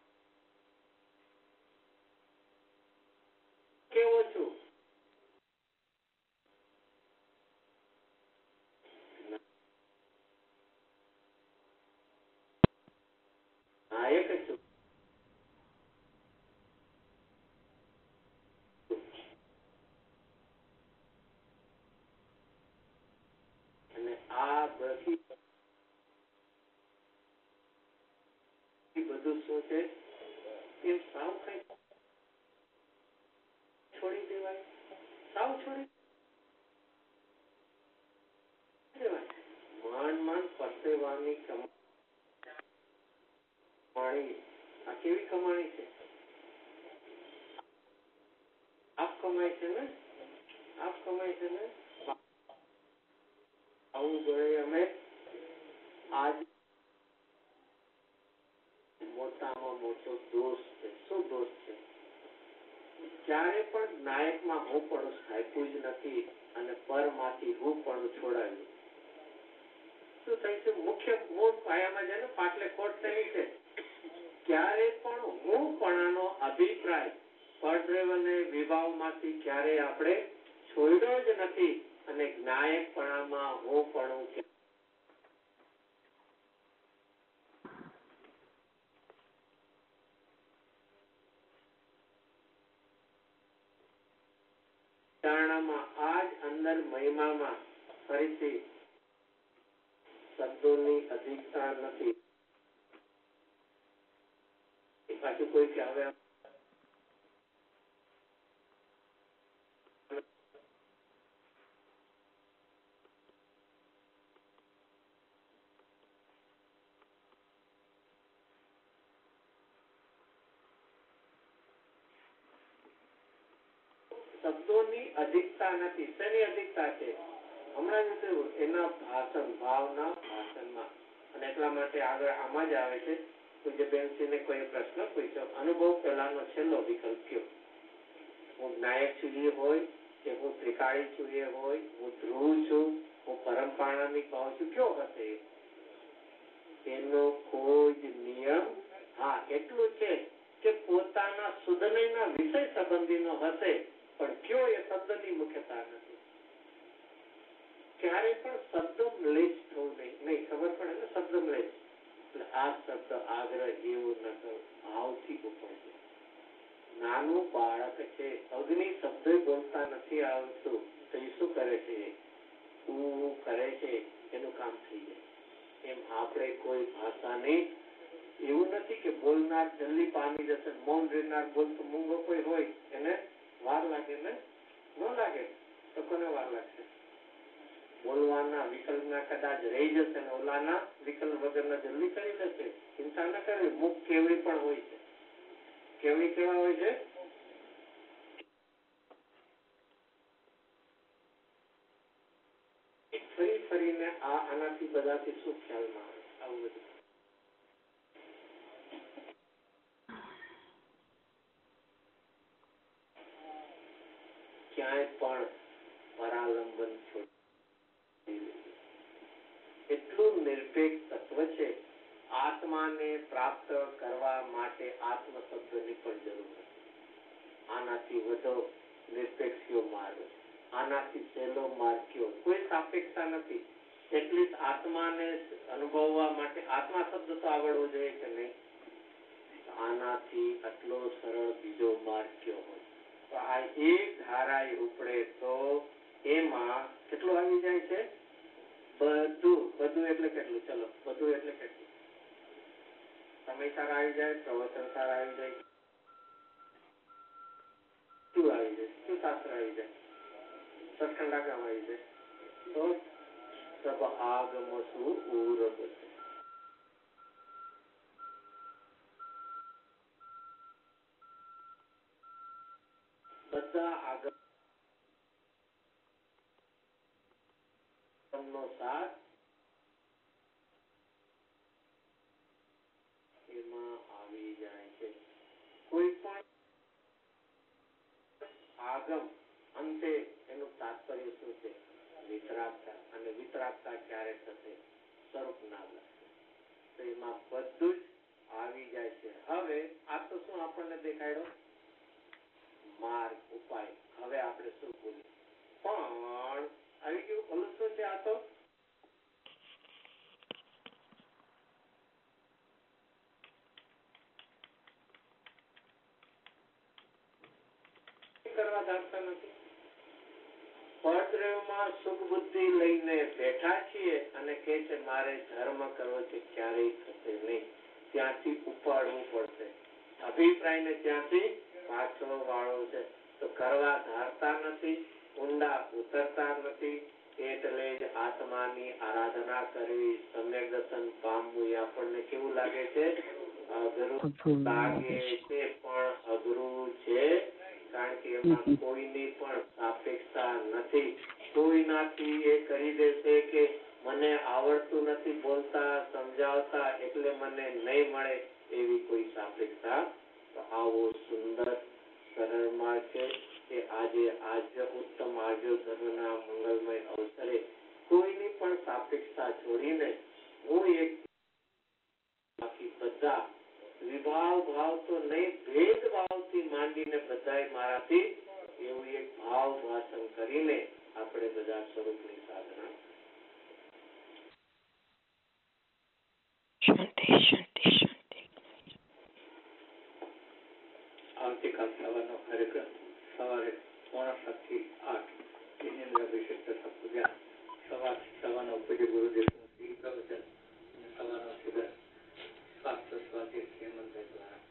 કેવો છું? નાયક છું. અને આ બધું શું છે? એ સાવ કઈ છોડી દેવાય, સાવ છોડી દેવાય. માંડ પરસેવાની કમાણી, આ કેવી કમાણી છે? આપ કમાય છે ને, આપ કમાય છે ને. આવું જોડે અમે આજ મોટામાં મોટો દોષ છે. શું દોષ છે? ક્યારે પણ નાયકમાં હું પણ સ્થાપ્યું જ નથી અને પરમાંથી હું પણ છોડાયું. શું થાય છે? મુખ્ય મૂળ પાયામાં છે ને પાટલે ખોટ થઈ છે. ક્યારે પણ હું પણાનો અભિપ્રાય પરદ્રવ્ય અને વિભાવમાંથી ક્યારે આપણે છોડ્યો જ નથી. અને નાયકપણામાં હું પણ ધારણામાં આ જ અંદર મહિમામાં ફરીથી શબ્દોની અધિકતા નથી. પાછું કોઈ કે હવે શબ્દોની અધિકતા નથી. શેની અધિકતા છે? હમણાં જ કહ્યું એના ભાષણ, ભાવના ભાષણમાં. અને એટલા માટે આગળ આમાં જ આવે છે. પૂજ્ય બેનશ્રીને કોઈ પ્રશ્ન પૂછ્યો, અનુભવ પહેલાનો છેલ્લો વિકલ્પ કયો? હું નાયક છું એ હોય, કે હું ત્રિકાળી છું એ હોય, હું ધ્રુવ છું, હું પરંપરાની કહું છું, કયો હશે? એનો કોઈ જ નિયમ, હા એટલું છે કે પોતાના સુધનયના વિષય સંબંધીનો હશે, પણ કયો એ શબ્દની મુખ્યતા નથી. ક્યારે પણ શબ્દ મ્લેચ્છ થવું નહીં. ખબર પડે ને શબ્દ મ્લેચ્છ એટલે આ શબ્દ આગ્રહ જેવો ન કરો, ભાવથી ઉપડે. નાનું બાળક છે, અગ્નિ શબ્દ બોલતા નથી આવતું, તો એ શું કરે છે? કરે છે, એનું કામ થઈ જાય. એમ આપણે કોઈ ભાષાની એવું નથી કે બોલનાર જલ્દી પામી જશે, મૌન રહેનાર બોલતો મૂંગો કોઈ હોય એને વાર લાગે ને? ન લાગે. તો કોને વાર લાગશે? બોલવાના વિકલ્પના કદાચ રહી જશે ને ઓલાના વિકલ્પ વગરના જલ્દી કરી લેશે. ચિંતા ન કરવી. મુખ કેવડી પણ હોય છે. કેવડી કેવા હોય છે? ફરીને આનાથી બધાથી શું ખ્યાલમાં આવે? આવું બધું ક્યાંય પણ પરાલંબન છોડી, એટલું નિરપેક્ષ તત્વ છે. આત્માને પ્રાપ્ત કરવા માટે આત્મ શબ્દની પણ જરૂર નથી. આનાથી વધુ નિરપેક્ષ કયો માર્ગ, આનાથી સહેલો માર્ગ કયો? કોઈ સાપેક્ષતા નથી. એટલીસ્ટ આત્માને અનુભવવા માટે આત્મા શબ્દ તો આવડવો જોઈએ કે નહીં? આનાથી આટલો સરળ બીજો માર્ગ કયો હોય? તો આ એક ધારાએ ઉપડે તો એમાં કેટલું આવી જાય છે? બધું. બધું એટલે કેટલું? ચલો, બધું એટલે કેટલું? સમય સારા આવી જાય, પ્રવચન સારા આવી જાય, શું આવી જાય? શું શાસ્ત્ર આવી જાય? સત્સંગાક્રમ આવી જાય. તો સબ આગમ શું ઉરબ છે. બધા આગમનો સાર એમાં આવી જાય છે. કોઈ પણ આગમ અંતે એનું તાત્પર્ય શું છે? વિતરાગતા. અને વિતરાગતા ક્યારે થશે? સ્વરૂપ ના લાગશે. તો એમાં બધું જ આવી જાય છે. હવે આ તો શું આપણને દેખાડ્યો? માર્ગ, ઉપાય. હવે આપણે શું બોલીએ? પણ આવી ગયું. ઓલું શું છે? આ તો કરવા જાણતા નથી. પરદ્રવ્યમાં સુખ બુદ્ધિ લઈને બેઠા છીએ અને કહે છે મારે ધર્મ કરવો છે, ક્યારેય થશે નહીં. ત્યાંથી ઉપાડવું પડશે. અભિપ્રાયને ત્યાંથી પાછો વાળવો છે. તો કરવા ધારતા નથી, ઊંડા ઉતરતા નથી. એટલે જ આત્માની આરાધના કરવી, સમ્યક દર્શન પામવું એ આપણને કેવું લાગે છે? અઘરું લાગે છે, પણ અઘરું છે. કારણ કે એમાં કોઈની પણ સાપેક્ષતા નથી. કોઈનાથી એ કરી દેશે કે મને આવડતું નથી બોલતા સમજાવતા એટલે મને નહીં મળે, એવી કોઈ સાપેક્ષતા. તો આવો સુંદર સરળ માર્ગ છે કે આજે આર્ય ઉત્તમ આર્ય ધર્મના મંગલમય અવસરે કોઈની પણ સાપેક્ષતા છોડીને હું એક બાકી બધા વિભાવ ભાવ તો નહીં, ભેદ ભાવથી માંડીને બધાય મારાથી એવું એક ભાવ ભાષણ કરીને આપણે બધા સ્વરૂપની સાધના. આવતીકાલ સવારનો કાર્યક્રમ સવારે 7:45 થી 8 એની અંદર વિશિષ્ટ પૂજા, સવારનો પૂજ્ય ગુરુદેવનું શ્રી પ્રવચન અને સવારનો શિબિર શાસ્ત્ર સ્વાધ્યાય હેમંતભાઈ દ્વારા.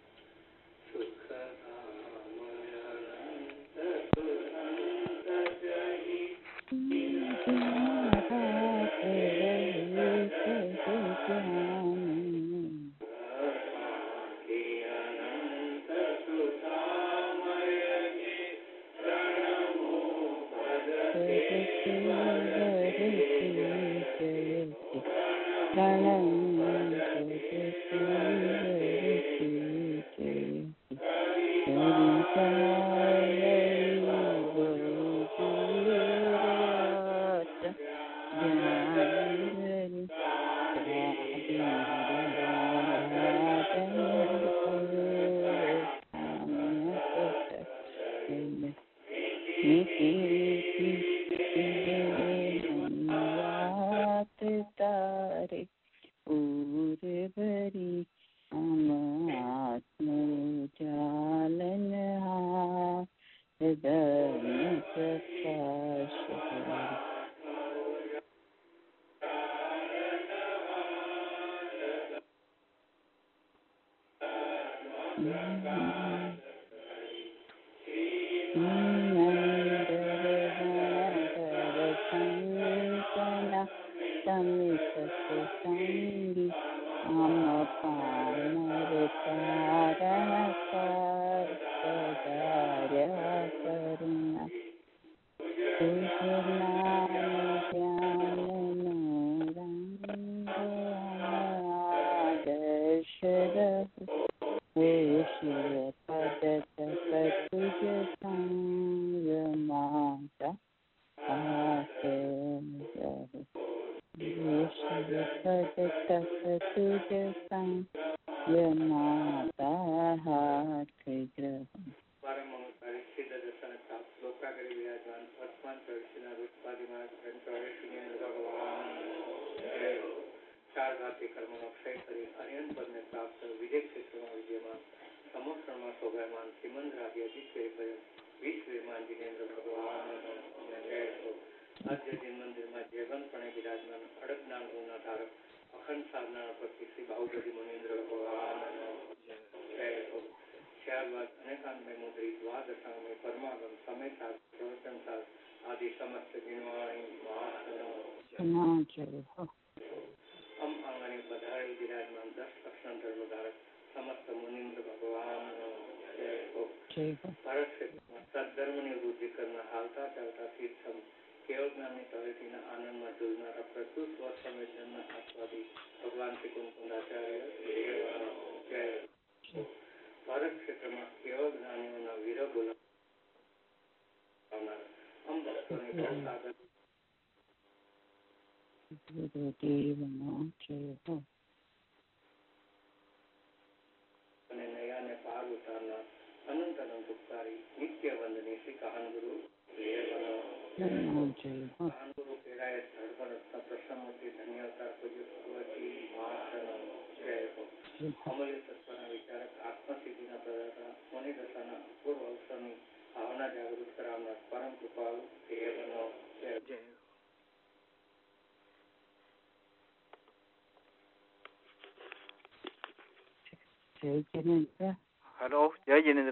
હેલો, જય જિનેન્દ્ર.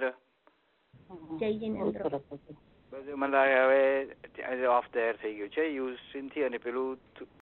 જય જિનેન્દ્ર. મને હવે ઓફ ધ એર થઈ ગયું છે યુ સિનથી અને પેલું